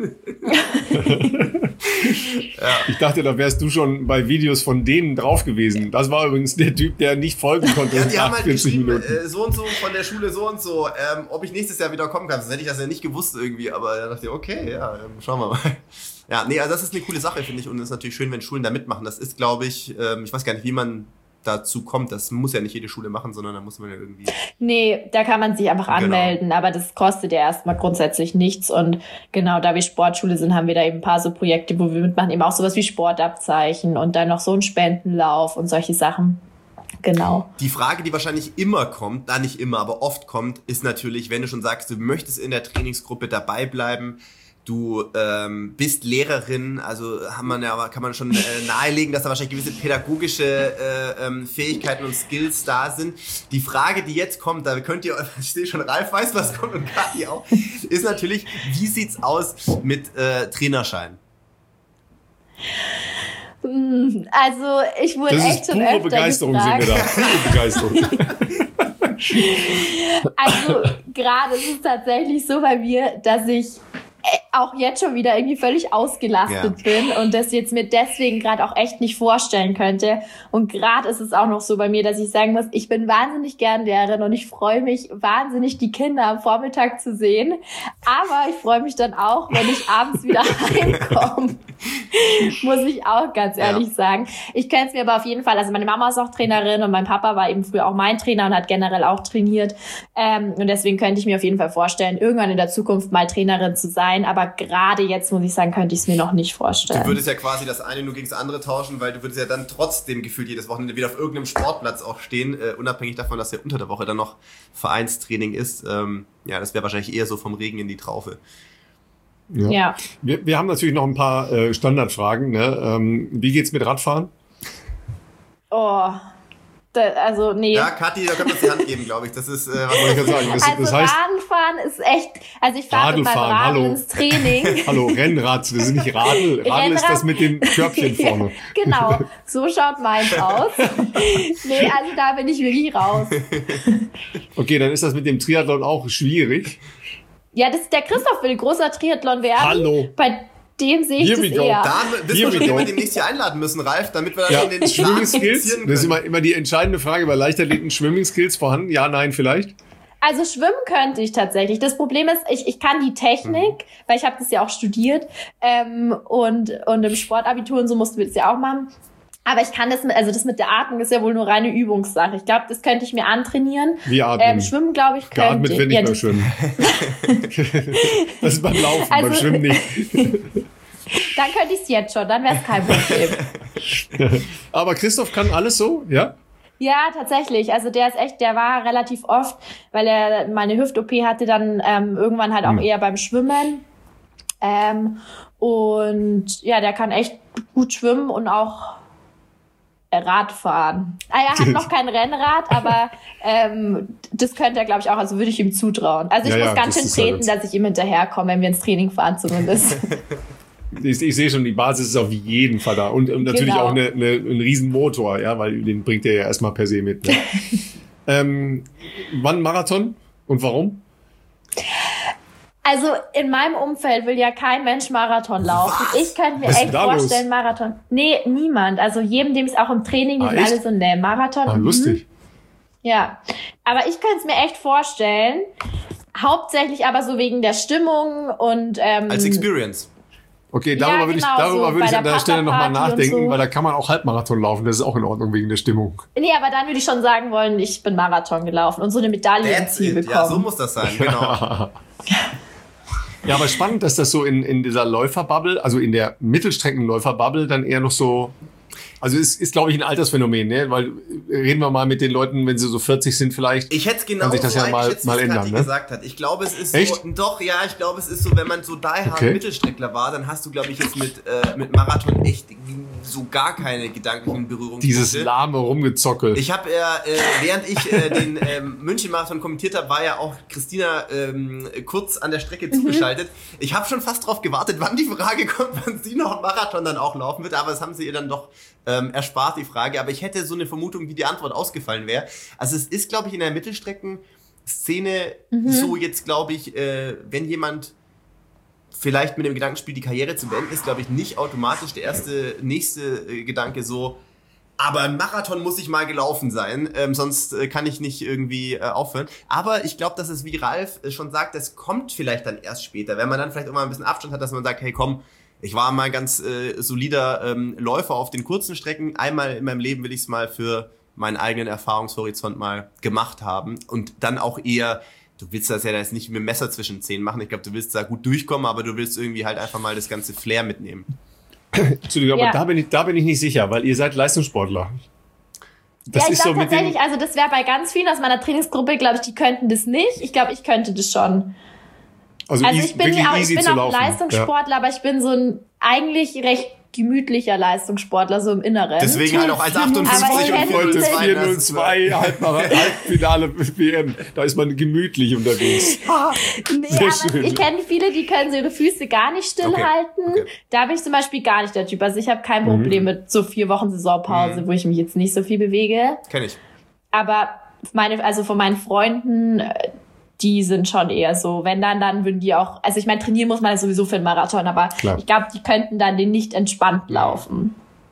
Ich dachte, da wärst du schon bei Videos von denen drauf gewesen. Das war übrigens der Typ, der nicht folgen konnte. Ja, die haben halt geschrieben, so und so von der Schule so und so, ob ich nächstes Jahr wieder kommen kann. Sonst hätte ich das ja nicht gewusst irgendwie, aber da dachte ich, okay, ja, schauen wir mal. Ja, nee, also das ist eine coole Sache, finde ich, und es ist natürlich schön, wenn Schulen da mitmachen. Das ist, glaube ich, ich weiß gar nicht, wie man dazu kommt. Das muss ja nicht jede Schule machen, sondern da muss man ja irgendwie... Nee, da kann man sich einfach anmelden, aber das kostet ja erstmal grundsätzlich nichts und genau, da wir Sportschule sind, haben wir da eben ein paar so Projekte, wo wir mitmachen, eben auch sowas wie Sportabzeichen und dann noch so ein Spendenlauf und solche Sachen. Genau. Die Frage, die wahrscheinlich immer kommt, nicht immer, aber oft kommt, ist natürlich, wenn du schon sagst, du möchtest in der Trainingsgruppe dabei bleiben, du bist Lehrerin, also kann man schon nahelegen, dass da wahrscheinlich gewisse pädagogische Fähigkeiten und Skills da sind. Die Frage, die jetzt kommt, da könnt ihr, ich sehe schon, Ralf weiß, was kommt und Kathi auch, ist natürlich, wie sieht's aus mit Trainerschein? Also ich wurde echt schon öfter Begeisterung gefragt. Sehen wir da. Pure Begeisterung. Also gerade ist es tatsächlich so bei mir, dass ich auch jetzt schon wieder irgendwie völlig ausgelastet bin und das jetzt mir deswegen gerade auch echt nicht vorstellen könnte. Und gerade ist es auch noch so bei mir, dass ich sagen muss, ich bin wahnsinnig gern Lehrerin und ich freue mich wahnsinnig, die Kinder am Vormittag zu sehen. Aber ich freue mich dann auch, wenn ich abends wieder heimkomme. Muss ich auch ganz ehrlich sagen. Ich könnte es mir aber auf jeden Fall, also meine Mama ist auch Trainerin und mein Papa war eben früher auch mein Trainer und hat generell auch trainiert. Und deswegen könnte ich mir auf jeden Fall vorstellen, irgendwann in der Zukunft mal Trainerin zu sein. Aber gerade jetzt, muss ich sagen, könnte ich es mir noch nicht vorstellen. Du würdest ja quasi das eine nur gegen das andere tauschen, weil du würdest ja dann trotzdem gefühlt jedes Wochenende wieder auf irgendeinem Sportplatz auch stehen, unabhängig davon, dass ja unter der Woche dann noch Vereinstraining ist. Ja, das wäre wahrscheinlich eher so vom Regen in die Traufe. Ja. Wir haben natürlich noch ein paar Standardfragen. Ne? Wie geht's mit Radfahren? Also, nee. Ja, Kathi, da können wir uns die Hand geben, glaube ich. Das ist, was soll ich gerade sagen? Das heißt, Radfahren ist echt, also ich fahre mit meinem Radl ins Training. Hallo, Rennrad, das ist nicht Radl. Radl ist das mit dem Körbchen vorne. Genau, so schaut meins aus. Nee, also da bin ich wirklich raus. Okay, dann ist das mit dem Triathlon auch schwierig. Ja, der Christoph will großer Triathlon werden. Hallo. Bei dem sehe ich das eher. Da wissen wir, wen wir demnächst hier einladen müssen, Ralf, damit wir dann in den Schwimmen-Skills. Das ist immer die entscheidende Frage bei Leichtathleten. Schwimmen-Skills vorhanden? Ja, nein, vielleicht? Also schwimmen könnte ich tatsächlich. Das Problem ist, ich kann die Technik, weil ich habe das ja auch studiert und im Sportabitur und so mussten wir das ja auch machen. Aber ich kann das mit der Atmung ist ja wohl nur reine Übungssache. Ich glaube, das könnte ich mir antrainieren. Wie atmen? Schwimmen, glaube ich, könnte ich. Geatmet, wenn ich beim Schwimmen. Das ist beim Laufen, beim Schwimmen nicht. Dann könnte ich es jetzt schon, dann wäre es kein Problem. Aber Christoph kann alles so, ja? Ja, tatsächlich. Also der war relativ oft, weil er mal eine Hüft-OP hatte, dann irgendwann halt auch eher beim Schwimmen. Und ja, der kann echt gut schwimmen und auch Radfahren. Er hat noch kein Rennrad, aber das könnte er, glaube ich, auch. Also würde ich ihm zutrauen. Also ich muss ganz schön treten, dass ich ihm hinterherkomme, wenn wir ins Training fahren zumindest. Ich sehe schon, die Basis ist auf jeden Fall da. Und natürlich auch ein Riesenmotor, ja, weil den bringt er ja erstmal per se mit. Ne? Wann Marathon und warum? Also in meinem Umfeld will ja kein Mensch Marathon laufen. Was? Ich könnte mir echt vorstellen, Marathon. Nee, niemand. Also jedem, dem es auch im Training, die sind alle so, ne, Marathon. Lustig. Ja, aber ich könnte es mir echt vorstellen. Hauptsächlich aber so wegen der Stimmung und als Experience. Okay, darüber würde ich an der Stelle nochmal nachdenken, so. Weil da kann man auch Halbmarathon laufen. Das ist auch in Ordnung wegen der Stimmung. Nee, aber dann würde ich schon sagen wollen, ich bin Marathon gelaufen und so eine Medaille im Ziel bekommen. Ja, so muss das sein, genau. Ja, aber spannend, dass das so in dieser Läuferbubble, also in der Mittelstreckenläuferbubble dann eher noch so, also es ist, glaube ich, ein Altersphänomen, ne? Weil reden wir mal mit den Leuten, wenn sie so 40 sind vielleicht. Ich hätte es genau kann sich das so ja mal ändern, ne? gesagt hat. Ich glaube, es ist Echt? so, doch, ja, ich glaube, es ist so, wenn man so die hard Mittelstreckler war, dann hast du, glaube ich, jetzt mit Marathon echt so gar keine gedanklichen Berührungen. Dieses lahme Rumgezockel. Ich habe während ich den München-Marathon kommentiert habe, war ja auch Christina kurz an der Strecke zugeschaltet. Ich habe schon fast drauf gewartet, wann die Frage kommt, wann sie noch einen Marathon dann auch laufen wird, aber das haben sie ihr dann doch erspart, die Frage. Aber ich hätte so eine Vermutung, wie die Antwort ausgefallen wäre. Also es ist, glaube ich, in der Mittelstrecken-Szene so jetzt, glaube ich, wenn jemand vielleicht mit dem Gedankenspiel die Karriere zu beenden, ist, glaube ich, nicht automatisch der nächste Gedanke so, aber ein Marathon muss ich mal gelaufen sein, sonst kann ich nicht irgendwie aufhören. Aber ich glaube, dass es, wie Ralf schon sagt, das kommt vielleicht dann erst später, wenn man dann vielleicht auch mal ein bisschen Abstand hat, dass man sagt, hey komm, ich war mal ganz solider Läufer auf den kurzen Strecken. Einmal in meinem Leben will ich es mal für meinen eigenen Erfahrungshorizont mal gemacht haben. Und dann auch eher, du willst das ja jetzt nicht mit dem Messer zwischen den Zähnen machen. Ich glaube, du willst da gut durchkommen, aber du willst irgendwie halt einfach mal das ganze Flair mitnehmen. Entschuldigung, aber da bin ich nicht sicher, weil ihr seid Leistungssportler. Das ich glaube tatsächlich, also das wäre bei ganz vielen aus meiner Trainingsgruppe, glaube ich, die könnten das nicht. Ich glaube, ich könnte das schon. Also ich bin auch Leistungssportler, aber ich bin so ein eigentlich recht gemütlicher Leistungssportler, so im Inneren. Deswegen halt auch 1,58 und heute 4:02 Halbfinale WM. Da ist man gemütlich unterwegs. Nee, aber ich kenne viele, die können so ihre Füße gar nicht stillhalten. Okay. Da bin ich zum Beispiel gar nicht der Typ. Also ich habe kein Problem mit so 4 Wochen Saisonpause, wo ich mich jetzt nicht so viel bewege. Kenn ich. Aber von meinen Freunden, die sind schon eher so, wenn dann würden die auch, also ich meine, trainieren muss man ja sowieso für einen Marathon, aber klar. Ich glaube, die könnten dann den nicht entspannt laufen.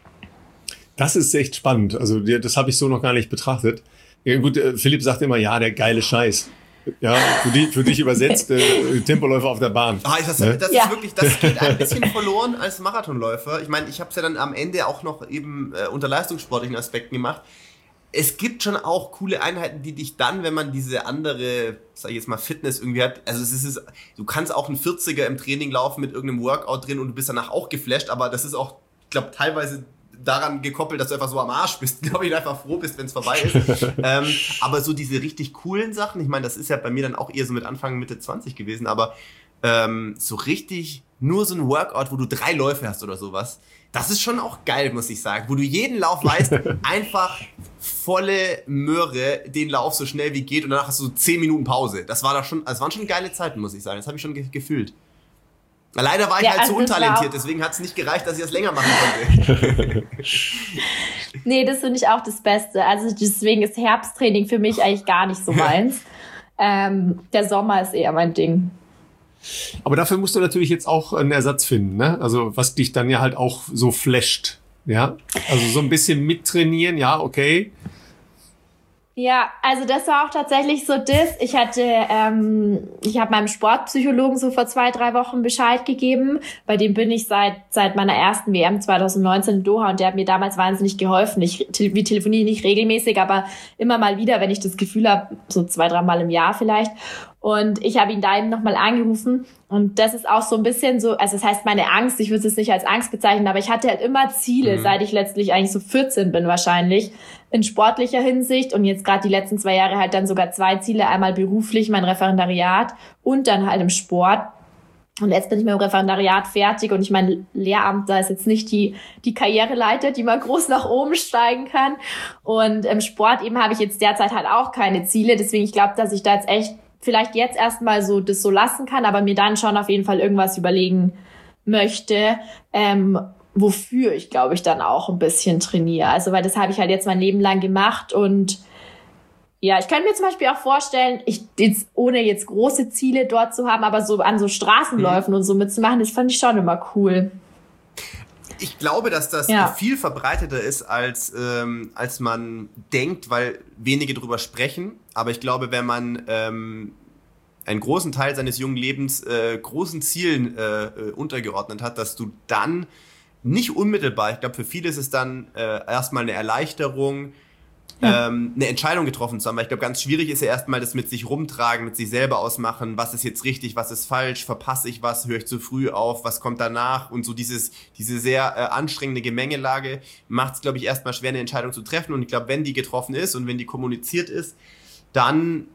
Das ist echt spannend, also das habe ich so noch gar nicht betrachtet. Ja, gut, Philipp sagt immer, ja, der geile Scheiß. Ja, für dich übersetzt, Tempoläufer auf der Bahn. Das ist wirklich, das geht ein bisschen verloren als Marathonläufer. Ich meine, ich habe es ja dann am Ende auch noch eben unter leistungssportlichen Aspekten gemacht. Es gibt schon auch coole Einheiten, die dich dann, wenn man diese andere, sag ich jetzt mal, Fitness irgendwie hat, also du kannst auch einen 40er im Training laufen mit irgendeinem Workout drin und du bist danach auch geflasht, aber das ist auch, ich glaube, teilweise daran gekoppelt, dass du einfach so am Arsch bist, glaube ich, einfach froh bist, wenn es vorbei ist. Aber so diese richtig coolen Sachen, ich meine, das ist ja bei mir dann auch eher so mit Anfang, Mitte 20 gewesen, aber so richtig nur so ein Workout, wo du 3 Läufe hast oder sowas, das ist schon auch geil, muss ich sagen. Wo du jeden Lauf weißt, einfach volle Möhre, den Lauf so schnell wie geht und danach hast du 10 Minuten Pause. Das waren schon geile Zeiten, muss ich sagen. Das habe ich schon gefühlt. Leider war ich halt so untalentiert, deswegen hat es nicht gereicht, dass ich das länger machen konnte. Nee, das finde ich auch das Beste. Also deswegen ist Herbsttraining für mich eigentlich gar nicht so meins. Der Sommer ist eher mein Ding. Aber dafür musst du natürlich jetzt auch einen Ersatz finden, ne? Also was dich dann ja halt auch so flasht, ja? Also so ein bisschen mittrainieren, ja, okay. Ja, also das war auch tatsächlich so das. Ich habe meinem Sportpsychologen so vor 2-3 Wochen Bescheid gegeben. Bei dem bin ich seit meiner ersten WM 2019 in Doha und der hat mir damals wahnsinnig geholfen. Wir telefonieren nicht regelmäßig, aber immer mal wieder, wenn ich das Gefühl habe, so 2-3 Mal im Jahr vielleicht. Und ich habe ihn da eben nochmal angerufen und das ist auch so ein bisschen so, also das heißt meine Angst, ich würde es nicht als Angst bezeichnen, aber ich hatte halt immer Ziele, seit ich letztlich eigentlich so 14 bin wahrscheinlich, in sportlicher Hinsicht und jetzt gerade die letzten 2 Jahre halt dann sogar 2 Ziele, einmal beruflich, mein Referendariat und dann halt im Sport. Und jetzt bin ich mit dem Referendariat fertig und ich meine, Lehramt, da ist jetzt nicht die Karriereleiter, die man groß nach oben steigen kann. Und im Sport eben habe ich jetzt derzeit halt auch keine Ziele, deswegen ich glaube, dass ich da jetzt echt vielleicht jetzt erstmal so das so lassen kann, aber mir dann schon auf jeden Fall irgendwas überlegen möchte, wofür ich, glaube ich, dann auch ein bisschen trainiere. Also, weil das habe ich halt jetzt mein Leben lang gemacht und ja, ich könnte mir zum Beispiel auch vorstellen, ohne jetzt große Ziele dort zu haben, aber so an so Straßenläufen und so mitzumachen, das fand ich schon immer cool. Ich glaube, dass das viel verbreiteter ist, als man denkt, weil wenige drüber sprechen. Aber ich glaube, wenn man einen großen Teil seines jungen Lebens großen Zielen untergeordnet hat, dass du dann nicht unmittelbar, ich glaube, für viele ist es dann erstmal eine Erleichterung, eine Entscheidung getroffen zu haben. Weil ich glaube, ganz schwierig ist ja erstmal das mit sich rumtragen, mit sich selber ausmachen, was ist jetzt richtig, was ist falsch, verpasse ich was, höre ich zu früh auf, was kommt danach und so diese sehr anstrengende Gemengelage macht es, glaube ich, erstmal schwer, eine Entscheidung zu treffen und ich glaube, wenn die getroffen ist und wenn die kommuniziert ist, dann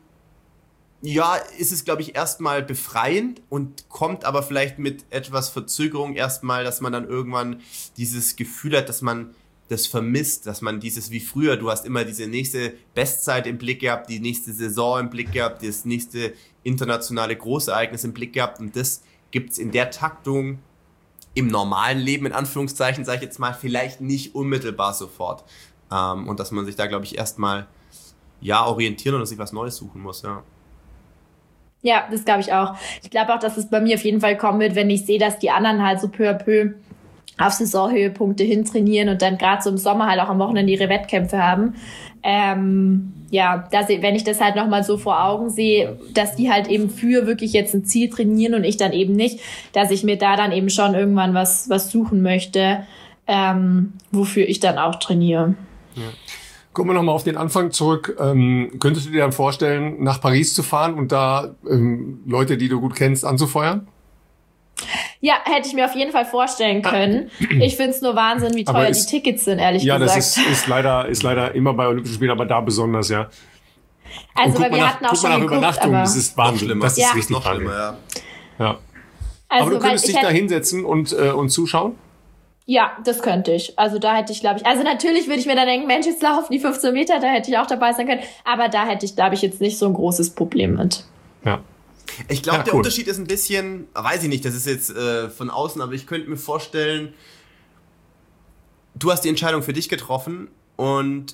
ist es, glaube ich, erstmal befreiend und kommt aber vielleicht mit etwas Verzögerung erstmal, dass man dann irgendwann dieses Gefühl hat, dass man das vermisst, dass man dieses wie früher, du hast immer diese nächste Bestzeit im Blick gehabt, die nächste Saison im Blick gehabt, das nächste internationale Großereignis im Blick gehabt und das gibt's in der Taktung im normalen Leben, in Anführungszeichen, sage ich jetzt mal, vielleicht nicht unmittelbar sofort. Und dass man sich da, glaube ich, erstmal orientieren und sich was Neues suchen muss, ja. Ja, das glaube ich auch. Ich glaube auch, dass es bei mir auf jeden Fall kommen wird, wenn ich sehe, dass die anderen halt so peu à peu auf Saisonhöhepunkte hin trainieren und dann gerade so im Sommer halt auch am Wochenende ihre Wettkämpfe haben. Wenn ich das halt nochmal so vor Augen sehe, dass die halt eben für wirklich jetzt ein Ziel trainieren und ich dann eben nicht, dass ich mir da dann eben schon irgendwann was suchen möchte, wofür ich dann auch trainiere. Ja. Kommen wir nochmal auf den Anfang zurück. Könntest du dir dann vorstellen, nach Paris zu fahren und da Leute, die du gut kennst, anzufeuern? Ja, hätte ich mir auf jeden Fall vorstellen können. Ich finde es nur Wahnsinn, wie teuer die Tickets sind, ehrlich gesagt. Ja, das ist leider immer bei Olympischen Spielen, aber da besonders, ja. Also, weil wir hatten auch schon geguckt, Übernachtung, das ist Wahnsinn. Das ist richtig noch schlimmer, ja. Also, aber du könntest dich da hinsetzen und zuschauen? Ja, das könnte ich. Also da hätte ich, glaube ich, also natürlich würde ich mir dann denken, Mensch, jetzt laufen die 15 Meter, da hätte ich auch dabei sein können. Aber da hätte ich, glaube ich, jetzt nicht so ein großes Problem mit. Ja. Ich glaube, der Unterschied ist ein bisschen, weiß ich nicht, das ist jetzt von außen, aber ich könnte mir vorstellen, du hast die Entscheidung für dich getroffen und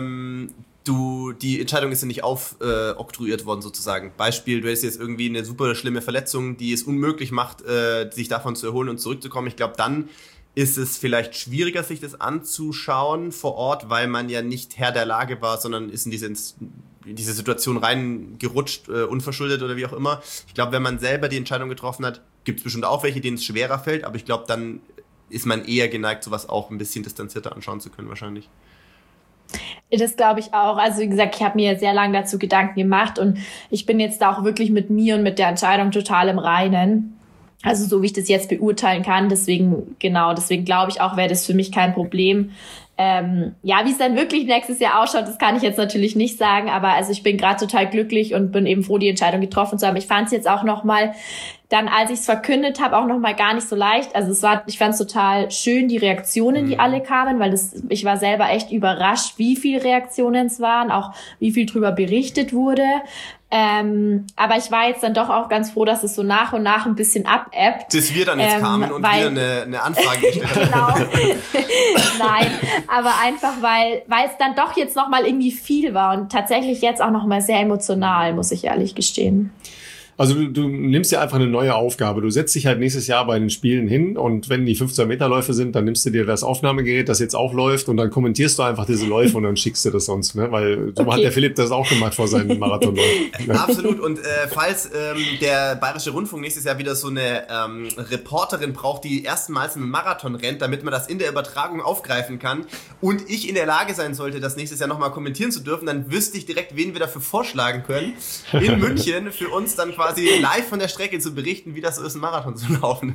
die Entscheidung ist ja nicht oktroyiert worden sozusagen. Beispiel, du hast jetzt irgendwie eine super schlimme Verletzung, die es unmöglich macht, sich davon zu erholen und zurückzukommen. Ich glaube, dann ist es vielleicht schwieriger, sich das anzuschauen vor Ort, weil man ja nicht Herr der Lage war, sondern ist in diese Situation reingerutscht, unverschuldet oder wie auch immer. Ich glaube, wenn man selber die Entscheidung getroffen hat, gibt es bestimmt auch welche, denen es schwerer fällt, aber ich glaube, dann ist man eher geneigt, sowas auch ein bisschen distanzierter anschauen zu können wahrscheinlich. Das glaube ich auch. Also wie gesagt, ich habe mir sehr lange dazu Gedanken gemacht und ich bin jetzt da auch wirklich mit mir und mit der Entscheidung total im Reinen. Also so wie ich das jetzt beurteilen kann, deswegen glaube ich auch, wäre das für mich kein Problem. Wie es dann wirklich nächstes Jahr ausschaut, das kann ich jetzt natürlich nicht sagen, aber also ich bin gerade total glücklich und bin eben froh, die Entscheidung getroffen zu haben. Ich fand es jetzt auch nochmal, dann als ich es verkündet habe, auch nochmal gar nicht so leicht. Also ich fand es total schön, die Reaktionen, die alle kamen, weil ich war selber echt überrascht, wie viele Reaktionen es waren, auch wie viel drüber berichtet wurde. Aber ich war jetzt dann doch auch ganz froh, dass es so nach und nach ein bisschen abebbt. Bis wir dann jetzt kamen und wieder eine Anfrage gestellt haben. Genau. Nein, aber einfach, weil es dann doch jetzt nochmal irgendwie viel war und tatsächlich jetzt auch nochmal sehr emotional, muss ich ehrlich gestehen. Also du nimmst dir einfach eine neue Aufgabe. Du setzt dich halt nächstes Jahr bei den Spielen hin und wenn die 15-Meter-Läufe sind, dann nimmst du dir das Aufnahmegerät, das jetzt auch läuft und dann kommentierst du einfach diese Läufe und dann schickst du das uns, ne? Weil so hat der Philipp das auch gemacht vor seinen Marathonläufen. Ne? Absolut. Und falls der Bayerische Rundfunk nächstes Jahr wieder so eine Reporterin braucht, die erstmals einen Marathon rennt, damit man das in der Übertragung aufgreifen kann und ich in der Lage sein sollte, das nächstes Jahr nochmal kommentieren zu dürfen, dann wüsste ich direkt, wen wir dafür vorschlagen können, in München für uns dann quasi live von der Strecke zu berichten, wie das so ist, einen Marathon zu laufen.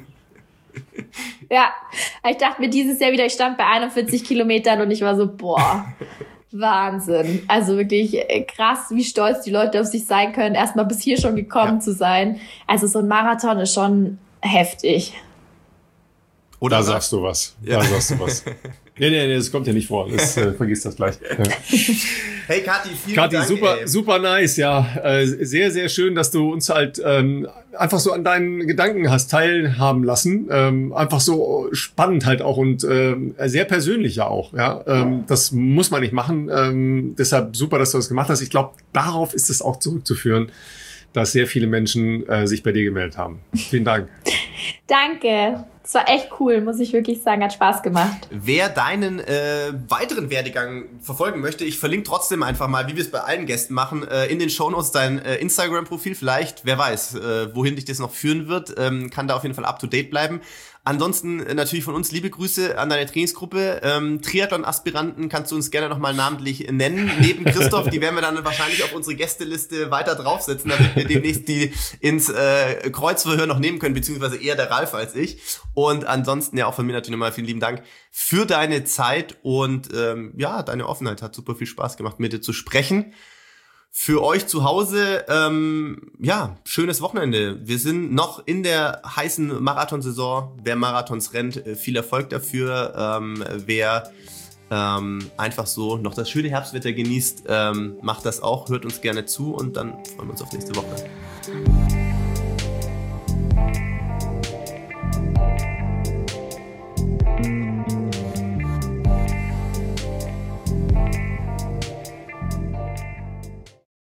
Ja, ich dachte mir dieses Jahr wieder, ich stand bei 41 Kilometern und ich war so, boah, Wahnsinn. Also wirklich krass, wie stolz die Leute auf sich sein können, erstmal bis hier schon gekommen zu sein. Also so ein Marathon ist schon heftig. Oder sagst du was. Ja. Da sagst du was. Nee, das kommt ja nicht vor. Vergiss das gleich. Ja. Hey Kathi, vielen Dank. Super nice, ja. Sehr, sehr schön, dass du uns halt einfach so an deinen Gedanken hast teilhaben lassen. Einfach so spannend halt auch und sehr persönlich ja auch. Ja, das muss man nicht machen. Deshalb super, dass du das gemacht hast. Ich glaube, darauf ist es auch zurückzuführen, dass sehr viele Menschen sich bei dir gemeldet haben. Vielen Dank. Danke. Es war echt cool, muss ich wirklich sagen, hat Spaß gemacht. Wer deinen weiteren Werdegang verfolgen möchte, ich verlinke trotzdem einfach mal, wie wir es bei allen Gästen machen, in den Shownotes dein Instagram-Profil. Vielleicht, wer weiß, wohin dich das noch führen wird, kann da auf jeden Fall up-to-date bleiben. Ansonsten natürlich von uns liebe Grüße an deine Trainingsgruppe. Triathlon-Aspiranten kannst du uns gerne nochmal namentlich nennen. Neben Christoph, die werden wir dann wahrscheinlich auf unsere Gästeliste weiter draufsetzen, damit wir demnächst die ins Kreuzverhör noch nehmen können, beziehungsweise eher der Ralf als ich. Und ansonsten ja auch von mir natürlich nochmal vielen lieben Dank für deine Zeit und deine Offenheit. Hat super viel Spaß gemacht, mit dir zu sprechen. Für euch zu Hause, schönes Wochenende. Wir sind noch in der heißen Marathonsaison. Wer Marathons rennt, viel Erfolg dafür. Wer einfach so noch das schöne Herbstwetter genießt, macht das auch, hört uns gerne zu und dann freuen wir uns auf nächste Woche.